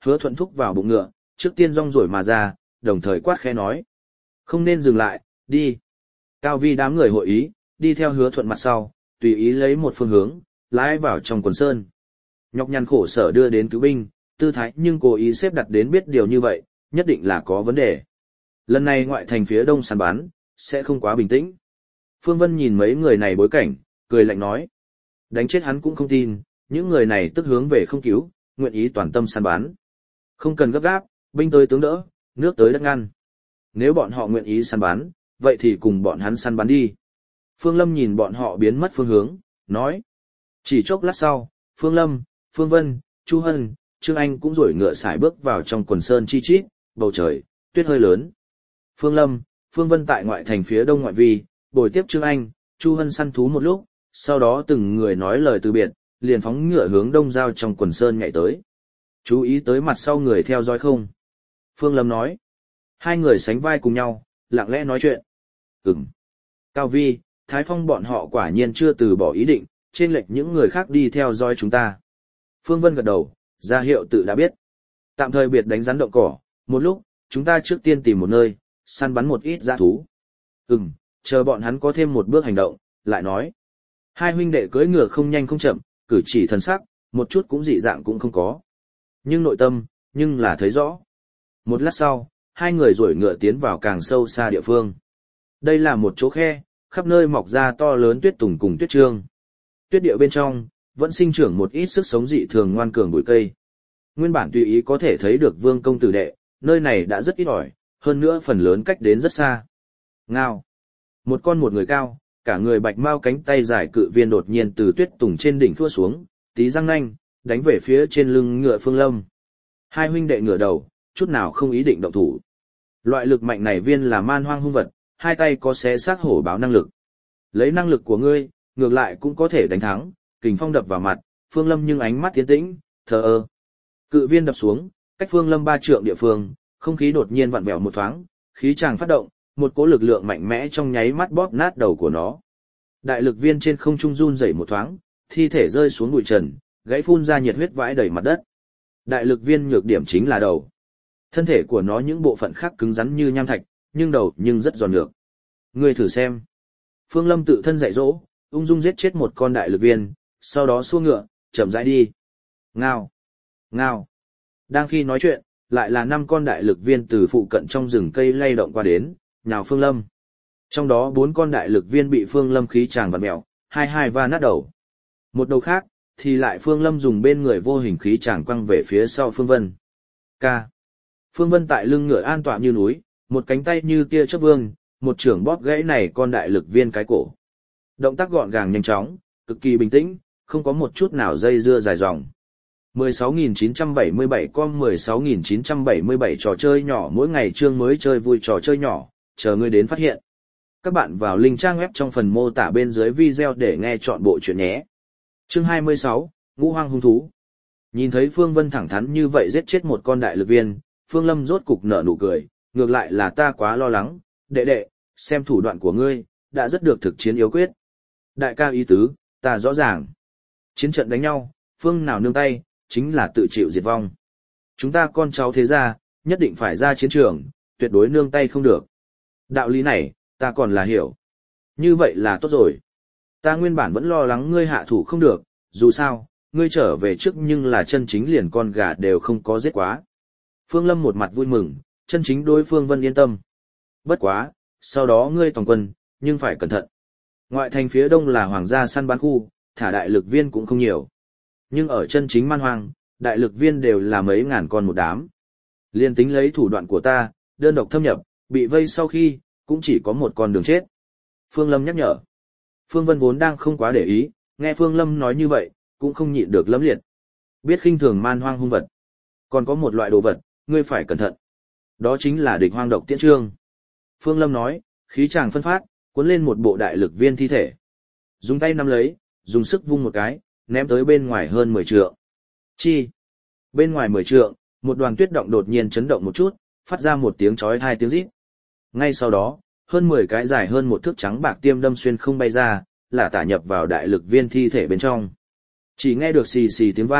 A: Hứa Thuận thúc vào bụng ngựa, trước tiên rong rổi mà ra, đồng thời quát khẽ nói. Không nên dừng lại, đi. Cao Vi đám người hội ý, đi theo Hứa Thuận mặt sau, tùy ý lấy một phương hướng, lái vào trong quần sơn. Nhọc nhằn khổ sở đưa đến cứu binh, tư thái nhưng cố ý xếp đặt đến biết điều như vậy, nhất định là có vấn đề. Lần này ngoại thành phía đông săn bắn, sẽ không quá bình tĩnh. Phương Vân nhìn mấy người này bối cảnh, cười lạnh nói. Đánh chết hắn cũng không tin, những người này tức hướng về không cứu, nguyện ý toàn tâm săn bắn. Không cần gấp gáp, binh tới tướng đỡ, nước tới đất ngăn. Nếu bọn họ nguyện ý săn bắn, vậy thì cùng bọn hắn săn bắn đi. Phương Lâm nhìn bọn họ biến mất phương hướng, nói. Chỉ chốc lát sau, Phương Lâm, Phương Vân, Chu Hân, Trương Anh cũng rổi ngựa sải bước vào trong quần sơn chi chít, bầu trời, tuyết hơi lớn. Phương Lâm, Phương Vân tại ngoại thành phía đông ngoại vi, bồi tiếp Trương Anh, Chu Hân săn thú một lúc, sau đó từng người nói lời từ biệt, liền phóng ngựa hướng đông giao trong quần sơn nhảy tới. Chú ý tới mặt sau người theo dõi không? Phương Lâm nói. Hai người sánh vai cùng nhau, lặng lẽ nói chuyện. Ừm. Cao Vi, Thái Phong bọn họ quả nhiên chưa từ bỏ ý định, trên lệch những người khác đi theo dõi chúng ta. Phương Vân gật đầu, ra hiệu tự đã biết. Tạm thời biệt đánh rắn động cỏ, một lúc, chúng ta trước tiên tìm một nơi, săn bắn một ít dã thú. Ừm, chờ bọn hắn có thêm một bước hành động, lại nói. Hai huynh đệ cưỡi ngựa không nhanh không chậm, cử chỉ thần sắc, một chút cũng dị dạng cũng không có. Nhưng nội tâm, nhưng là thấy rõ. Một lát sau, hai người rổi ngựa tiến vào càng sâu xa địa phương. Đây là một chỗ khe, khắp nơi mọc ra to lớn tuyết tùng cùng tuyết trương. Tuyết địa bên trong, vẫn sinh trưởng một ít sức sống dị thường ngoan cường bụi cây. Nguyên bản tùy ý có thể thấy được vương công tử đệ, nơi này đã rất ít ỏi, hơn nữa phần lớn cách đến rất xa. Ngao. Một con một người cao, cả người bạch mau cánh tay dài cự viên đột nhiên từ tuyết tùng trên đỉnh thua xuống, tí răng nanh, đánh về phía trên lưng ngựa Phương Lâm. Hai huynh đệ ngửa đầu, chút nào không ý định động thủ. Loại lực mạnh này viên là man hoang hung vật, hai tay có xé xác hổ báo năng lực. Lấy năng lực của ngươi, ngược lại cũng có thể đánh thắng, kình phong đập vào mặt, Phương Lâm nhưng ánh mắt tiến tĩnh, thờ ơ. Cự viên đập xuống, cách Phương Lâm ba trượng địa phương, không khí đột nhiên vặn vẹo một thoáng, khí tràng phát động, một cỗ lực lượng mạnh mẽ trong nháy mắt bóp nát đầu của nó. Đại lực viên trên không trung run rẩy một thoáng, thi thể rơi xuống bụi trần, gãy phun ra nhiệt huyết vãi đầy mặt đất. Đại lực viên nhược điểm chính là đầu. Thân thể của nó những bộ phận khác cứng rắn như nham thạch, nhưng đầu nhưng rất giòn nhược. Ngươi thử xem. Phương Lâm tự thân dạy dỗ, ung dung giết chết một con đại lực viên, sau đó xua ngựa, chậm rãi đi. Ngao, ngao. Đang khi nói chuyện, lại là năm con đại lực viên từ phụ cận trong rừng cây lay động qua đến, nhào Phương Lâm. Trong đó bốn con đại lực viên bị Phương Lâm khí tràng vặn mèo, hai hai va nát đầu. Một đầu khác, thì lại Phương Lâm dùng bên người vô hình khí tràng quăng về phía sau Phương Vân. Ca. Phương Vân tại lưng ngựa an tọa như núi, một cánh tay như tia chớp vương, một trưởng bóp gãy này con đại lực viên cái cổ. Động tác gọn gàng nhanh chóng, cực kỳ bình tĩnh, không có một chút nào dây dưa dài dòng. mười sáu nghìn chín trăm bảy mươi bảy com mười sáu nghìn chín trăm bảy mươi bảy trò chơi nhỏ mỗi ngày chương mới chơi vui trò chơi nhỏ, chờ ngươi đến phát hiện. Các bạn vào link trang web trong phần mô tả bên dưới video để nghe chọn bộ chuyện nhé. Chương hai mươi sáu, Ngũ Hoang hung thú. Nhìn thấy Phương Vân thẳng thắn như vậy giết chết một con đại lực viên, Phương Lâm rốt cục nở nụ cười, ngược lại là ta quá lo lắng, đệ đệ, xem thủ đoạn của ngươi, đã rất được thực chiến yếu quyết. Đại ca ý tứ, ta rõ ràng. Chiến trận đánh nhau, phương nào nương tay, chính là tự chịu diệt vong. Chúng ta con cháu thế gia, nhất định phải ra chiến trường, tuyệt đối nương tay không được. Đạo lý này, ta còn là hiểu. Như vậy là tốt rồi. Ta nguyên bản vẫn lo lắng ngươi hạ thủ không được, dù sao, ngươi trở về trước nhưng là chân chính liền con gà đều không có giết quá. Phương Lâm một mặt vui mừng, chân chính đối Phương Vân yên tâm. Bất quá, sau đó ngươi toàn quân, nhưng phải cẩn thận. Ngoại thành phía đông là hoàng gia săn bắn khu, thả đại lực viên cũng không nhiều. Nhưng ở chân chính man hoang, đại lực viên đều là mấy ngàn con một đám. Liên tính lấy thủ đoạn của ta, đơn độc thâm nhập, bị vây sau khi, cũng chỉ có một con đường chết. Phương Lâm nhắc nhở. Phương Vân vốn đang không quá để ý, nghe Phương Lâm nói như vậy, cũng không nhịn được lẫm liệt. Biết khinh thường man hoang hung vật. Còn có một loại đồ vật, ngươi phải cẩn thận. Đó chính là địch hoang độc tiễn trương. Phương Lâm nói, khí tràng phân phát, cuốn lên một bộ đại lực viên thi thể. Dùng tay nắm lấy, dùng sức vung một cái, ném tới bên ngoài hơn mười trượng. Chi? Bên ngoài mười trượng, một đoàn tuyết động đột nhiên chấn động một chút, phát ra một tiếng chói tai tiếng rít. Ngay sau đó, hơn mười cái dài hơn một thước trắng bạc tiêm đâm xuyên không bay ra, là tả nhập vào đại lực viên thi thể bên trong. Chỉ nghe được xì xì tiếng vang,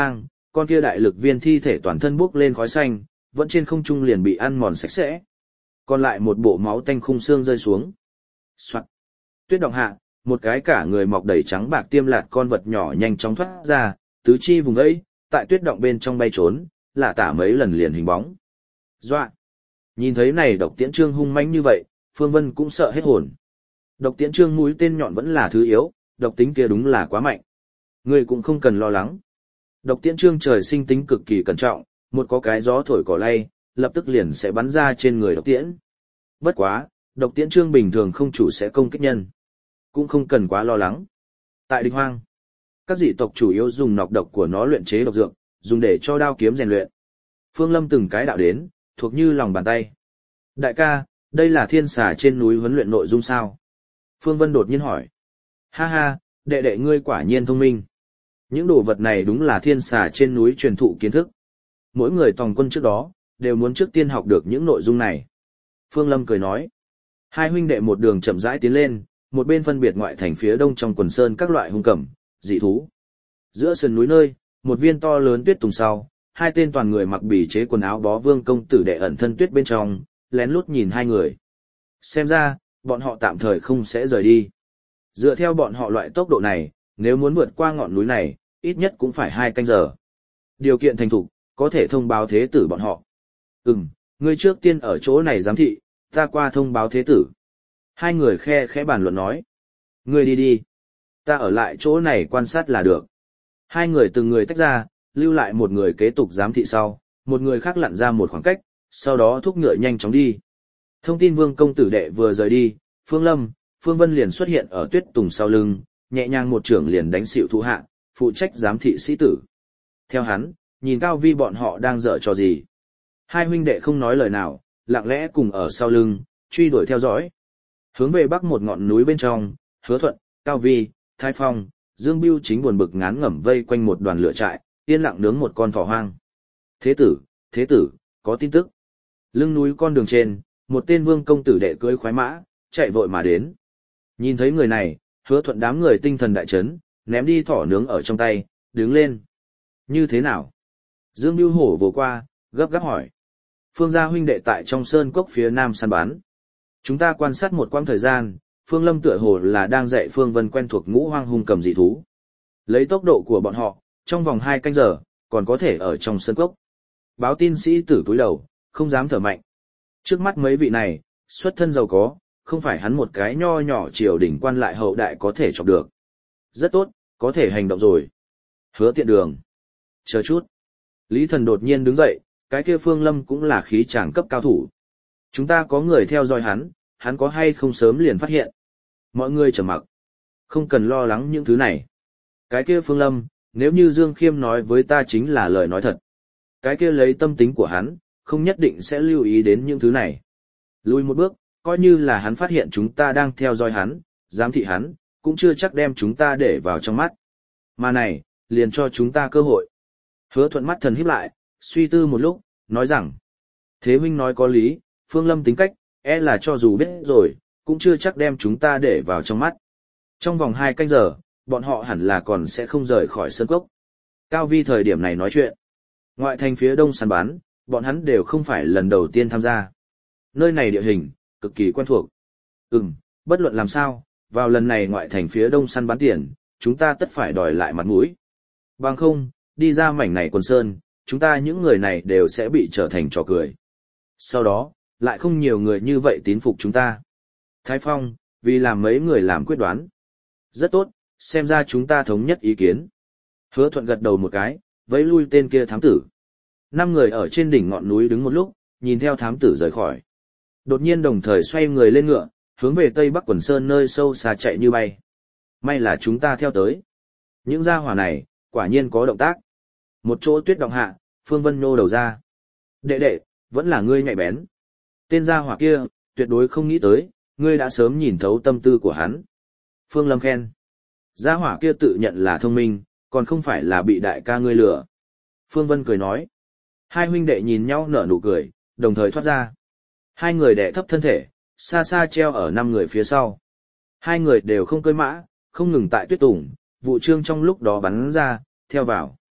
A: con kia đại lực viên thi thể toàn thân bốc lên khói xanh, vẫn trên không trung liền bị ăn mòn sạch sẽ. Còn lại một bộ máu tanh khung xương rơi xuống. Soạt. Tuyết động hạ, một cái cả người mọc đầy trắng bạc tiêm lạt con vật nhỏ nhanh chóng thoát ra, tứ chi vùng vẫy, tại tuyết động bên trong bay trốn, lả tả mấy lần liền hình bóng. Doạ. Nhìn thấy này độc tiễn trương hung mãnh như vậy, Phương Vân cũng sợ hết hồn. Độc tiễn trương mũi tên nhọn vẫn là thứ yếu, độc tính kia đúng là quá mạnh. Ngươi cũng không cần lo lắng. Độc tiễn trương trời sinh tính cực kỳ cẩn trọng, một có cái gió thổi cỏ lay, lập tức liền sẽ bắn ra trên người độc tiễn. Bất quá, độc tiễn trương bình thường không chủ sẽ công kích nhân. Cũng không cần quá lo lắng. Tại địch hoang, các dị tộc chủ yếu dùng nọc độc của nó luyện chế độc dược, dùng để cho đao kiếm rèn luyện. Phương Lâm từng cái đạo đến, thuộc như lòng bàn tay. Đại ca, đây là thiên xà trên núi huấn luyện nội dung sao? Phương Vân đột nhiên hỏi. Ha ha, đệ đệ ngươi quả nhiên thông minh. Những đồ vật này đúng là thiên xà trên núi truyền thụ kiến thức. Mỗi người tòng quân trước đó, đều muốn trước tiên học được những nội dung này. Phương Lâm cười nói. Hai huynh đệ một đường chậm rãi tiến lên, một bên phân biệt ngoại thành phía đông trong quần sơn các loại hung cẩm, dị thú. Giữa sườn núi nơi, một viên to lớn tuyết tùng sau, hai tên toàn người mặc bì chế quần áo bó vương công tử đệ ẩn thân tuyết bên trong, lén lút nhìn hai người. Xem ra, bọn họ tạm thời không sẽ rời đi. Dựa theo bọn họ loại tốc độ này, nếu muốn vượt qua ngọn núi này, ít nhất cũng phải hai canh giờ. Điều kiện thành thục, có thể thông báo thế tử bọn họ. Ừm, ngươi trước tiên ở chỗ này giám thị, ta qua thông báo thế tử. Hai người khe khẽ bàn luận nói. Ngươi đi đi. Ta ở lại chỗ này quan sát là được. Hai người từng người tách ra, lưu lại một người kế tục giám thị sau, một người khác lặn ra một khoảng cách, sau đó thúc ngựa nhanh chóng đi. Thông tin vương công tử đệ vừa rời đi, Phương Lâm, Phương Vân liền xuất hiện ở tuyết tùng sau lưng, nhẹ nhàng một trưởng liền đánh xịu thủ hạ, phụ trách giám thị sĩ tử. Theo hắn, nhìn Cao Vi bọn họ đang dở trò gì. Hai huynh đệ không nói lời nào, lặng lẽ cùng ở sau lưng, truy đuổi theo dõi. Hướng về bắc một ngọn núi bên trong, Hứa Thuận, Cao Vi, Thái Phong, Dương Bưu chính buồn bực ngán ngẩm vây quanh một đoàn lửa trại, yên lặng nướng một con thỏ hoang. Thế tử, thế tử, có tin tức. Lưng núi con đường trên, một tên vương công tử đệ cưỡi khoái mã, chạy vội mà đến. Nhìn thấy người này, Hứa Thuận đám người tinh thần đại chấn, ném đi thỏ nướng ở trong tay, đứng lên. Như thế nào? Dương Bưu hổ vồ qua, gấp gáp hỏi. Phương gia huynh đệ tại trong sơn cốc phía nam săn bắn. Chúng ta quan sát một quãng thời gian, Phương Lâm tựa hồ là đang dạy Phương Vân quen thuộc ngũ hoang hung cầm dị thú. Lấy tốc độ của bọn họ, trong vòng hai canh giờ, còn có thể ở trong sơn cốc. Báo tin sĩ tử túi đầu, không dám thở mạnh. Trước mắt mấy vị này, xuất thân giàu có, không phải hắn một cái nho nhỏ triều đình quan lại hậu đại có thể chọc được. Rất tốt, có thể hành động rồi. Hứa tiện đường. Chờ chút. Lý Thần đột nhiên đứng dậy, cái kia Phương Lâm cũng là khí tràng cấp cao thủ. Chúng ta có người theo dõi hắn, hắn có hay không sớm liền phát hiện. Mọi người trầm mặc. Không cần lo lắng những thứ này. Cái kia Phương Lâm, nếu như Dương Khiêm nói với ta chính là lời nói thật. Cái kia lấy tâm tính của hắn, không nhất định sẽ lưu ý đến những thứ này. Lùi một bước, coi như là hắn phát hiện chúng ta đang theo dõi hắn, giám thị hắn, cũng chưa chắc đem chúng ta để vào trong mắt. Mà này, liền cho chúng ta cơ hội. Hứa Thuận mắt thần híp lại, suy tư một lúc, nói rằng. Thế huynh nói có lý, Phương Lâm tính cách, e là cho dù biết rồi, cũng chưa chắc đem chúng ta để vào trong mắt. Trong vòng hai canh giờ, bọn họ hẳn là còn sẽ không rời khỏi sơn cốc. Cao Vi thời điểm này nói chuyện. Ngoại thành phía đông săn bắn, bọn hắn đều không phải lần đầu tiên tham gia. Nơi này địa hình, cực kỳ quen thuộc. Ừm, bất luận làm sao, vào lần này ngoại thành phía đông săn bắn tiền, chúng ta tất phải đòi lại mặt mũi. Bằng không, đi ra mảnh này quần sơn, chúng ta những người này đều sẽ bị trở thành trò cười. Sau đó, lại không nhiều người như vậy tín phục chúng ta. Thái Phong, vì làm mấy người làm quyết đoán. Rất tốt, xem ra chúng ta thống nhất ý kiến. Hứa Thuận gật đầu một cái, vẫy lui tên kia thám tử. Năm người ở trên đỉnh ngọn núi đứng một lúc, nhìn theo thám tử rời khỏi. Đột nhiên đồng thời xoay người lên ngựa, hướng về tây bắc quần sơn nơi sâu xa chạy như bay. May là chúng ta theo tới. Những gia hỏa này, quả nhiên có động tác. Một chỗ tuyết động hạ, Phương Vân nhô đầu ra. Đệ đệ, vẫn là ngươi nhạy bén. Tên gia hỏa kia, tuyệt đối không nghĩ tới, ngươi đã sớm nhìn thấu tâm tư của hắn. Phương Lâm khen. Gia hỏa kia tự nhận là thông minh, còn không phải là bị đại ca ngươi lừa. Phương Vân cười nói. Hai huynh đệ nhìn nhau nở nụ cười, đồng thời thoát ra. Hai người đè thấp thân thể, xa xa treo ở năm người phía sau. Hai người đều không cưỡi mã, không ngừng tại tuyết tùng, vụ trương trong lúc đó bắn ra, theo vào.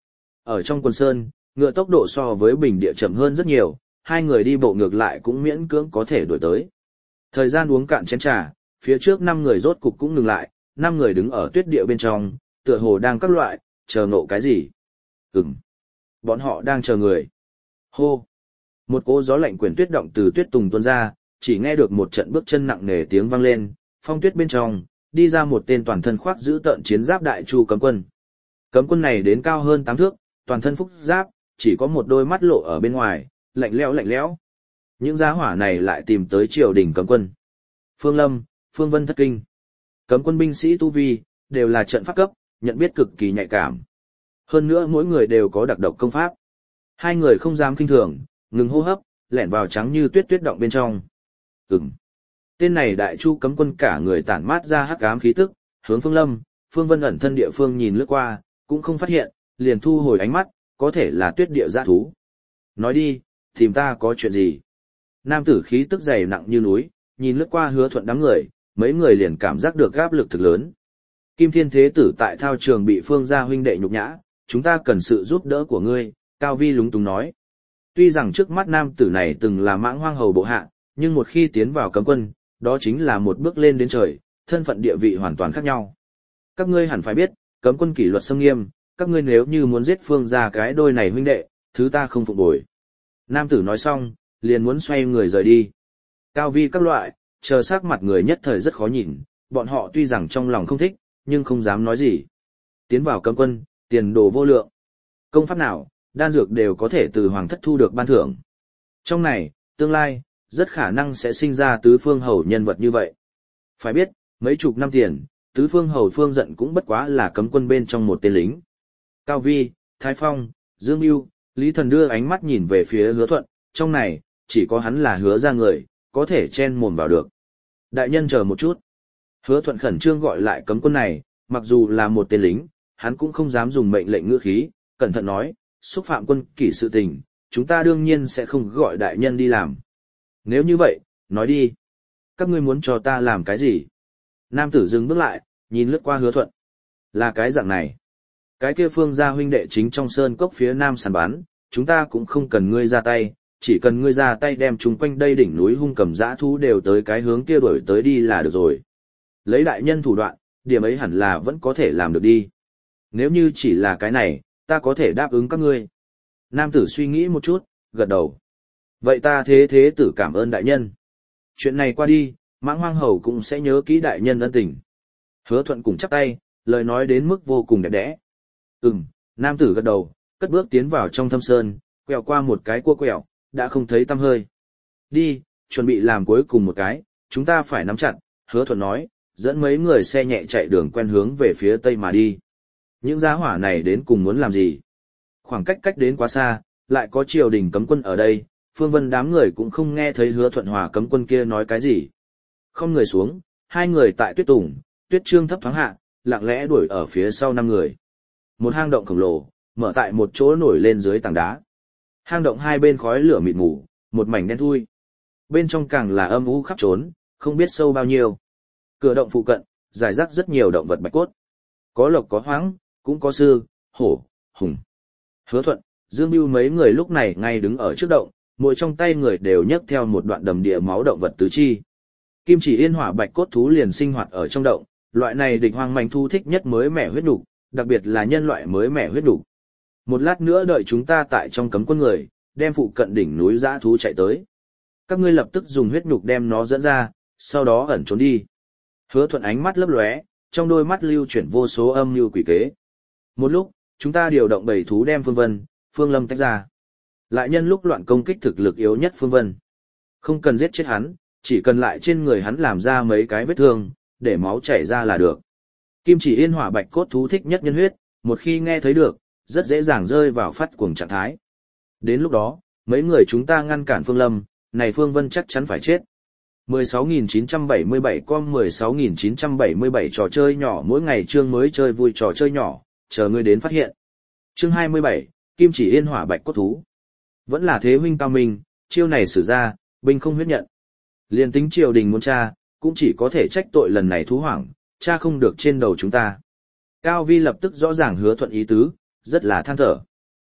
A: Ở trong quần sơn, ngựa tốc độ so với bình địa chậm hơn rất nhiều, hai người đi bộ ngược lại cũng miễn cưỡng có thể đuổi tới. Thời gian uống cạn chén trà, phía trước năm người rốt cục cũng ngừng lại, năm người đứng ở tuyết địa bên trong, tựa hồ đang các loại, chờ nộ cái gì. Ừm, bọn họ đang chờ người. Hô! Một cỗ gió lạnh quyển tuyết động từ tuyết tùng tuôn ra, chỉ nghe được một trận bước chân nặng nề tiếng vang lên, phong tuyết bên trong, đi ra một tên toàn thân khoác giữ tợn chiến giáp đại chu cấm quân. Cấm quân này đến cao hơn tám thước, toàn thân phúc giáp, chỉ có một đôi mắt lộ ở bên ngoài, lạnh lẽo lạnh lẽo. Những giá hỏa này lại tìm tới triều đình cấm quân. Phương Lâm, Phương Vân thất kinh. Cấm quân binh sĩ tu vi, đều là trận pháp cấp, nhận biết cực kỳ nhạy cảm. Hơn nữa mỗi người đều có đặc độc công pháp. Hai người không dám kinh thường, ngừng hô hấp, lẻn vào trắng như tuyết tuyết động bên trong. Ừm. Tên này đại chu cấm quân cả người tản mát ra hắc ám khí tức, hướng Phương Lâm, Phương Vân ẩn thân địa phương nhìn lướt qua, cũng không phát hiện, liền thu hồi ánh mắt, có thể là tuyết địa dã thú. Nói đi, tìm ta có chuyện gì? Nam tử khí tức dày nặng như núi, nhìn lướt qua Hứa Thuận đám người, mấy người liền cảm giác được áp lực thực lớn. Kim Thiên Thế Tử tại thao trường bị Phương gia huynh đệ nhục nhã, chúng ta cần sự giúp đỡ của ngươi, Cao Vi lúng túng nói. Tuy rằng trước mắt nam tử này từng là mãng hoang hầu bộ hạ, nhưng một khi tiến vào cấm quân, đó chính là một bước lên đến trời, thân phận địa vị hoàn toàn khác nhau. Các ngươi hẳn phải biết, cấm quân kỷ luật xâm nghiêm, các ngươi nếu như muốn giết Phương gia cái đôi này huynh đệ, thứ ta không phục bồi. Nam tử nói xong, liền muốn xoay người rời đi. Cao Vi các loại, chờ sắc mặt người nhất thời rất khó nhìn, bọn họ tuy rằng trong lòng không thích, nhưng không dám nói gì. Tiến vào cấm quân, tiền đồ vô lượng. Công pháp nào, đan dược đều có thể từ hoàng thất thu được ban thưởng. Trong này, tương lai, rất khả năng sẽ sinh ra tứ phương hầu nhân vật như vậy. Phải biết, mấy chục năm tiền, tứ phương hầu Phương Dận cũng bất quá là cấm quân bên trong một tên lính. Cao Vi, Thái Phong, Dương Mưu, Lý Thần đưa ánh mắt nhìn về phía Hứa Thuận, trong này, chỉ có hắn là Hứa ra người, có thể chen mồm vào được. Đại nhân chờ một chút. Hứa Thuận khẩn trương gọi lại cấm quân này, mặc dù là một tên lính, hắn cũng không dám dùng mệnh lệnh ngữ khí, cẩn thận nói, xúc phạm quân kỷ sự tình, chúng ta đương nhiên sẽ không gọi đại nhân đi làm. Nếu như vậy, nói đi. Các ngươi muốn cho ta làm cái gì? Nam tử dừng bước lại, nhìn lướt qua Hứa Thuận. Là cái dạng này. Cái kia Phương gia huynh đệ chính trong sơn cốc phía nam sàn bán, chúng ta cũng không cần ngươi ra tay, chỉ cần ngươi ra tay đem chúng quanh đây đỉnh núi hung cầm dã thú đều tới cái hướng kia đuổi tới đi là được rồi. Lấy đại nhân thủ đoạn, điểm ấy hẳn là vẫn có thể làm được đi. Nếu như chỉ là cái này, ta có thể đáp ứng các ngươi. Nam tử suy nghĩ một chút, gật đầu. Vậy ta thế thế tử cảm ơn đại nhân. Chuyện này qua đi, Mãng Hoang Hầu cũng sẽ nhớ kỹ đại nhân ân tình. Hứa Thuận cùng chắp tay, lời nói đến mức vô cùng đẹp đẽ. Ừm, nam tử gật đầu, cất bước tiến vào trong thâm sơn, quẹo qua một cái cua quẹo, đã không thấy tăm hơi. Đi, chuẩn bị làm cuối cùng một cái, chúng ta phải nắm chặt, Hứa Thuận nói, dẫn mấy người xe nhẹ chạy đường quen hướng về phía tây mà đi. Những gia hỏa này đến cùng muốn làm gì? Khoảng cách cách đến quá xa, lại có triều đình cấm quân ở đây, Phương Vân đám người cũng không nghe thấy Hứa Thuận hòa cấm quân kia nói cái gì. Không người xuống, hai người tại tuyết tùng, tuyết trương thấp thoáng hạ, lặng lẽ đuổi ở phía sau năm người. Một hang động khổng lồ, mở tại một chỗ nổi lên dưới tảng đá. Hang động hai bên khói lửa mịt mù, một mảnh đen thui. Bên trong càng là âm u khắp trốn, không biết sâu bao nhiêu. Cửa động phụ cận, rải rác rất nhiều động vật bạch cốt. Có lộc có hoáng, cũng có sư, hổ, hùng. Hứa Thuận, Dương Bưu mấy người lúc này ngay đứng ở trước động, mỗi trong tay người đều nhấc theo một đoạn đầm địa máu động vật tứ chi. Kim chỉ yên hỏa bạch cốt thú liền sinh hoạt ở trong động, loại này địch hoang manh thu thích nhất mới mẻ huyết đủ, đặc biệt là nhân loại mới mẻ huyết đủ. Một lát nữa đợi chúng ta tại trong cấm quân người, đem phụ cận đỉnh núi dã thú chạy tới. Các ngươi lập tức dùng huyết nhục đem nó dẫn ra, sau đó ẩn trốn đi. Hứa Thuận ánh mắt lấp lóe, trong đôi mắt lưu chuyển vô số âm mưu quỷ kế. Một lúc, chúng ta điều động bảy thú đem Phương Vân, Phương Lâm tách ra. Lại nhân lúc loạn công kích thực lực yếu nhất Phương Vân. Không cần giết chết hắn, chỉ cần lại trên người hắn làm ra mấy cái vết thương, để máu chảy ra là được. Kim chỉ yên hỏa bạch cốt thú thích nhất nhân huyết, một khi nghe thấy được, rất dễ dàng rơi vào phát cuồng trạng thái. Đến lúc đó, mấy người chúng ta ngăn cản Phương Lâm, này Phương Vân chắc chắn phải chết. mười sáu nghìn chín trăm bảy mươi bảy com mười sáu nghìn chín trăm bảy mươi bảy trò chơi nhỏ mỗi ngày chương mới chơi vui trò chơi nhỏ, chờ ngươi đến phát hiện. Chương hai mươi bảy, Kim chỉ yên hỏa bạch cốt thú. Vẫn là thế huynh cao minh, chiêu này sử ra, binh không huyết nhận. Liên tính triều đình muốn tra, cũng chỉ có thể trách tội lần này thú hoảng, tra không được trên đầu chúng ta. Cao Vi lập tức rõ ràng Hứa Thuận ý tứ, rất là than thở.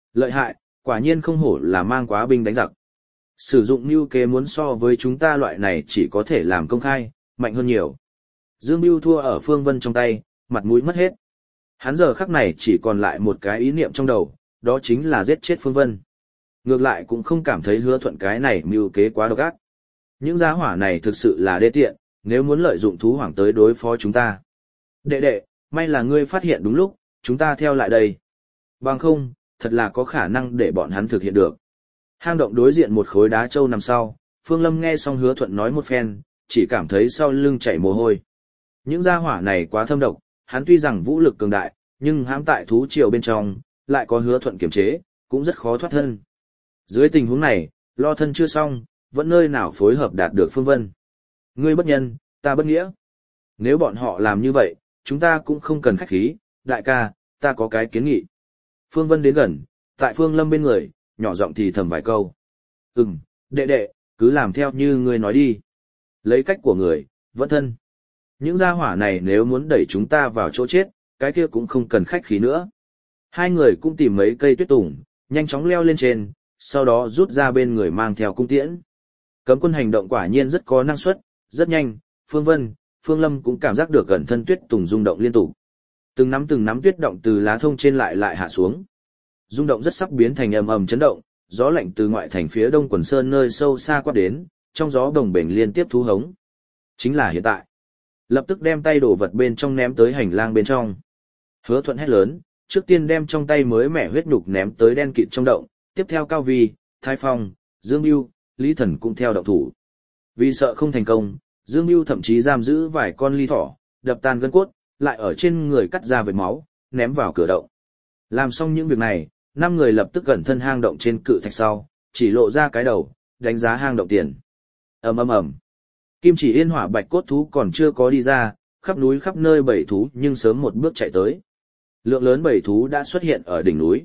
A: Lợi hại, quả nhiên không hổ là mang quá binh đánh giặc. Sử dụng mưu kế muốn so với chúng ta loại này chỉ có thể làm công khai, mạnh hơn nhiều. Dương Bưu thua ở Phương Vân trong tay, mặt mũi mất hết. Hắn giờ khắc này chỉ còn lại một cái ý niệm trong đầu, đó chính là giết chết Phương Vân. Ngược lại cũng không cảm thấy Hứa Thuận cái này mưu kế quá độc ác. Những giá hỏa này thực sự là đê tiện, nếu muốn lợi dụng thú hoàng tới đối phó chúng ta. Đệ đệ, may là ngươi phát hiện đúng lúc, chúng ta theo lại đây. Bằng không, thật là có khả năng để bọn hắn thực hiện được. Hang động đối diện một khối đá trâu nằm sau, Phương Lâm nghe xong Hứa Thuận nói một phen, chỉ cảm thấy sau lưng chảy mồ hôi. Những gia hỏa này quá thâm độc, hắn tuy rằng vũ lực cường đại, nhưng hãm tại thú triều bên trong, lại có Hứa Thuận kiềm chế, cũng rất khó thoát thân. Dưới tình huống này, lo thân chưa xong, vẫn nơi nào phối hợp đạt được Phương Vân. Ngươi bất nhân, ta bất nghĩa. Nếu bọn họ làm như vậy, chúng ta cũng không cần khách khí, đại ca, ta có cái kiến nghị. Phương Vân đến gần, tại Phương Lâm bên người, nhỏ giọng thì thầm vài câu. Ừm, đệ đệ, cứ làm theo như ngươi nói đi. Lấy cách của người, vẫn thân. Những gia hỏa này nếu muốn đẩy chúng ta vào chỗ chết, cái kia cũng không cần khách khí nữa. Hai người cũng tìm mấy cây tuyết tùng, nhanh chóng leo lên trên, sau đó rút ra bên người mang theo cung tiễn. Cấm quân hành động quả nhiên rất có năng suất, rất nhanh, Phương Vân, Phương Lâm cũng cảm giác được gần thân tuyết tùng rung động liên tục. Từng nắm từng nắm tuyết động từ lá thông trên lại lại hạ xuống. Rung động rất sắp biến thành ầm ầm chấn động, gió lạnh từ ngoại thành phía đông quần sơn nơi sâu xa quát đến, trong gió bồng bềnh liên tiếp thú hống. Chính là hiện tại. Lập tức đem tay đổ vật bên trong ném tới hành lang bên trong. Hứa Thuận hét lớn, trước tiên đem trong tay mới mẻ huyết nhục ném tới đen kịt trong động, tiếp theo Cao Vi, Thái Phong, Dương Bưu, Lý Thần cũng theo động thủ. Vì sợ không thành công, Dương Bưu thậm chí giam giữ vài con ly thỏ, đập tan gân cốt, lại ở trên người cắt ra vệt máu, ném vào cửa động. Làm xong những việc này, năm người lập tức gần thân hang động trên cự thạch sau, chỉ lộ ra cái đầu, đánh giá hang động tiền. Ầm ầm ầm. Kim Chỉ Yên Hỏa bạch cốt thú còn chưa có đi ra, khắp núi khắp nơi bầy thú nhưng sớm một bước chạy tới. Lượng lớn bầy thú đã xuất hiện ở đỉnh núi.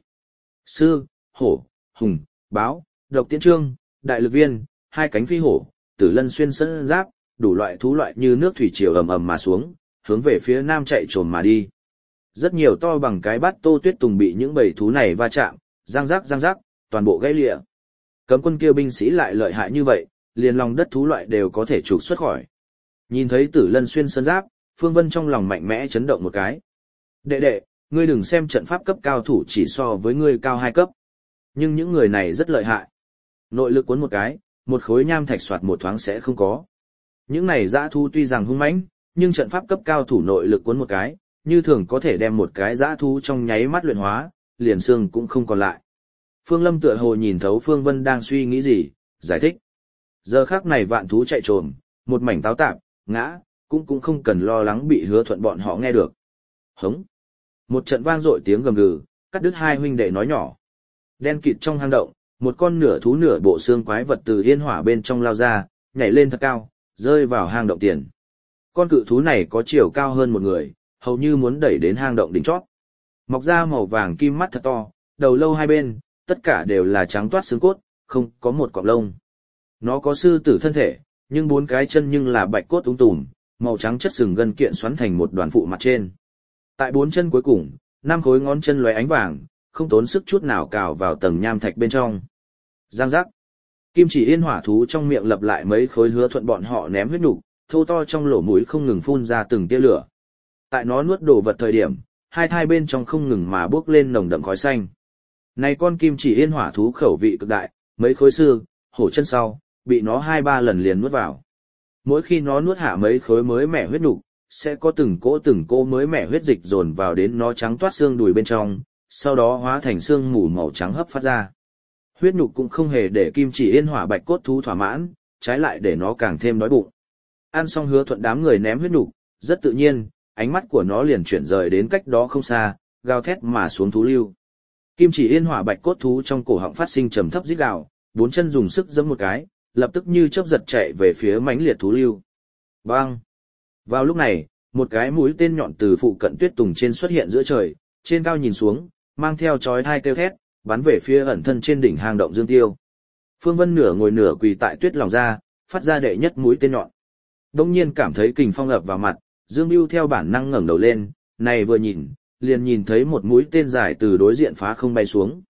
A: Sư, hổ, hùng, báo, độc tiễn trương, đại lực viên, hai cánh phi hổ, tử lân xuyên sân giáp, đủ loại thú loại như nước thủy triều ầm ầm mà xuống, hướng về phía nam chạy trồm mà đi. Rất nhiều to bằng cái bát tô tuyết tùng bị những bầy thú này va chạm, răng rắc răng rắc, toàn bộ gãy lịa. Cấm quân kia binh sĩ lại lợi hại như vậy, liền lòng đất thú loại đều có thể trục xuất khỏi. Nhìn thấy tử lân xuyên sơn giáp, Phương Vân trong lòng mạnh mẽ chấn động một cái. Đệ đệ, ngươi đừng xem trận pháp cấp cao thủ chỉ so với ngươi cao hai cấp. Nhưng những người này rất lợi hại. Nội lực cuốn một cái, một khối nham thạch soạt một thoáng sẽ không có. Những này dã thú tuy rằng hung mãnh, nhưng trận pháp cấp cao thủ nội lực cuốn một cái, như thường có thể đem một cái dã thú trong nháy mắt luyện hóa, liền xương cũng không còn lại. Phương Lâm tựa hồ nhìn thấu Phương Vân đang suy nghĩ gì, giải thích. Giờ khắc này vạn thú chạy trồm, một mảnh táo tạp, ngã, cũng cũng không cần lo lắng bị Hứa Thuận bọn họ nghe được. Hống. Một trận vang dội tiếng gầm gừ, cắt đứt hai huynh đệ nói nhỏ. Đen kịt trong hang động, một con nửa thú nửa bộ xương quái vật từ yên hỏa bên trong lao ra, nhảy lên thật cao, rơi vào hang động tiền. Con cự thú này có chiều cao hơn một người, hầu như muốn đẩy đến hang động đỉnh chót. Mọc ra màu vàng kim mắt thật to, đầu lâu hai bên, tất cả đều là trắng toát xương cốt, không có một cọng lông. Nó có sư tử thân thể, nhưng bốn cái chân nhưng là bạch cốt ung tùm, màu trắng chất sừng gân kiện xoắn thành một đoàn phụ mặt trên. Tại bốn chân cuối cùng, năm khối ngón chân lóe ánh vàng, không tốn sức chút nào cào vào tầng nham thạch bên trong. Giang giác. Kim Chỉ Yên hỏa thú trong miệng lập lại mấy khối Hứa Thuận bọn họ ném huyết nục, thô to trong lỗ mũi không ngừng phun ra từng tia lửa. Tại nó nuốt đồ vật thời điểm, hai thai bên trong không ngừng mà bốc lên nồng đậm khói xanh. Này con Kim Chỉ Yên hỏa thú khẩu vị cực đại, mấy khối xương, hổ chân sau, bị nó hai ba lần liền nuốt vào. Mỗi khi nó nuốt hạ mấy khối mới mẻ huyết nục, sẽ có từng cỗ từng cỗ mới mẻ huyết dịch dồn vào đến nó trắng toát xương đùi bên trong, sau đó hóa thành xương mù màu trắng hấp phát ra. Huyết nhục cũng không hề để Kim Chỉ Yên hỏa bạch cốt thú thỏa mãn, trái lại để nó càng thêm đói bụng. Ăn xong Hứa Thuận đám người ném huyết nhục, rất tự nhiên, ánh mắt của nó liền chuyển rời đến cách đó không xa, gào thét mà xuống thú lưu. Kim Chỉ Yên hỏa bạch cốt thú trong cổ họng phát sinh trầm thấp rít gào, bốn chân dùng sức giẫm một cái, lập tức như chớp giật chạy về phía mãnh liệt thú lưu. Bang! Vào lúc này, một cái mũi tên nhọn từ phụ cận tuyết tùng trên xuất hiện giữa trời, trên cao nhìn xuống, mang theo chói tai kêu thét, bắn về phía ẩn thân trên đỉnh hang động Dương Tiêu. Phương Vân nửa ngồi nửa quỳ tại tuyết lòng ra, phát ra đệ nhất mũi tên nhọn. Đông nhiên cảm thấy kình phong ập vào mặt, Dương Bưu theo bản năng ngẩng đầu lên, này vừa nhìn, liền nhìn thấy một mũi tên dài từ đối diện phá không bay xuống.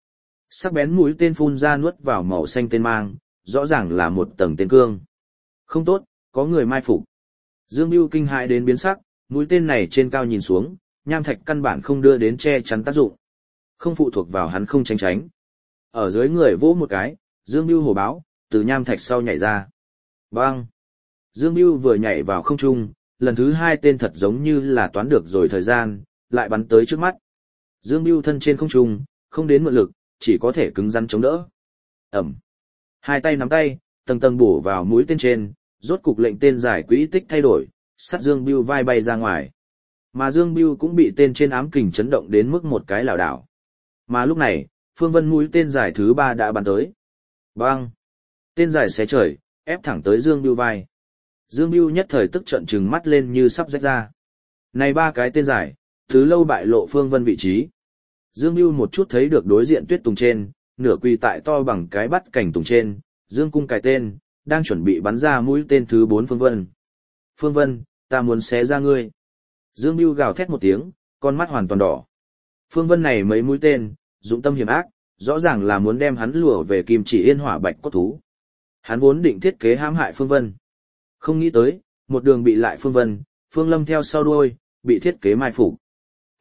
A: Sắc bén mũi tên phun ra nuốt vào màu xanh tên mang, rõ ràng là một tầng tên cương. Không tốt, có người mai phục. Dương Bưu kinh hãi đến biến sắc, mũi tên này trên cao nhìn xuống, nham thạch căn bản không đưa đến che chắn tác dụng. Không phụ thuộc vào hắn không tránh tránh. Ở dưới người vỗ một cái, Dương Bưu hổ báo, từ nham thạch sau nhảy ra. Bang! Dương Bưu vừa nhảy vào không trung, lần thứ hai tên thật giống như là toán được rồi thời gian, lại bắn tới trước mắt. Dương Bưu thân trên không trung, không đến mượn lực, chỉ có thể cứng rắn chống đỡ. Ẩm! Hai tay nắm tay, tầng tầng bổ vào mũi tên trên, rốt cục lệnh tên giải quỹ tích thay đổi, sắt Dương Bưu vai bay ra ngoài. Mà Dương Bưu cũng bị tên trên ám kình chấn động đến mức một cái lảo đảo. Mà lúc này, Phương Vân mũi tên giải thứ ba đã bắn tới. Bang! Tên giải xé trời, ép thẳng tới Dương Bưu vai. Dương Bưu nhất thời tức trợn trừng mắt lên như sắp rách ra. Này ba cái tên giải, thứ lâu bại lộ Phương Vân vị trí. Dương Bưu một chút thấy được đối diện tuyết tùng trên, nửa quỳ tại to bằng cái bắt cảnh tùng trên, Dương cung cài tên, đang chuẩn bị bắn ra mũi tên thứ bốn Phương Vân. Phương Vân, ta muốn xé ra ngươi. Dương Bưu gào thét một tiếng, con mắt hoàn toàn đỏ. Phương Vân này mấy mũi tên, dụng tâm hiểm ác, rõ ràng là muốn đem hắn lùa về Kim Chỉ Yên Hỏa Bạch Cốt Thú. Hắn vốn định thiết kế hãm hại Phương Vân. Không nghĩ tới, một đường bị lại Phương Vân, Phương Lâm theo sau đuôi, bị thiết kế mai phục. K.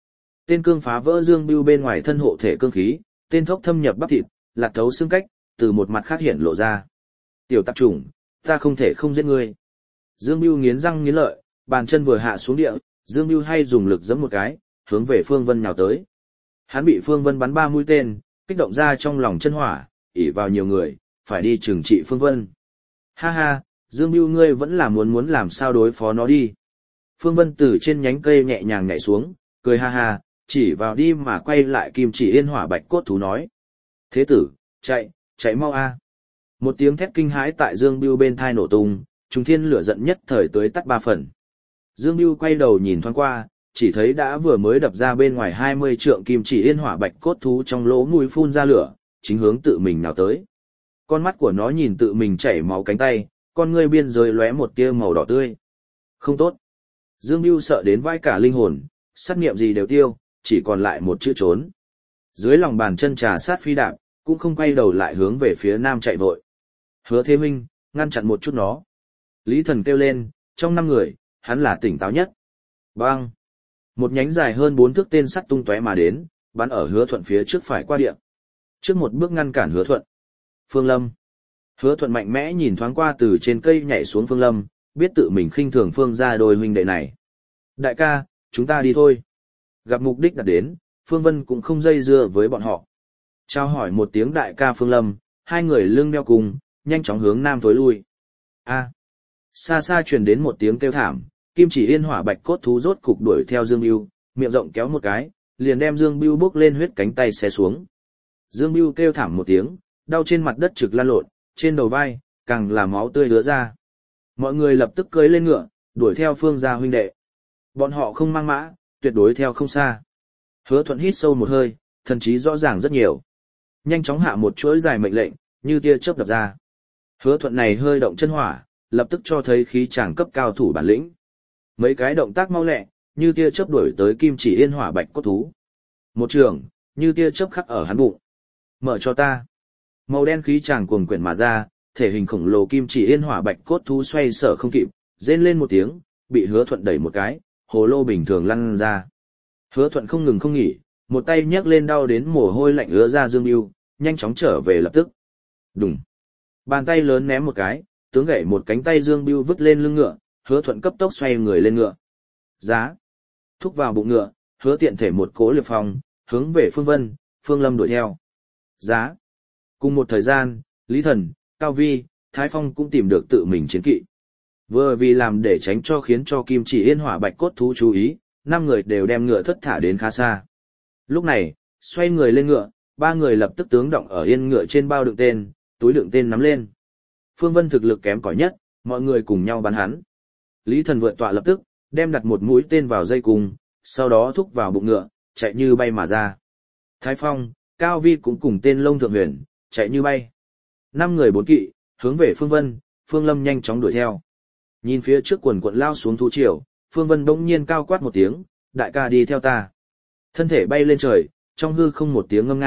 A: Tên cương phá vỡ Dương Bưu bên ngoài thân hộ thể cương khí, tên thốc thâm nhập bắp thịt, lạc thấu xương cách, từ một mặt khác hiện lộ ra. Tiểu tạp chủng, ta không thể không giết ngươi. Dương Bưu nghiến răng nghiến lợi, bàn chân vừa hạ xuống địa, Dương Bưu hay dùng lực giẫm một cái, hướng về Phương Vân nhào tới. Hắn bị Phương Vân bắn ba mũi tên, kích động ra trong lòng chân hỏa, ỷ vào nhiều người, phải đi trừng trị Phương Vân. Ha ha, Dương Bưu ngươi vẫn là muốn muốn làm sao đối phó nó đi. Phương Vân từ trên nhánh cây nhẹ nhàng nhảy xuống, cười ha ha, chỉ vào đi mà quay lại Kim Chỉ Yên Hỏa Bạch Cốt Thú nói. Thế tử, chạy, chạy mau a! Một tiếng thét kinh hãi tại Dương Bưu bên thai nổ tung, trùng thiên lửa giận nhất thời tới tắt ba phần. Dương Bưu quay đầu nhìn thoáng qua, chỉ thấy đã vừa mới đập ra bên ngoài hai mươi trượng Kim Chỉ Yên Hỏa Bạch Cốt Thú trong lỗ mũi phun ra lửa, chính hướng tự mình nào tới. Con mắt của nó nhìn tự mình chảy máu cánh tay, con ngươi biên giới lóe một tia màu đỏ tươi. Không tốt. Dương Bưu sợ đến vai cả linh hồn, sát niệm gì đều tiêu, chỉ còn lại một chữ trốn. Dưới lòng bàn chân trà sát phi đạp, cũng không quay đầu lại hướng về phía nam chạy vội. Hứa Thế Minh, ngăn chặn một chút nó. Lý Thần kêu lên, trong năm người, hắn là tỉnh táo nhất. Bang! Một nhánh dài hơn bốn thước tên sắt tung tóe mà đến, bắn ở Hứa Thuận phía trước phải qua địa. Trước một bước ngăn cản Hứa Thuận. Phương Lâm. Hứa Thuận mạnh mẽ nhìn thoáng qua từ trên cây nhảy xuống Phương Lâm, biết tự mình khinh thường Phương gia đôi huynh đệ này. Đại ca, chúng ta đi thôi. Gặp mục đích đã đến, Phương Vân cũng không dây dưa với bọn họ. Trao hỏi một tiếng đại ca Phương Lâm, hai người lưng đeo cùng, nhanh chóng hướng nam tối lui. A. Xa xa truyền đến một tiếng kêu thảm, Kim Chỉ Yên Hỏa Bạch Cốt Thú rốt cục đuổi theo Dương Bưu, miệng rộng kéo một cái, liền đem Dương Bưu bốc lên huyết cánh tay xé xuống. Dương Bưu kêu thảm một tiếng, đau trên mặt đất trực lăn lộn, trên đầu vai, càng là máu tươi ứa ra. Mọi người lập tức cưỡi lên ngựa, đuổi theo Phương gia huynh đệ. Bọn họ không mang mã, tuyệt đối theo không xa. Hứa Thuận hít sâu một hơi, thần trí rõ ràng rất nhiều. Nhanh chóng hạ một chuỗi dài mệnh lệnh, như tia chớp đập ra. Hứa Thuận này hơi động chân hỏa, lập tức cho thấy khí chàng cấp cao thủ bản lĩnh. Mấy cái động tác mau lẹ, như tia chớp đuổi tới Kim Chỉ Yên Hỏa Bạch Cốt Thú. Một trường, như tia chớp khắc ở hắn bụng. Mở cho ta. Màu đen khí chàng cuồng quyển mà ra, thể hình khổng lồ Kim Chỉ Yên Hỏa Bạch Cốt Thú xoay sở không kịp, rên lên một tiếng, bị Hứa Thuận đẩy một cái, hồ lô bình thường lăn ra. Hứa Thuận không ngừng không nghỉ, một tay nhấc lên đau đến mồ hôi lạnh ứa ra Dương Bưu, nhanh chóng trở về lập tức. Đùng. Bàn tay lớn ném một cái, tướng gãy một cánh tay Dương Bưu vứt lên lưng ngựa, Hứa Thuận cấp tốc xoay người lên ngựa. Giá. Thúc vào bụng ngựa, Hứa tiện thể một cỗ liệp phòng, hướng về Phương Vân, Phương Lâm đuổi theo. Giá. Cùng một thời gian, Lý Thần, Cao Vi, Thái Phong cũng tìm được tự mình chiến kỵ. Vừa vì làm để tránh cho khiến cho Kim Chỉ Yên Hỏa Bạch Cốt Thú chú ý, năm người đều đem ngựa thất thả đến khá xa. Lúc này, xoay người lên ngựa, ba người lập tức tướng động ở yên ngựa trên bao đựng tên, túi đựng tên nắm lên. Phương Vân thực lực kém cỏi nhất, mọi người cùng nhau bắn hắn. Lý Thần vượt tọa lập tức, đem đặt một mũi tên vào dây cung, sau đó thúc vào bụng ngựa, chạy như bay mà ra. Thái Phong, Cao Vi cũng cùng tên Lông Thượng Huyền, chạy như bay. Năm người bốn kỵ, hướng về Phương Vân, Phương Lâm nhanh chóng đuổi theo. Nhìn phía trước quần quận lao xuống thú triều, Phương Vân bỗng nhiên cao quát một tiếng, đại ca đi theo ta. Thân thể bay lên trời, trong hư không một tiếng ngâm nga,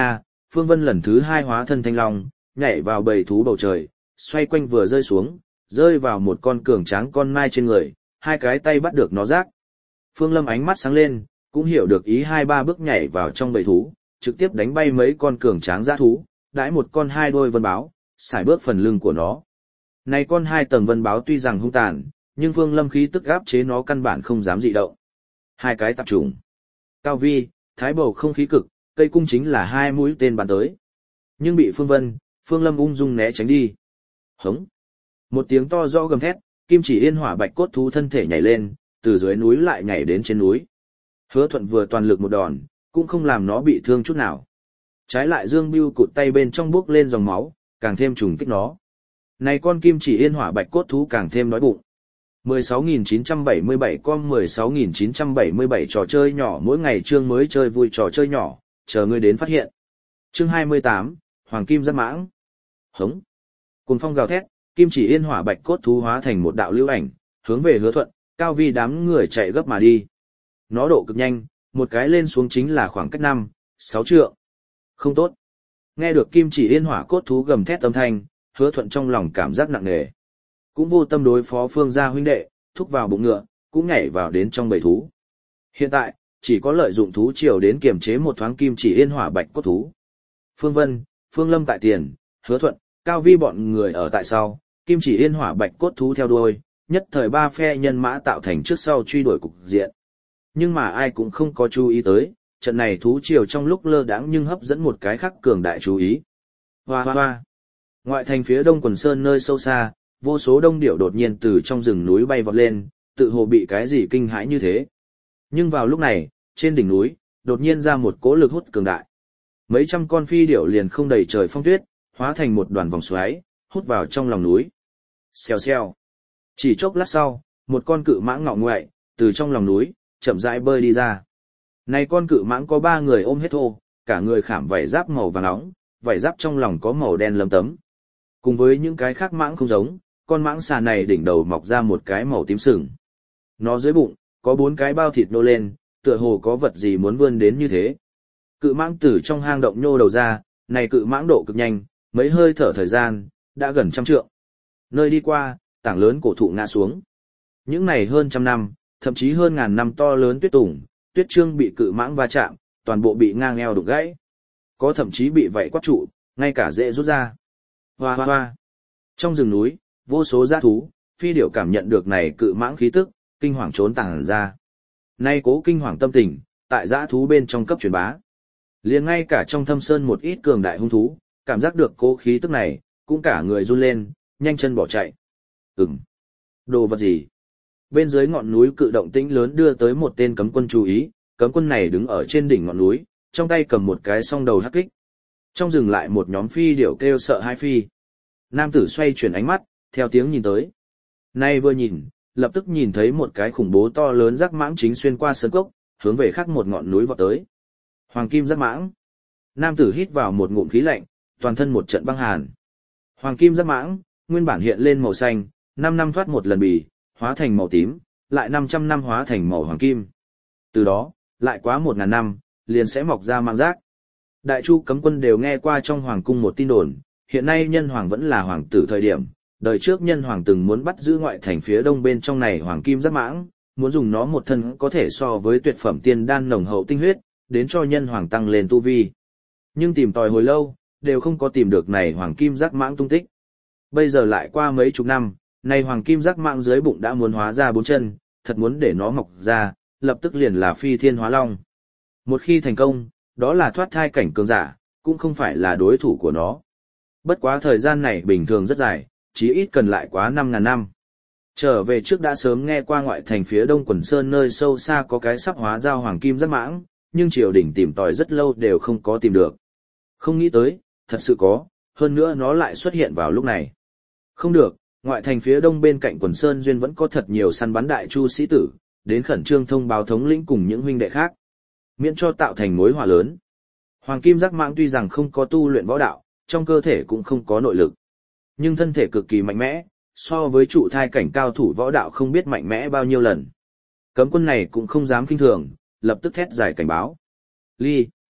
A: Phương Vân lần thứ hai hóa thân thanh long, nhảy vào bầy thú bầu trời, xoay quanh vừa rơi xuống, rơi vào một con cường tráng con mai trên người, hai cái tay bắt được nó rác. Phương Lâm ánh mắt sáng lên, cũng hiểu được ý hai ba bước nhảy vào trong bầy thú, trực tiếp đánh bay mấy con cường tráng dã thú, đãi một con hai đôi vân báo, xài bước phần lưng của nó. Này con hai tầng vân báo tuy rằng hung tàn, nhưng Phương Lâm khí tức áp chế nó căn bản không dám dị động. Hai cái tạp trùng. Cao vi, thái bầu không khí cực, cây cung chính là hai mũi tên bắn tới. Nhưng bị Phương Vân, Phương Lâm ung dung né tránh đi. Hống. Một tiếng to rõ gầm thét, kim chỉ yên hỏa bạch cốt thú thân thể nhảy lên, từ dưới núi lại nhảy đến trên núi. Hứa Thuận vừa toàn lực một đòn, cũng không làm nó bị thương chút nào. Trái lại Dương Bưu cụt tay bên trong bước lên dòng máu, càng thêm trùng kích nó. Này con kim chỉ yên hỏa bạch cốt thú càng thêm đói bụng. mười sáu nghìn chín trăm bảy mươi bảy con mười sáu nghìn chín trăm bảy mươi bảy trò chơi nhỏ mỗi ngày chương mới chơi vui trò chơi nhỏ, chờ ngươi đến phát hiện. Chương hai mươi tám, Hoàng Kim Giáp Mãng. Hống. Cùng phong gào thét, kim chỉ yên hỏa bạch cốt thú hóa thành một đạo lưu ảnh, hướng về Hứa Thuận, Cao Vi đám người chạy gấp mà đi. Nó độ cực nhanh, một cái lên xuống chính là khoảng cách năm, sáu trượng. Không tốt. Nghe được kim chỉ yên hỏa cốt thú gầm thét âm thanh, Hứa Thuận trong lòng cảm giác nặng nề. Cũng vô tâm đối phó Phương gia huynh đệ, thúc vào bụng ngựa, cũng nhảy vào đến trong bầy thú. Hiện tại, chỉ có lợi dụng thú triều đến kiềm chế một thoáng kim chỉ yên hỏa bạch cốt thú. Phương Vân, Phương Lâm tại tiền, Hứa Thuận, Cao Vi bọn người ở tại sau, kim chỉ yên hỏa bạch cốt thú theo đuôi, nhất thời ba phe nhân mã tạo thành trước sau truy đuổi cục diện. Nhưng mà ai cũng không có chú ý tới, trận này thú triều trong lúc lơ đãng nhưng hấp dẫn một cái khác cường đại chú ý. Hoa hoa hoa. Ngoại thành phía đông quần sơn nơi sâu xa, vô số đông điểu đột nhiên từ trong rừng núi bay vọt lên, tự hồ bị cái gì kinh hãi như thế. Nhưng vào lúc này, trên đỉnh núi, đột nhiên ra một cỗ lực hút cường đại. Mấy trăm con phi điểu liền không đầy trời phong tuyết, hóa thành một đoàn vòng xoáy, hút vào trong lòng núi. Xèo xèo. Chỉ chốc lát sau, một con cự mãng ngọ ngoại, từ trong lòng núi, chậm rãi bơi đi ra. Này con cự mãng có ba người ôm hết thô, cả người khảm vảy giáp màu vàng nóng, vảy giáp trong lòng có màu đen lấm tấm. Cùng với những cái khác mãng không giống, con mãng xà này đỉnh đầu mọc ra một cái màu tím sừng. Nó dưới bụng, có bốn cái bao thịt nô lên, tựa hồ có vật gì muốn vươn đến như thế. Cự mãng từ trong hang động nhô đầu ra, này cự mãng độ cực nhanh, mấy hơi thở thời gian, đã gần trăm trượng. Nơi đi qua, tảng lớn cổ thụ ngã xuống. Những này hơn trăm năm, thậm chí hơn ngàn năm to lớn tuyết tùng, tuyết trương bị cự mãng va chạm, toàn bộ bị ngang eo đục gãy. Có thậm chí bị vảy quát trụ, ngay cả rễ rút ra. Hoa hoa hoa. Trong rừng núi, vô số dã thú, phi điểu cảm nhận được này cự mãng khí tức, kinh hoàng trốn tàng ra. Nay cố kinh hoàng tâm tình, tại dã thú bên trong cấp truyền bá. Liền ngay cả trong thâm sơn một ít cường đại hung thú, cảm giác được cố khí tức này, cũng cả người run lên, nhanh chân bỏ chạy. Ừm. Đồ vật gì? Bên dưới ngọn núi cự động tĩnh lớn đưa tới một tên cấm quân chú ý, cấm quân này đứng ở trên đỉnh ngọn núi, trong tay cầm một cái song đầu hắc kích. Trong rừng lại một nhóm phi điểu kêu sợ hai phi. Nam tử xoay chuyển ánh mắt, theo tiếng nhìn tới. Nay vừa nhìn, lập tức nhìn thấy một cái khủng bố to lớn rác mãng chính xuyên qua sơn cốc, hướng về khác một ngọn núi vọt tới. Hoàng kim rác mãng. Nam tử hít vào một ngụm khí lạnh, toàn thân một trận băng hàn. Hoàng kim rác mãng, nguyên bản hiện lên màu xanh, năm năm thoát một lần bì, hóa thành màu tím, lại năm trăm năm hóa thành màu hoàng kim. Từ đó, lại quá một ngàn năm, liền sẽ mọc ra mang rác. Đại chu cấm quân đều nghe qua trong hoàng cung một tin đồn, hiện nay nhân hoàng vẫn là hoàng tử thời điểm, đời trước nhân hoàng từng muốn bắt giữ ngoại thành phía đông bên trong này hoàng kim giáp mãng, muốn dùng nó một thân có thể so với tuyệt phẩm tiên đan nồng hậu tinh huyết, đến cho nhân hoàng tăng lên tu vi. Nhưng tìm tòi hồi lâu, đều không có tìm được này hoàng kim giáp mãng tung tích. Bây giờ lại qua mấy chục năm, này hoàng kim giáp mãng dưới bụng đã muốn hóa ra bốn chân, thật muốn để nó mọc ra, lập tức liền là phi thiên hóa long. Một khi thành công, đó là thoát thai cảnh cường giả, cũng không phải là đối thủ của nó. Bất quá thời gian này bình thường rất dài, chí ít cần lại quá năm ngàn năm. Trở về trước đã sớm nghe qua ngoại thành phía đông quần sơn nơi sâu xa có cái sắp hóa ra hoàng kim giáp mãng, nhưng triều đình tìm tòi rất lâu đều không có tìm được. Không nghĩ tới, thật sự có, hơn nữa nó lại xuất hiện vào lúc này. Không được, ngoại thành phía đông bên cạnh quần sơn duyên vẫn có thật nhiều săn bắn đại chu sĩ tử, đến khẩn trương thông báo thống lĩnh cùng những huynh đệ khác, miễn cho tạo thành mối họa lớn. Hoàng kim giác mãng tuy rằng không có tu luyện võ đạo, trong cơ thể cũng không có nội lực, nhưng thân thể cực kỳ mạnh mẽ, so với trụ thai cảnh cao thủ võ đạo không biết mạnh mẽ bao nhiêu lần. Cấm quân này cũng không dám kinh thường, lập tức thét giải cảnh báo. Ly.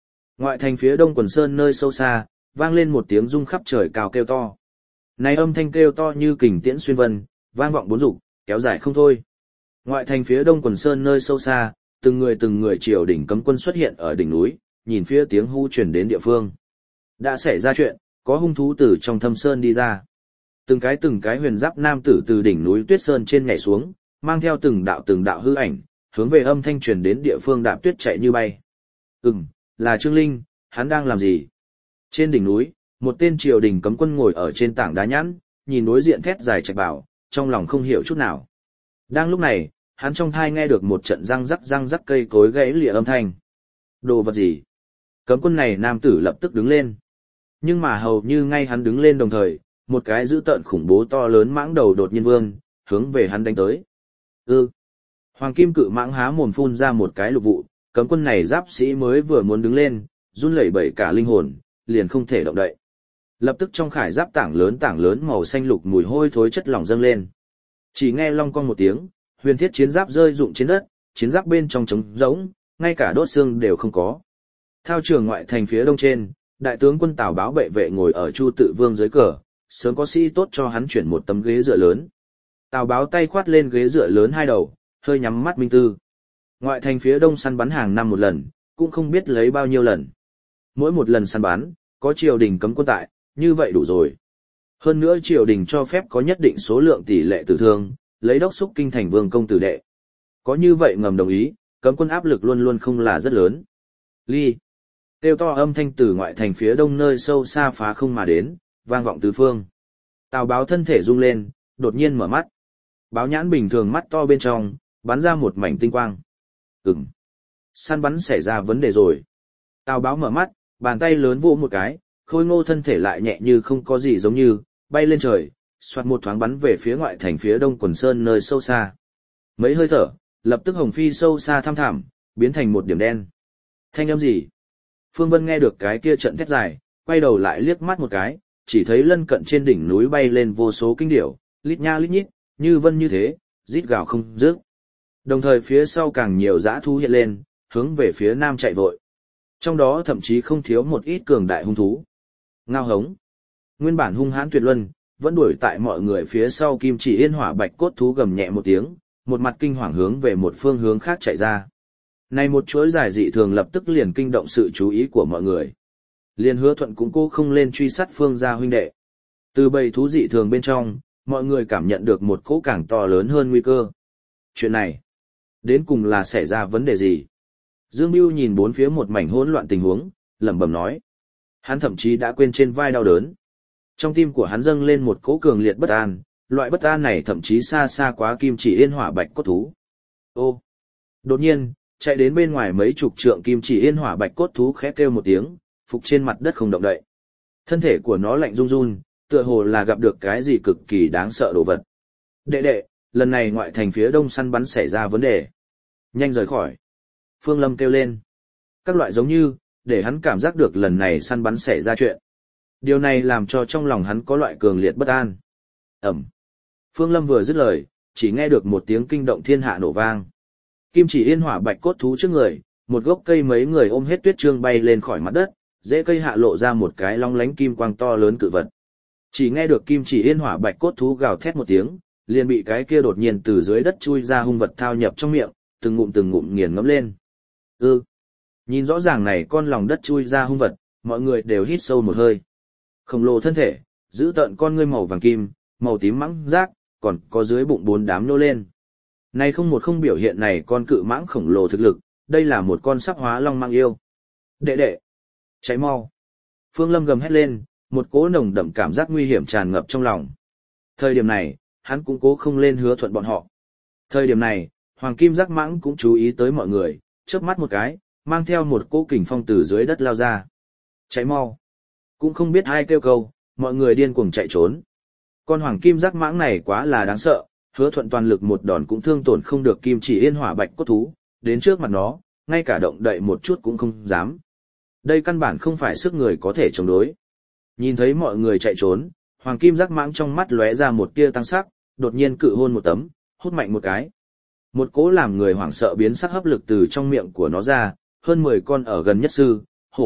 A: Ngoại thành phía đông quần sơn nơi sâu xa, vang lên một tiếng rung khắp trời cao kêu to. Này âm thanh kêu to như kình tiễn xuyên vân, vang vọng bốn dục, kéo dài không thôi. Ngoại thành phía đông quần sơn nơi sâu xa, từng người từng người triều đỉnh cấm quân xuất hiện ở đỉnh núi, nhìn phía tiếng hú truyền đến địa phương. Đã xảy ra chuyện, có hung thú từ trong thâm sơn đi ra. Từng cái từng cái huyền giáp nam tử từ đỉnh núi Tuyết Sơn trên nhảy xuống, mang theo từng đạo từng đạo hư ảnh, hướng về âm thanh truyền đến địa phương đạp tuyết chạy như bay. Ừm, là Trương Linh, hắn đang làm gì? Trên đỉnh núi, một tên triều đình cấm quân ngồi ở trên tảng đá nhẵn, nhìn đối diện thét dài Trạch Bảo, trong lòng không hiểu chút nào. Đang lúc này, hắn trong thai nghe được một trận răng rắc răng rắc cây cối gãy lìa âm thanh. Đồ vật gì? Cấm quân này nam tử lập tức đứng lên. Nhưng mà hầu như ngay hắn đứng lên đồng thời, một cái dữ tợn khủng bố to lớn mãng đầu đột nhiên vươn, hướng về hắn đánh tới. Ư. Hoàng kim cự mãng há mồm phun ra một cái lục vụ, cấm quân này giáp sĩ mới vừa muốn đứng lên, run lẩy bẩy cả linh hồn, liền không thể động đậy. Lập tức trong khải giáp tảng lớn tảng lớn màu xanh lục mùi hôi thối chất lỏng dâng lên. Chỉ nghe long cong một tiếng, huyền thiết chiến giáp rơi rụng trên đất, chiến giáp bên trong trống rỗng, ngay cả đốt xương đều không có. Thao trường ngoại thành phía đông trên, đại tướng quân Tào Báo bệ vệ ngồi ở Chu Tự Vương dưới cờ, sớm có sĩ tốt cho hắn chuyển một tấm ghế dựa lớn. Tào Báo tay khoát lên ghế dựa lớn hai đầu, hơi nhắm mắt minh tư. Ngoại thành phía đông săn bắn hàng năm một lần, cũng không biết lấy bao nhiêu lần. Mỗi một lần săn bắn, có triều đình cấm quân tại, như vậy đủ rồi. Hơn nữa triều đình cho phép có nhất định số lượng tỷ lệ tử thương, lấy đốc xúc kinh thành vương công tử đệ. Có như vậy ngầm đồng ý, cấm quân áp lực luôn luôn không là rất lớn. Ly. Kêu to âm thanh từ ngoại thành phía đông nơi sâu xa phá không mà đến, vang vọng tứ phương. Tào Báo thân thể rung lên, đột nhiên mở mắt. Báo nhãn bình thường mắt to bên trong, bắn ra một mảnh tinh quang. Ừm. Săn bắn xảy ra vấn đề rồi. Tào Báo mở mắt, bàn tay lớn vỗ một cái, khôi ngô thân thể lại nhẹ như không có gì giống như, bay lên trời, xoạt một thoáng bắn về phía ngoại thành phía đông quần sơn nơi sâu xa. Mấy hơi thở, lập tức hồng phi sâu xa thăm thẳm, biến thành một điểm đen. Thanh âm gì? Phương Vân nghe được cái kia trận thét dài, quay đầu lại liếc mắt một cái, chỉ thấy lân cận trên đỉnh núi bay lên vô số kinh điểu, lít nha lít nhít, như vân như thế, rít gào không dứt. Đồng thời phía sau càng nhiều dã thú hiện lên, hướng về phía nam chạy vội. Trong đó thậm chí không thiếu một ít cường đại hung thú. Ngao hống. Nguyên bản hung hãn tuyệt luân, vẫn đuổi tại mọi người phía sau Kim Chỉ Yên Hỏa Bạch cốt thú gầm nhẹ một tiếng, một mặt kinh hoàng hướng về một phương hướng khác chạy ra. Này một chuỗi dài dị thường lập tức liền kinh động sự chú ý của mọi người. Liên Hứa Thuận cũng cố không lên truy sát Phương gia huynh đệ. Từ bầy thú dị thường bên trong, mọi người cảm nhận được một cỗ càng to lớn hơn nguy cơ. Chuyện này, đến cùng là xảy ra vấn đề gì? Dương Bưu nhìn bốn phía một mảnh hỗn loạn tình huống, lẩm bẩm nói. Hắn thậm chí đã quên trên vai đau đớn. Trong tim của hắn dâng lên một cỗ cường liệt bất an, loại bất an này thậm chí xa xa quá Kim Chỉ Yên Hỏa Bạch cốt thú. Ô! Đột nhiên, chạy đến bên ngoài mấy chục trượng Kim Chỉ Yên Hỏa Bạch cốt thú khẽ kêu một tiếng, phục trên mặt đất không động đậy. Thân thể của nó lạnh run run, tựa hồ là gặp được cái gì cực kỳ đáng sợ đồ vật. Đệ đệ, lần này ngoại thành phía đông săn bắn xảy ra vấn đề. Nhanh rời khỏi. Phương Lâm kêu lên. Các loại giống như, để hắn cảm giác được lần này săn bắn xảy ra chuyện. Điều này làm cho trong lòng hắn có loại cường liệt bất an. Ẩm. Phương Lâm vừa dứt lời, chỉ nghe được một tiếng kinh động thiên hạ nổ vang. Kim Chỉ Yên Hỏa Bạch cốt thú trước người, một gốc cây mấy người ôm hết tuyết trương bay lên khỏi mặt đất, rễ cây hạ lộ ra một cái long lánh kim quang to lớn cự vật. Chỉ nghe được Kim Chỉ Yên Hỏa Bạch cốt thú gào thét một tiếng, liền bị cái kia đột nhiên từ dưới đất chui ra hung vật thao nhập trong miệng, từng ngụm từng ngụm nghiền ngẫm lên. Ư. Ừ. Nhìn rõ ràng này con lòng đất chui ra hung vật, mọi người đều hít sâu một hơi. Khổng lồ thân thể, giữ tợn con ngươi màu vàng kim, màu tím mãng rác, còn có dưới bụng bốn đám nô lên. Này không một không biểu hiện này con cự mãng khổng lồ thực lực, đây là một con sắp hóa long mang yêu. Đệ đệ, cháy mau. Phương Lâm gầm hét lên, một cỗ nồng đậm cảm giác nguy hiểm tràn ngập trong lòng. Thời điểm này, hắn cũng cố không lên Hứa Thuận bọn họ. Thời điểm này, Hoàng Kim Giác Mãng cũng chú ý tới mọi người, chớp mắt một cái, mang theo một cỗ kình phong từ dưới đất lao ra. Cháy mau. Cũng không biết ai kêu câu, mọi người điên cuồng chạy trốn. Con Hoàng Kim Giác Mãng này quá là đáng sợ, Hứa Thuận toàn lực một đòn cũng thương tổn không được Kim Chỉ Yên Hỏa Bạch cốt thú, đến trước mặt nó, ngay cả động đậy một chút cũng không dám. Đây căn bản không phải sức người có thể chống đối. Nhìn thấy mọi người chạy trốn, Hoàng Kim Giác Mãng trong mắt lóe ra một tia tăng sắc, đột nhiên cự hôn một tấm, hút mạnh một cái. Một cỗ làm người hoảng sợ biến sắc hấp lực từ trong miệng của nó ra, hơn mười con ở gần nhất sư, hổ,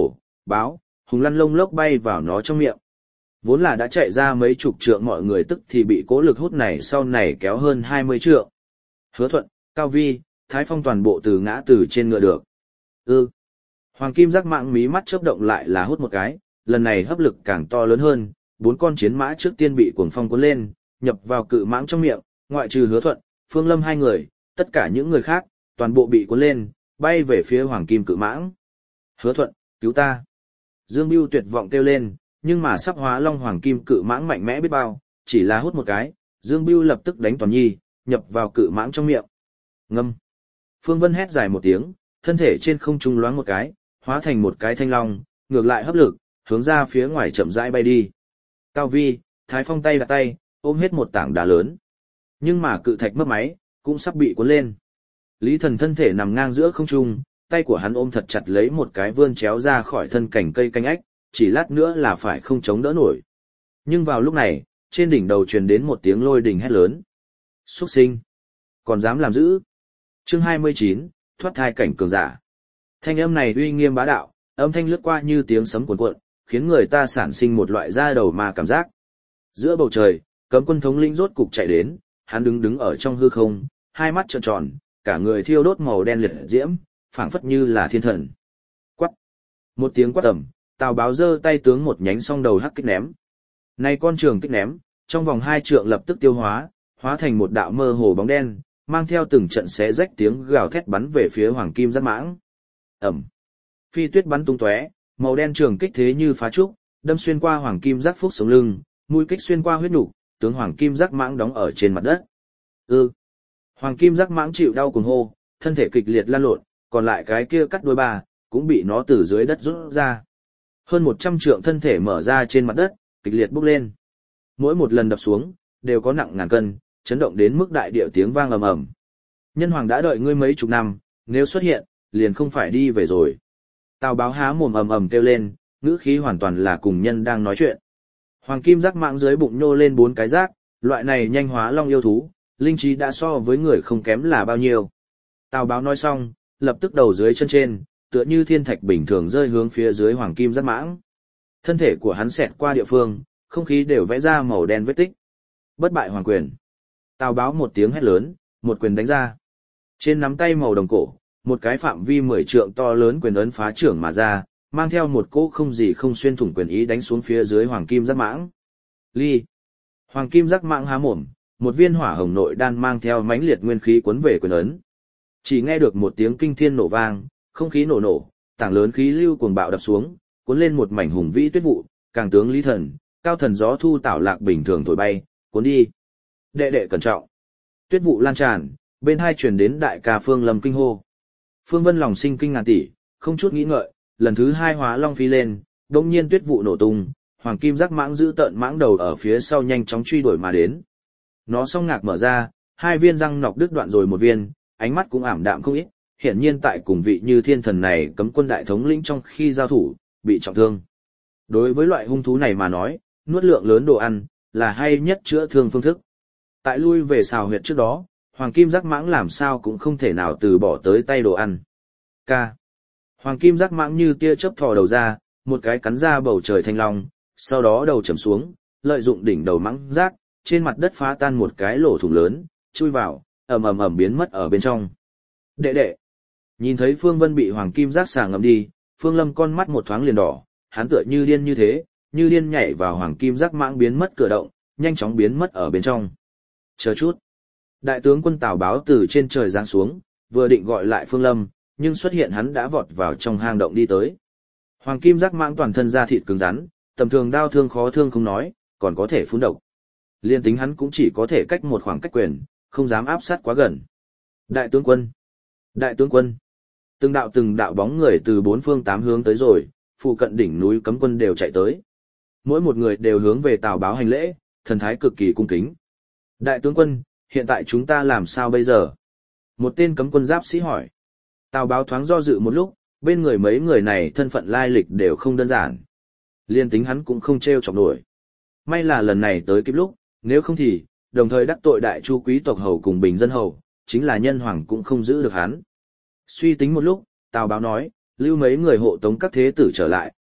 A: báo, hùng lăn lông lốc bay vào nó trong miệng. Vốn là đã chạy ra mấy chục trượng mọi người tức thì bị cố lực hút này sau này kéo hơn hai mươi trượng. Hứa Thuận, Cao Vi, Thái Phong toàn bộ từ ngã từ trên ngựa được. Ư. Hoàng kim giác mạng mí mắt chớp động lại là hút một cái, lần này hấp lực càng to lớn hơn, bốn con chiến mã trước tiên bị cuồng phong cuốn lên, nhập vào cự mãng trong miệng, ngoại trừ Hứa Thuận, Phương Lâm hai người, tất cả những người khác, toàn bộ bị cuốn lên, bay về phía hoàng kim cự mãng. Hứa Thuận, cứu ta. Dương Bưu tuyệt vọng kêu lên, nhưng mà sắp hóa long hoàng kim cự mãng mạnh mẽ biết bao, chỉ là hút một cái, Dương Bưu lập tức đánh toàn nhi, nhập vào cự mãng trong miệng. Ngâm. Phương Vân hét dài một tiếng, thân thể trên không trung loáng một cái, hóa thành một cái thanh long, ngược lại hấp lực, hướng ra phía ngoài chậm rãi bay đi. Cao Vi, Thái Phong tay đặt tay, ôm hết một tảng đá lớn. Nhưng mà cự thạch mất máy, cũng sắp bị cuốn lên. Lý Thần thân thể nằm ngang giữa không trung, tay của hắn ôm thật chặt lấy một cái vươn chéo ra khỏi thân cành cây canh ách, chỉ lát nữa là phải không chống đỡ nổi. Nhưng vào lúc này, trên đỉnh đầu truyền đến một tiếng lôi đình hét lớn. Xuất sinh! Còn dám làm dữ! Chương hai mươi chín, thoát thai cảnh cường giả. Thanh âm này uy nghiêm bá đạo, âm thanh lướt qua như tiếng sấm cuồn cuộn, khiến người ta sản sinh một loại da đầu mà cảm giác. Giữa bầu trời, Cấm Quân thống lĩnh rốt cục chạy đến, hắn đứng đứng ở trong hư không, hai mắt trợn tròn, cả người thiêu đốt màu đen liệt diễm, phảng phất như là thiên thần. Quát! Một tiếng quát tầm, Tào Báo giơ tay tướng một nhánh song đầu hắc kích ném. Này con trường kích ném, trong vòng hai trượng lập tức tiêu hóa, hóa thành một đạo mơ hồ bóng đen, mang theo từng trận xé rách tiếng gào thét bắn về phía hoàng kim giác mãng. Ẩm. Phi tuyết bắn tung tóe, màu đen trường kích thế như phá trúc, đâm xuyên qua hoàng kim giác phúc sống lưng, mũi kích xuyên qua huyết nục, tướng hoàng kim giác mãng đóng ở trên mặt đất. Ư. Hoàng kim giác mãng chịu đau cuồng hô, thân thể kịch liệt lăn lộn, còn lại cái kia cắt đuôi ba, cũng bị nó từ dưới đất rút ra. Hơn một trăm trượng thân thể mở ra trên mặt đất, kịch liệt bốc lên. Mỗi một lần đập xuống, đều có nặng ngàn cân, chấn động đến mức đại địa tiếng vang ầm ầm. Nhân hoàng đã đợi ngươi mấy chục năm, nếu xuất hiện, liền không phải đi về rồi. Tào Báo há mồm ầm ầm kêu lên, ngữ khí hoàn toàn là cùng nhân đang nói chuyện. Hoàng kim giác mãng dưới bụng nhô lên bốn cái giác, loại này nhanh hóa long yêu thú, linh trí đã so với người không kém là bao nhiêu. Tào Báo nói xong, lập tức đầu dưới chân trên, tựa như thiên thạch bình thường rơi hướng phía dưới hoàng kim giác mãng. Thân thể của hắn xẹt qua địa phương, không khí đều vẽ ra màu đen vết tích. Bất bại hoàng quyền. Tào Báo một tiếng hét lớn, một quyền đánh ra. Trên nắm tay màu đồng cổ, một cái phạm vi mười trượng to lớn quyền ấn phá trưởng mà ra, mang theo một cỗ không gì không xuyên thủng quyền ý đánh xuống phía dưới hoàng kim giác mãng. Ly. Hoàng kim giác mãng há mồm, một viên hỏa hồng nội đan mang theo mãnh liệt nguyên khí cuốn về quyền ấn. Chỉ nghe được một tiếng kinh thiên nổ vang, không khí nổ nổ, tảng lớn khí lưu cuồng bạo đập xuống, cuốn lên một mảnh hùng vĩ tuyết vụ, càng tướng Lý Thần, Cao Thần gió thu tảo lạc bình thường thổi bay, cuốn đi. Đệ đệ cẩn trọng. Tuyết vụ lan tràn, bên hai truyền đến đại ca Phương Lâm kinh hô. Phương Vân lòng sinh kinh ngàn tỷ, không chút nghĩ ngợi, lần thứ hai hóa long phi lên, đột nhiên tuyết vụ nổ tung, hoàng kim giác mãng giữ tợn mãng đầu ở phía sau nhanh chóng truy đuổi mà đến. Nó song ngạc mở ra, hai viên răng nọc đứt đoạn rồi một viên, ánh mắt cũng ảm đạm không ít, hiển nhiên tại cùng vị như thiên thần này Cấm Quân đại thống lĩnh trong khi giao thủ, bị trọng thương. Đối với loại hung thú này mà nói, nuốt lượng lớn đồ ăn, là hay nhất chữa thương phương thức. Tại lui về xào huyệt trước đó, hoàng kim giác mãng làm sao cũng không thể nào từ bỏ tới tay đồ ăn. K. Hoàng kim giác mãng như tia chớp thò đầu ra, một cái cắn ra bầu trời thanh long, sau đó đầu chầm xuống, lợi dụng đỉnh đầu mãng giác, trên mặt đất phá tan một cái lỗ thủng lớn, chui vào, ầm ầm ầm biến mất ở bên trong. Đệ đệ. Nhìn thấy Phương Vân bị hoàng kim giác xà ngậm đi, Phương Lâm con mắt một thoáng liền đỏ, hắn tựa như điên như thế, như điên nhảy vào hoàng kim giác mãng biến mất cửa động, nhanh chóng biến mất ở bên trong. Chờ chút. Đại tướng quân Tào Báo từ trên trời giáng xuống, vừa định gọi lại Phương Lâm, nhưng xuất hiện hắn đã vọt vào trong hang động đi tới. Hoàng kim giác mãng toàn thân da thịt cứng rắn, tầm thường đao thương khó thương không nói, còn có thể phun độc. Liên tính hắn cũng chỉ có thể cách một khoảng cách quyền, không dám áp sát quá gần. Đại tướng quân! Đại tướng quân! Từng đạo từng đạo bóng người từ bốn phương tám hướng tới rồi, phụ cận đỉnh núi Cấm Quân đều chạy tới. Mỗi một người đều hướng về Tào Báo hành lễ, thần thái cực kỳ cung kính. Đại tướng quân, hiện tại chúng ta làm sao bây giờ? Một tên Cấm Quân giáp sĩ hỏi. Tào Báo thoáng do dự một lúc, bên người mấy người này thân phận lai lịch đều không đơn giản. Liên tính hắn cũng không trêu chọc nổi. May là lần này tới kịp lúc, nếu không thì, đồng thời đắc tội đại chu quý tộc hầu cùng bình dân hầu, chính là nhân hoàng cũng không giữ được hắn. Suy tính một lúc, Tào Báo nói, lưu mấy người hộ tống các thế tử trở lại,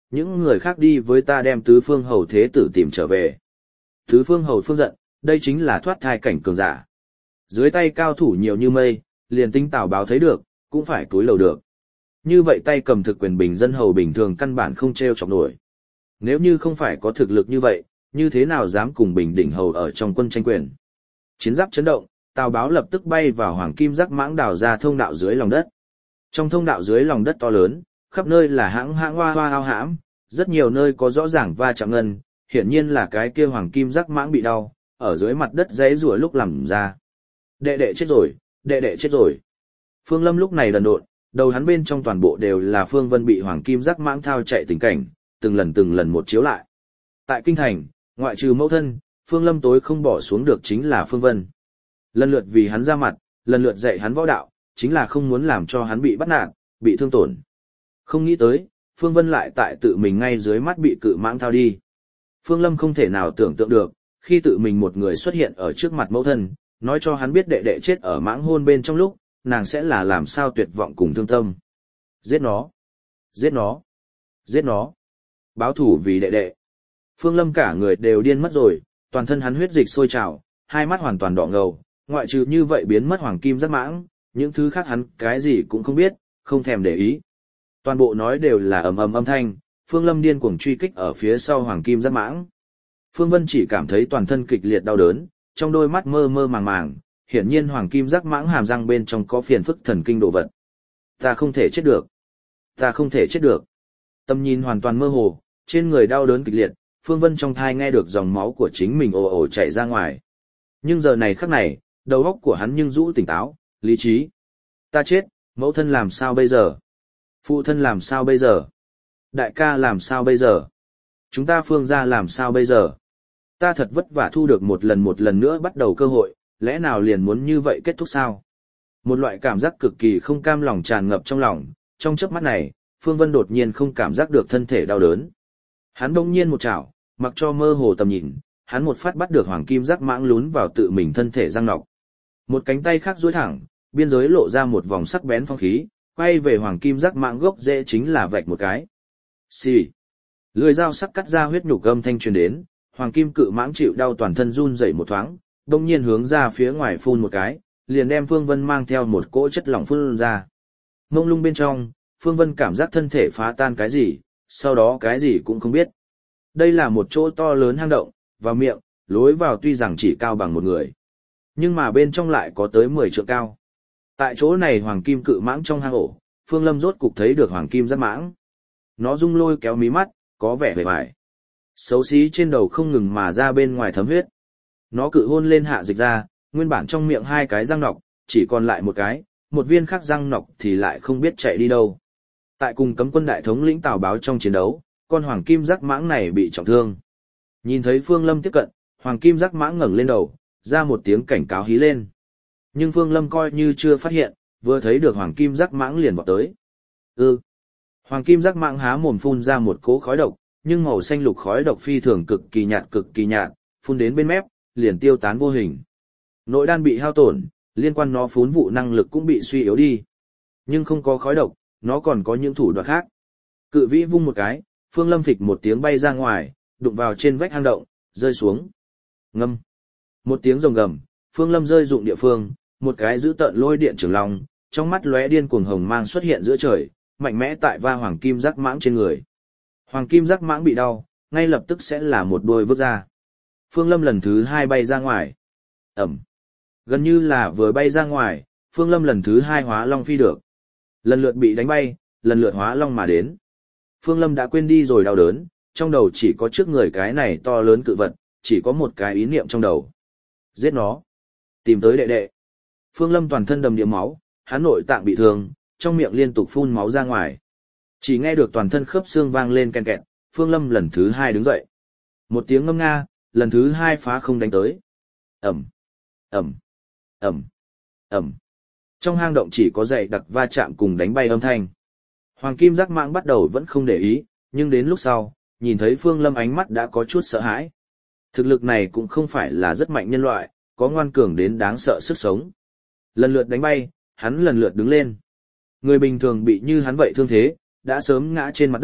A: những người khác đi với ta đem tứ phương hầu thế tử tìm trở về. Tứ phương hầu phương giận, đây chính là thoát thai cảnh cường giả. Dưới tay cao thủ nhiều như mây, liền tính Tào Báo thấy được, cũng phải túi lầu được. Như vậy tay cầm thực quyền bình dân hầu bình thường căn bản không treo chọc nổi. Nếu như không phải có thực lực như vậy, như thế nào dám cùng bình đỉnh hầu ở trong quân tranh quyền. Chiến giáp chấn động, Tào Báo lập tức bay vào hoàng kim giác mãng đào ra thông đạo dưới lòng đất. Trong thông đạo dưới lòng đất to lớn, khắp nơi là hãng hãng hoa hoa ao hãm, rất nhiều nơi có rõ ràng va chạm ngân, hiển nhiên là cái kia hoàng kim giác mãng bị đau, ở dưới mặt đất giãy giụa lúc làm ra. Đệ đệ chết rồi, đệ đệ chết rồi. Phương Lâm lúc này đần độn, đầu hắn bên trong toàn bộ đều là Phương Vân bị hoàng kim giác mãng thao chạy tình cảnh, từng lần từng lần một chiếu lại. Tại kinh thành, ngoại trừ mẫu thân, Phương Lâm tối không bỏ xuống được chính là Phương Vân. Lần lượt vì hắn ra mặt, lần lượt dạy hắn võ đạo, chính là không muốn làm cho hắn bị bắt nạt, bị thương tổn. Không nghĩ tới, Phương Vân lại tại tự mình ngay dưới mắt bị cự mãng thao đi. Phương Lâm không thể nào tưởng tượng được, khi tự mình một người xuất hiện ở trước mặt mẫu thân, nói cho hắn biết đệ đệ chết ở mãng hôn bên trong lúc, nàng sẽ là làm sao tuyệt vọng cùng thương tâm. Giết nó! Giết nó! Giết nó! Báo thủ vì đệ đệ. Phương Lâm cả người đều điên mất rồi, toàn thân hắn huyết dịch sôi trào, hai mắt hoàn toàn đỏ ngầu, ngoại trừ như vậy biến mất hoàng kim giác mãng, những thứ khác hắn cái gì cũng không biết, không thèm để ý. Toàn bộ nói đều là ầm ầm âm thanh, Phương Lâm điên cuồng truy kích ở phía sau hoàng kim giác mãng. Phương Vân chỉ cảm thấy toàn thân kịch liệt đau đớn, trong đôi mắt mơ mơ màng màng, hiển nhiên hoàng kim giác mãng hàm răng bên trong có phiền phức thần kinh đồ vật. Ta không thể chết được. Ta không thể chết được. Tâm nhìn hoàn toàn mơ hồ, trên người đau đớn kịch liệt, Phương Vân trong thai nghe được dòng máu của chính mình ồ ồ chảy ra ngoài. Nhưng giờ này khắc này, đầu óc của hắn nhưng rũ tỉnh táo, lý trí. Ta chết, mẫu thân làm sao bây giờ? Phụ thân làm sao bây giờ? Đại ca làm sao bây giờ? Chúng ta Phương gia làm sao bây giờ? Ta thật vất vả thu được một lần một lần nữa bắt đầu cơ hội, lẽ nào liền muốn như vậy kết thúc sao? Một loại cảm giác cực kỳ không cam lòng tràn ngập trong lòng, trong chớp mắt này, Phương Vân đột nhiên không cảm giác được thân thể đau đớn. Hắn đông nhiên một chảo, mặc cho mơ hồ tầm nhìn, hắn một phát bắt được hoàng kim giác mãng lún vào tự mình thân thể răng nọc. Một cánh tay khác duỗi thẳng, biên giới lộ ra một vòng sắc bén phong khí, quay về hoàng kim giác mãng gốc rễ chính là vạch một cái. Xì. Lưỡi dao sắc cắt ra huyết nhục âm thanh truyền đến, hoàng kim cự mãng chịu đau toàn thân run rẩy một thoáng, đông nhiên hướng ra phía ngoài phun một cái, liền đem Phương Vân mang theo một cỗ chất lỏng phun ra. Mông lung bên trong, Phương Vân cảm giác thân thể phá tan cái gì, sau đó cái gì cũng không biết. Đây là một chỗ to lớn hang động, vào miệng, lối vào tuy rằng chỉ cao bằng một người, nhưng mà bên trong lại có tới mười trượng cao. Tại chỗ này hoàng kim cự mãng trong hang ổ, Phương Lâm rốt cục thấy được hoàng kim giác mãng. Nó rung lôi kéo mí mắt, có vẻ vẻ vải. Xấu xí trên đầu không ngừng mà ra bên ngoài thấm huyết. Nó cự hôn lên hạ dịch ra, nguyên bản trong miệng hai cái răng nọc, chỉ còn lại một cái, một viên khác răng nọc thì lại không biết chạy đi đâu. Tại cùng cấm quân đại thống lĩnh Tào Báo trong chiến đấu, con hoàng kim giác mãng này bị trọng thương. Nhìn thấy Phương Lâm tiếp cận, hoàng kim giác mãng ngẩng lên đầu, ra một tiếng cảnh cáo hí lên. Nhưng Phương Lâm coi như chưa phát hiện, vừa thấy được hoàng kim giác mãng liền vọt tới. Ừ. Hoàng kim giác mãng há mồm phun ra một cỗ khói độc, nhưng màu xanh lục khói độc phi thường cực kỳ nhạt cực kỳ nhạt, phun đến bên mép, liền tiêu tán vô hình. Nội đan bị hao tổn, liên quan nó phún vụ năng lực cũng bị suy yếu đi. Nhưng không có khói độc, nó còn có những thủ đoạn khác. Cự vĩ vung một cái, Phương Lâm phịch một tiếng bay ra ngoài, đụng vào trên vách hang động, rơi xuống. Ngâm. Một tiếng rồng gầm, Phương Lâm rơi dụng địa phương, một cái dữ tợn lôi điện trường long, trong mắt lóe điên cuồng hồng mang xuất hiện giữa trời, mạnh mẽ tại va hoàng kim giác mãng trên người. Hoàng kim giác mãng bị đau, ngay lập tức sẽ là một đôi vứt ra. Phương Lâm lần thứ hai bay ra ngoài. Ẩm. Gần như là vừa bay ra ngoài, Phương Lâm lần thứ hai hóa long phi được. Lần lượt bị đánh bay, lần lượt hóa long mà đến. Phương Lâm đã quên đi rồi đau đớn, trong đầu chỉ có trước người cái này to lớn cự vật, chỉ có một cái ý niệm trong đầu. Giết nó. Tìm tới đệ đệ. Phương Lâm toàn thân đầm đìa máu, hắn nội tạng bị thương, trong miệng liên tục phun máu ra ngoài. Chỉ nghe được toàn thân khớp xương vang lên ken kẹt, Phương Lâm lần thứ hai đứng dậy. Một tiếng ngâm nga, lần thứ hai phá không đánh tới. Ẩm, Ẩm, Ẩm, Ẩm. Trong hang động chỉ có dày đặc va chạm cùng đánh bay âm thanh. Hoàng kim giác mãng bắt đầu vẫn không để ý, nhưng đến lúc sau, nhìn thấy Phương Lâm ánh mắt đã có chút sợ hãi. Thực lực này cũng không phải là rất mạnh nhân loại, có ngoan cường đến đáng sợ sức sống. Lần lượt đánh bay, hắn lần lượt đứng lên. Người bình thường bị như hắn vậy thương thế, đã sớm ngã trên mặt đất,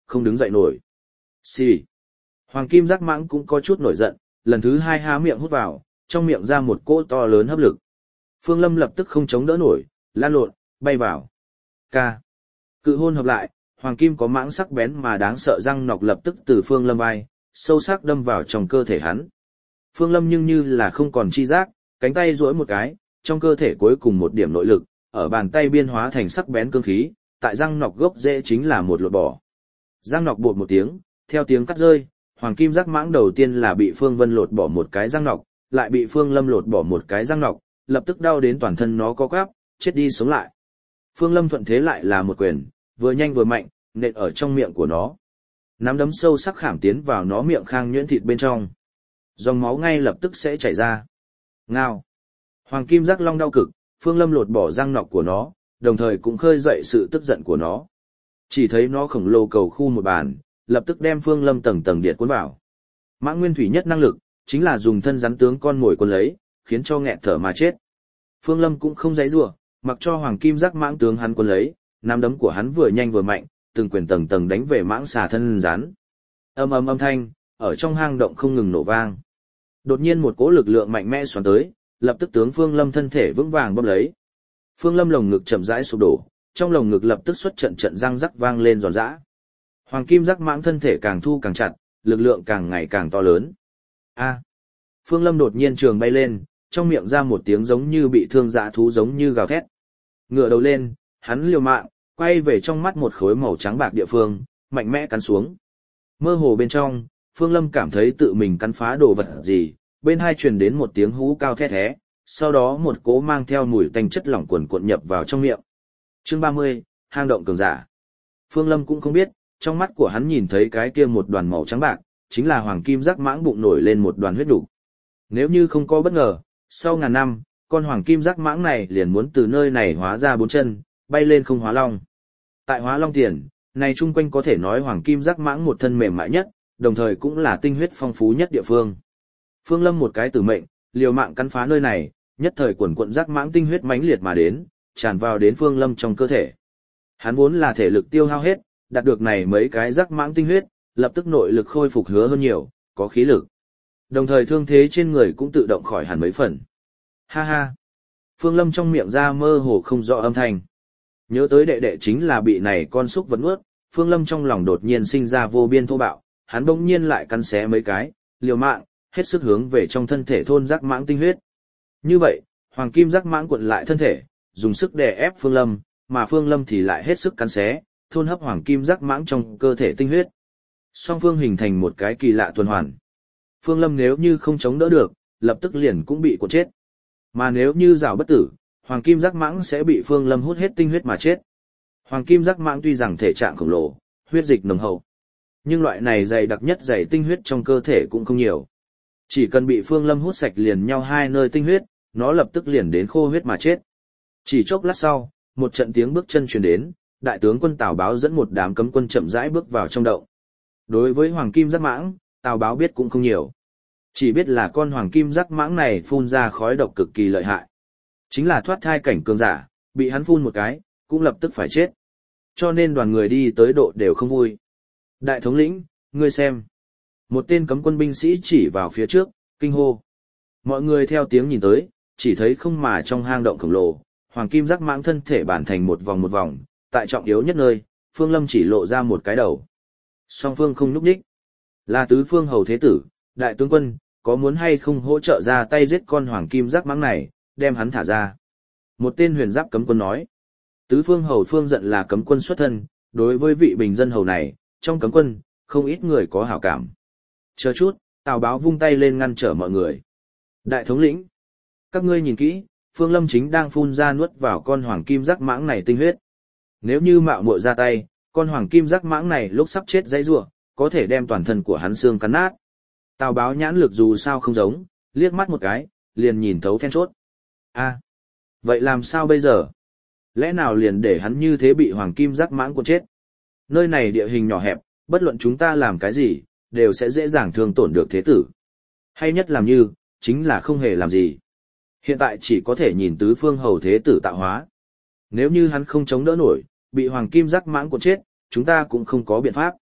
A: không đứng dậy nổi. Xì. Hoàng kim giác mãng cũng có chút nổi giận, lần thứ hai há miệng hút vào, trong miệng ra một cỗ to lớn hấp lực. Phương Lâm lập tức không chống đỡ nổi, lan lộn, bay vào. Ca. Cự hôn hợp lại, hoàng kim có mãng sắc bén mà đáng sợ răng nọc lập tức từ Phương Lâm vai, sâu sắc đâm vào trong cơ thể hắn. Phương Lâm nhưng như là không còn chi giác, cánh tay duỗi một cái, trong cơ thể cuối cùng một điểm nội lực, ở bàn tay biên hóa thành sắc bén cương khí, tại răng nọc gốc rễ chính là một lột bỏ. Răng nọc bột một tiếng, theo tiếng cắt rơi, hoàng kim giác mãng đầu tiên là bị Phương Vân lột bỏ một cái răng nọc, lại bị Phương Lâm lột bỏ một cái răng nọc, lập tức đau đến toàn thân nó co quắp, chết đi sống lại. Phương Lâm thuận thế lại là một quyền, vừa nhanh vừa mạnh, nện ở trong miệng của nó. Nắm đấm sâu sắc khảm tiến vào nó miệng khang nhuyễn thịt bên trong. Dòng máu ngay lập tức sẽ chảy ra. Ngao. Hoàng kim giác long đau cực, Phương Lâm lột bỏ răng nọc của nó, đồng thời cũng khơi dậy sự tức giận của nó. Chỉ thấy nó khổng lồ cầu khu một bàn, lập tức đem Phương Lâm tầng tầng điện cuốn vào. Mãng nguyên thủy nhất năng lực, chính là dùng thân rắn tướng con mồi cuốn lấy, khiến cho nghẹt thở mà chết. Phương Lâm cũng không giãy giụa, mặc cho hoàng kim giác mãng tướng hắn cuốn lấy, nắm đấm của hắn vừa nhanh vừa mạnh, từng quyền tầng tầng đánh về mãng xà thân rắn. Âm ầm âm thanh, ở trong hang động không ngừng nổ vang. Đột nhiên một cỗ lực lượng mạnh mẽ xoắn tới, lập tức tướng Phương Lâm thân thể vững vàng bóp lấy. Phương Lâm lồng ngực chậm rãi sụp đổ, trong lồng ngực lập tức xuất trận trận răng rắc vang lên giòn giã. Hoàng kim giác mãng thân thể càng thu càng chặt, lực lượng càng ngày càng to lớn. A! Phương Lâm đột nhiên trường bay lên, trong miệng ra một tiếng giống như bị thương dã thú giống như gào thét. Ngửa đầu lên, hắn liều mạng, quay về trong mắt một khối màu trắng bạc địa phương, mạnh mẽ cắn xuống. Mơ hồ bên trong, Phương Lâm cảm thấy tự mình cắn phá đồ vật gì, bên hai truyền đến một tiếng hú cao thét thé, sau đó một cỗ mang theo mùi tanh chất lỏng cuồn cuộn nhập vào trong miệng. Chương ba mươi, hang động cường giả. Phương Lâm cũng không biết, trong mắt của hắn nhìn thấy cái kia một đoàn màu trắng bạc, chính là hoàng kim giác mãng bụng nổi lên một đoàn huyết đủ. Nếu như không có bất ngờ, sau ngàn năm, con hoàng kim giác mãng này liền muốn từ nơi này hóa ra bốn chân, bay lên không hóa long. Tại hóa long tiền, này chung quanh có thể nói hoàng kim giác mãng một thân mềm mại nhất, đồng thời cũng là tinh huyết phong phú nhất địa phương. Phương Lâm một cái tử mệnh, liều mạng cắn phá nơi này, nhất thời quần quận giác mãng tinh huyết mãnh liệt mà đến, tràn vào đến Phương Lâm trong cơ thể. Hắn vốn là thể lực tiêu hao hết, đạt được này mấy cái giác mãng tinh huyết, lập tức nội lực khôi phục hứa hơn nhiều, có khí lực. Đồng thời thương thế trên người cũng tự động khỏi hẳn mấy phần. Ha ha! Phương Lâm trong miệng ra mơ hồ không rõ âm thanh. Nhớ tới đệ đệ chính là bị này con súc vật nuốt, Phương Lâm trong lòng đột nhiên sinh ra vô biên thô bạo, hắn bỗng nhiên lại cắn xé mấy cái, liều mạng, hết sức hướng về trong thân thể thôn giác mãng tinh huyết. Như vậy, hoàng kim giác mãng cuộn lại thân thể, dùng sức đè ép Phương Lâm, mà Phương Lâm thì lại hết sức cắn xé, thôn hấp hoàng kim giác mãng trong cơ thể tinh huyết. Song phương hình thành một cái kỳ lạ tuần hoàn. Phương Lâm nếu như không chống đỡ được, lập tức liền cũng bị cuốn chết. Mà nếu như rào bất tử, hoàng kim giác mãng sẽ bị Phương Lâm hút hết tinh huyết mà chết. Hoàng kim giác mãng tuy rằng thể trạng khổng lồ, huyết dịch nồng hậu, nhưng loại này dày đặc nhất dày tinh huyết trong cơ thể cũng không nhiều. Chỉ cần bị Phương Lâm hút sạch liền nhau hai nơi tinh huyết, nó lập tức liền đến khô huyết mà chết. Chỉ chốc lát sau, một trận tiếng bước chân truyền đến, đại tướng quân Tào Báo dẫn một đám cấm quân chậm rãi bước vào trong động. Đối với hoàng kim giác mãng, Tào Báo biết cũng không nhiều. Chỉ biết là con hoàng kim giác mãng này phun ra khói độc cực kỳ lợi hại. Chính là thoát thai cảnh cường giả, bị hắn phun một cái, cũng lập tức phải chết. Cho nên đoàn người đi tới độ đều không vui. Đại thống lĩnh, ngươi xem. Một tên cấm quân binh sĩ chỉ vào phía trước, kinh hô. Mọi người theo tiếng nhìn tới, chỉ thấy không mà trong hang động khổng lồ, hoàng kim giác mãng thân thể bản thành một vòng một vòng, tại trọng yếu nhất nơi, Phương Lâm chỉ lộ ra một cái đầu. Song phương không núp đích. Là tứ phương hầu thế tử, đại tướng quân, có muốn hay không hỗ trợ ra tay giết con hoàng kim giác mãng này, đem hắn thả ra. Một tên huyền giáp cấm quân nói. Tứ phương hầu Phương giận là cấm quân xuất thân, đối với vị bình dân hầu này, trong cấm quân, không ít người có hảo cảm. Chờ chút, Tào Báo vung tay lên ngăn trở mọi người. Đại thống lĩnh, các ngươi nhìn kỹ, Phương Lâm chính đang phun ra nuốt vào con hoàng kim giác mãng này tinh huyết. Nếu như mạo muội ra tay, con hoàng kim giác mãng này lúc sắp chết dãy rủa, có thể đem toàn thân của hắn xương cắn nát. Tào Báo nhãn lực dù sao không giống, liếc mắt một cái, liền nhìn thấu then chốt. A, vậy làm sao bây giờ? Lẽ nào liền để hắn như thế bị hoàng kim giác mãng cuốn chết? Nơi này địa hình nhỏ hẹp, bất luận chúng ta làm cái gì, đều sẽ dễ dàng thương tổn được thế tử. Hay nhất làm như, chính là không hề làm gì. Hiện tại chỉ có thể nhìn tứ phương hầu thế tử tạo hóa. Nếu như hắn không chống đỡ nổi, bị hoàng kim giác mãng cuốn chết, chúng ta cũng không có biện pháp.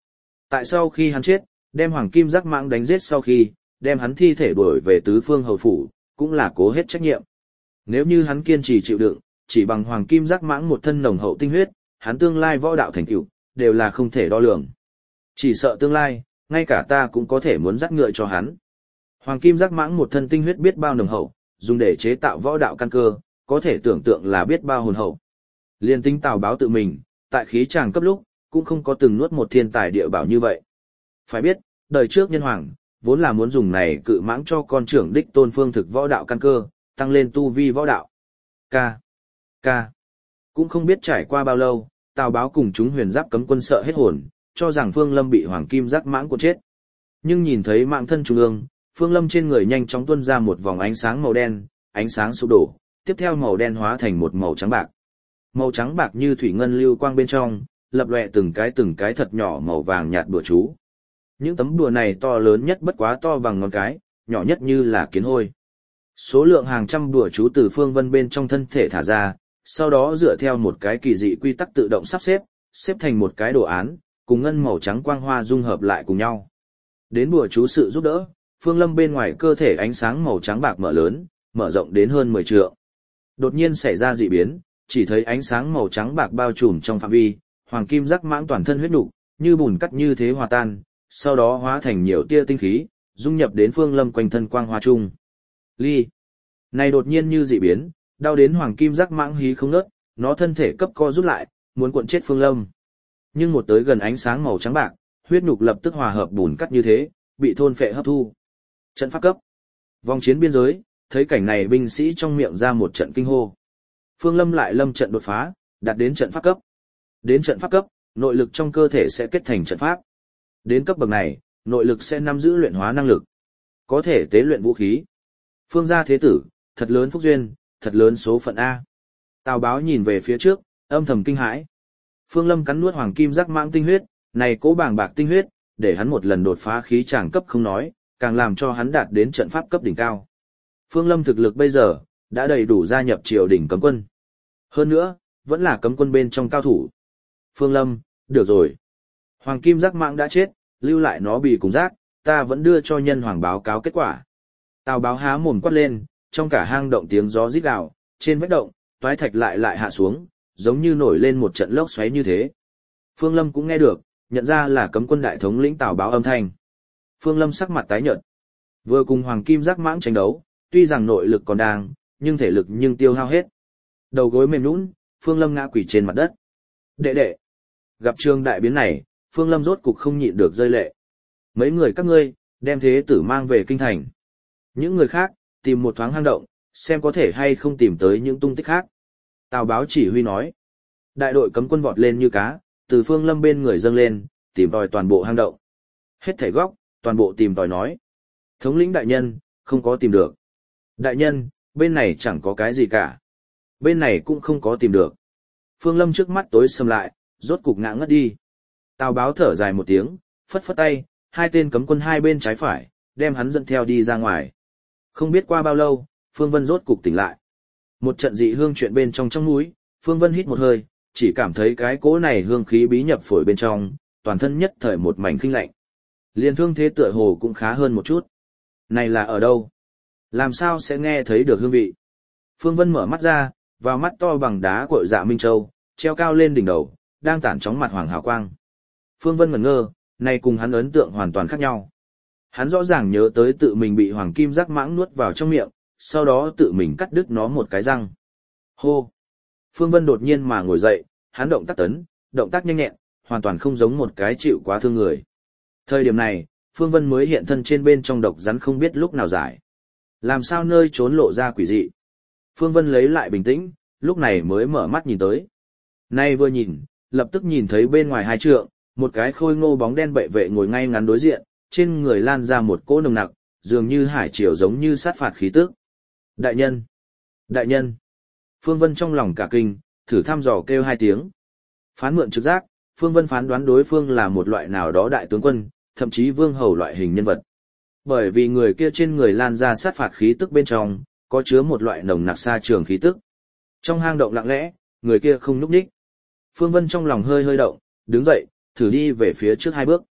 A: Tại sau khi hắn chết, đem Hoàng Kim Giác Mãng đánh giết sau khi, đem hắn thi thể đuổi về tứ phương hầu phủ, cũng là cố hết trách nhiệm. Nếu như hắn kiên trì chịu đựng, chỉ bằng Hoàng Kim Giác Mãng một thân nồng hậu tinh huyết, hắn tương lai võ đạo thành tựu đều là không thể đo lường. Chỉ sợ tương lai, ngay cả ta cũng có thể muốn dắt ngựa cho hắn. Hoàng Kim Giác Mãng một thân tinh huyết biết bao nồng hậu, dùng để chế tạo võ đạo căn cơ, có thể tưởng tượng là biết bao hồn hậu. Liên tính Tào Báo tự mình, tại khí tràng cấp lúc, cũng không có từng nuốt một thiên tài địa bảo như vậy. Phải biết, đời trước nhân hoàng, vốn là muốn dùng này cự mãng cho con trưởng đích tôn phương thực võ đạo căn cơ, tăng lên tu vi võ đạo. Ca. Ca. Cũng không biết trải qua bao lâu, Tào Báo cùng chúng huyền giáp cấm quân sợ hết hồn, cho rằng Phương Lâm bị Hoàng Kim Giác Mãng cuốn chết. Nhưng nhìn thấy mạng thân trung ương, Phương Lâm trên người nhanh chóng tuôn ra một vòng ánh sáng màu đen, ánh sáng sụp đổ, tiếp theo màu đen hóa thành một màu trắng bạc. Màu trắng bạc như thủy ngân lưu quang bên trong, lập lòe từng cái từng cái thật nhỏ màu vàng nhạt bùa chú. Những tấm bùa này to lớn nhất bất quá to bằng ngón cái, nhỏ nhất như là kiến hôi. Số lượng hàng trăm bùa chú từ Phương Vân bên trong thân thể thả ra, sau đó dựa theo một cái kỳ dị quy tắc tự động sắp xếp, xếp thành một cái đồ án, cùng ngân màu trắng quang hoa dung hợp lại cùng nhau. Đến bùa chú sự giúp đỡ, Phương Lâm bên ngoài cơ thể ánh sáng màu trắng bạc mở lớn, mở rộng đến hơn mười trượng. Đột nhiên xảy ra dị biến, chỉ thấy ánh sáng màu trắng bạc bao trùm trong phạm vi, Hoàng Kim Giác Mãng toàn thân huyết nục, như bùn cắt như thế hòa tan, sau đó hóa thành nhiều tia tinh khí, dung nhập đến Phương Lâm quanh thân quang hoa trung. Ly. Này đột nhiên như dị biến, đau đến Hoàng Kim Giác Mãng hí không ngớt, nó thân thể cấp co rút lại, muốn cuộn chết Phương Lâm. Nhưng một tới gần ánh sáng màu trắng bạc, huyết nhục lập tức hòa hợp bùn cắt như thế, bị thôn phệ hấp thu. Trận pháp cấp. Vòng chiến biên giới, thấy cảnh này binh sĩ trong miệng ra một trận kinh hô. Phương Lâm lại lâm trận đột phá, đạt đến trận pháp cấp. Đến trận pháp cấp, nội lực trong cơ thể sẽ kết thành trận pháp. Đến cấp bậc này, nội lực sẽ nắm giữ luyện hóa năng lực, có thể tế luyện vũ khí. Phương gia thế tử, thật lớn phúc duyên, thật lớn số phận A. Tào Báo nhìn về phía trước, âm thầm kinh hãi. Phương Lâm cắn nuốt Hoàng Kim Giác Mãng tinh huyết, này cố bàng bạc tinh huyết, để hắn một lần đột phá khí tràng cấp không nói, càng làm cho hắn đạt đến trận pháp cấp đỉnh cao. Phương Lâm thực lực bây giờ, đã đầy đủ gia nhập triều đình cấm quân. Hơn nữa, vẫn là cấm quân bên trong cao thủ. Phương Lâm, được rồi. Hoàng Kim Giác Mãng đã chết, lưu lại nó bì cùng rác, ta vẫn đưa cho nhân hoàng báo cáo kết quả. Tào Báo há mồm quát lên, trong cả hang động tiếng gió rít gào, trên vách động, toái thạch lại lại hạ xuống, giống như nổi lên một trận lốc xoáy như thế. Phương Lâm cũng nghe được, nhận ra là cấm quân đại thống lĩnh Tào Báo âm thanh. Phương Lâm sắc mặt tái nhợt. Vừa cùng Hoàng Kim Giác Mãng tranh đấu, tuy rằng nội lực còn đang, nhưng thể lực nhưng tiêu hao hết. Đầu gối mềm nhũn, Phương Lâm ngã quỳ trên mặt đất. Đệ đệ. Gặp trường đại biến này, Phương Lâm rốt cục không nhịn được rơi lệ. Mấy người các ngươi, đem thế tử mang về kinh thành. Những người khác, tìm một thoáng hang động, xem có thể hay không tìm tới những tung tích khác. Tào Báo chỉ huy nói. Đại đội cấm quân vọt lên như cá, từ Phương Lâm bên người dâng lên, tìm tòi toàn bộ hang động. Hết thảy góc, toàn bộ tìm tòi nói. Thống lĩnh đại nhân, không có tìm được. Đại nhân, bên này chẳng có cái gì cả. Bên này cũng không có tìm được. Phương Lâm trước mắt tối sầm lại, rốt cục ngã ngất đi. Tào Báo thở dài một tiếng, phất phất tay, hai tên cấm quân hai bên trái phải, đem hắn dẫn theo đi ra ngoài. Không biết qua bao lâu, Phương Vân rốt cục tỉnh lại. Một trận dị hương chuyện bên trong trong núi, Phương Vân hít một hơi, chỉ cảm thấy cái cỗ này hương khí bí nhập phổi bên trong, toàn thân nhất thời một mảnh kinh lạnh. Liên thương thế tựa hồ cũng khá hơn một chút. Này là ở đâu? Làm sao sẽ nghe thấy được hương vị? Phương Vân mở mắt ra, vào mắt to bằng đá cội Dạ Minh Châu, treo cao lên đỉnh đầu, đang tản chóng mặt hoàng hào quang. Phương Vân ngẩn ngơ, này cùng hắn ấn tượng hoàn toàn khác nhau. Hắn rõ ràng nhớ tới tự mình bị Hoàng Kim Giác Mãng nuốt vào trong miệng, sau đó tự mình cắt đứt nó một cái răng. Hô! Phương Vân đột nhiên mà ngồi dậy, hắn động tác tấn, động tác nhanh nhẹn, hoàn toàn không giống một cái chịu quá thương người. Thời điểm này, Phương Vân mới hiện thân trên bên trong độc rắn không biết lúc nào giải. Làm sao nơi trốn lộ ra quỷ dị. Phương Vân lấy lại bình tĩnh, lúc này mới mở mắt nhìn tới. Nay vừa nhìn, lập tức nhìn thấy bên ngoài hai trượng, một cái khôi ngô bóng đen bệ vệ ngồi ngay ngắn đối diện, trên người lan ra một cỗ nồng nặc, dường như hải triều giống như sát phạt khí tức. Đại nhân! Đại nhân! Phương Vân trong lòng cả kinh, thử thăm dò kêu hai tiếng. Phán mượn trực giác, Phương Vân phán đoán đối phương là một loại nào đó đại tướng quân, thậm chí vương hầu loại hình nhân vật. Bởi vì người kia trên người lan ra sát phạt khí tức bên trong, có chứa một loại nồng nặc xa trường khí tức. Trong hang động lặng lẽ, người kia không nhúc nhích. Phương Vân trong lòng hơi hơi động, đứng dậy, thử đi về phía trước hai bước.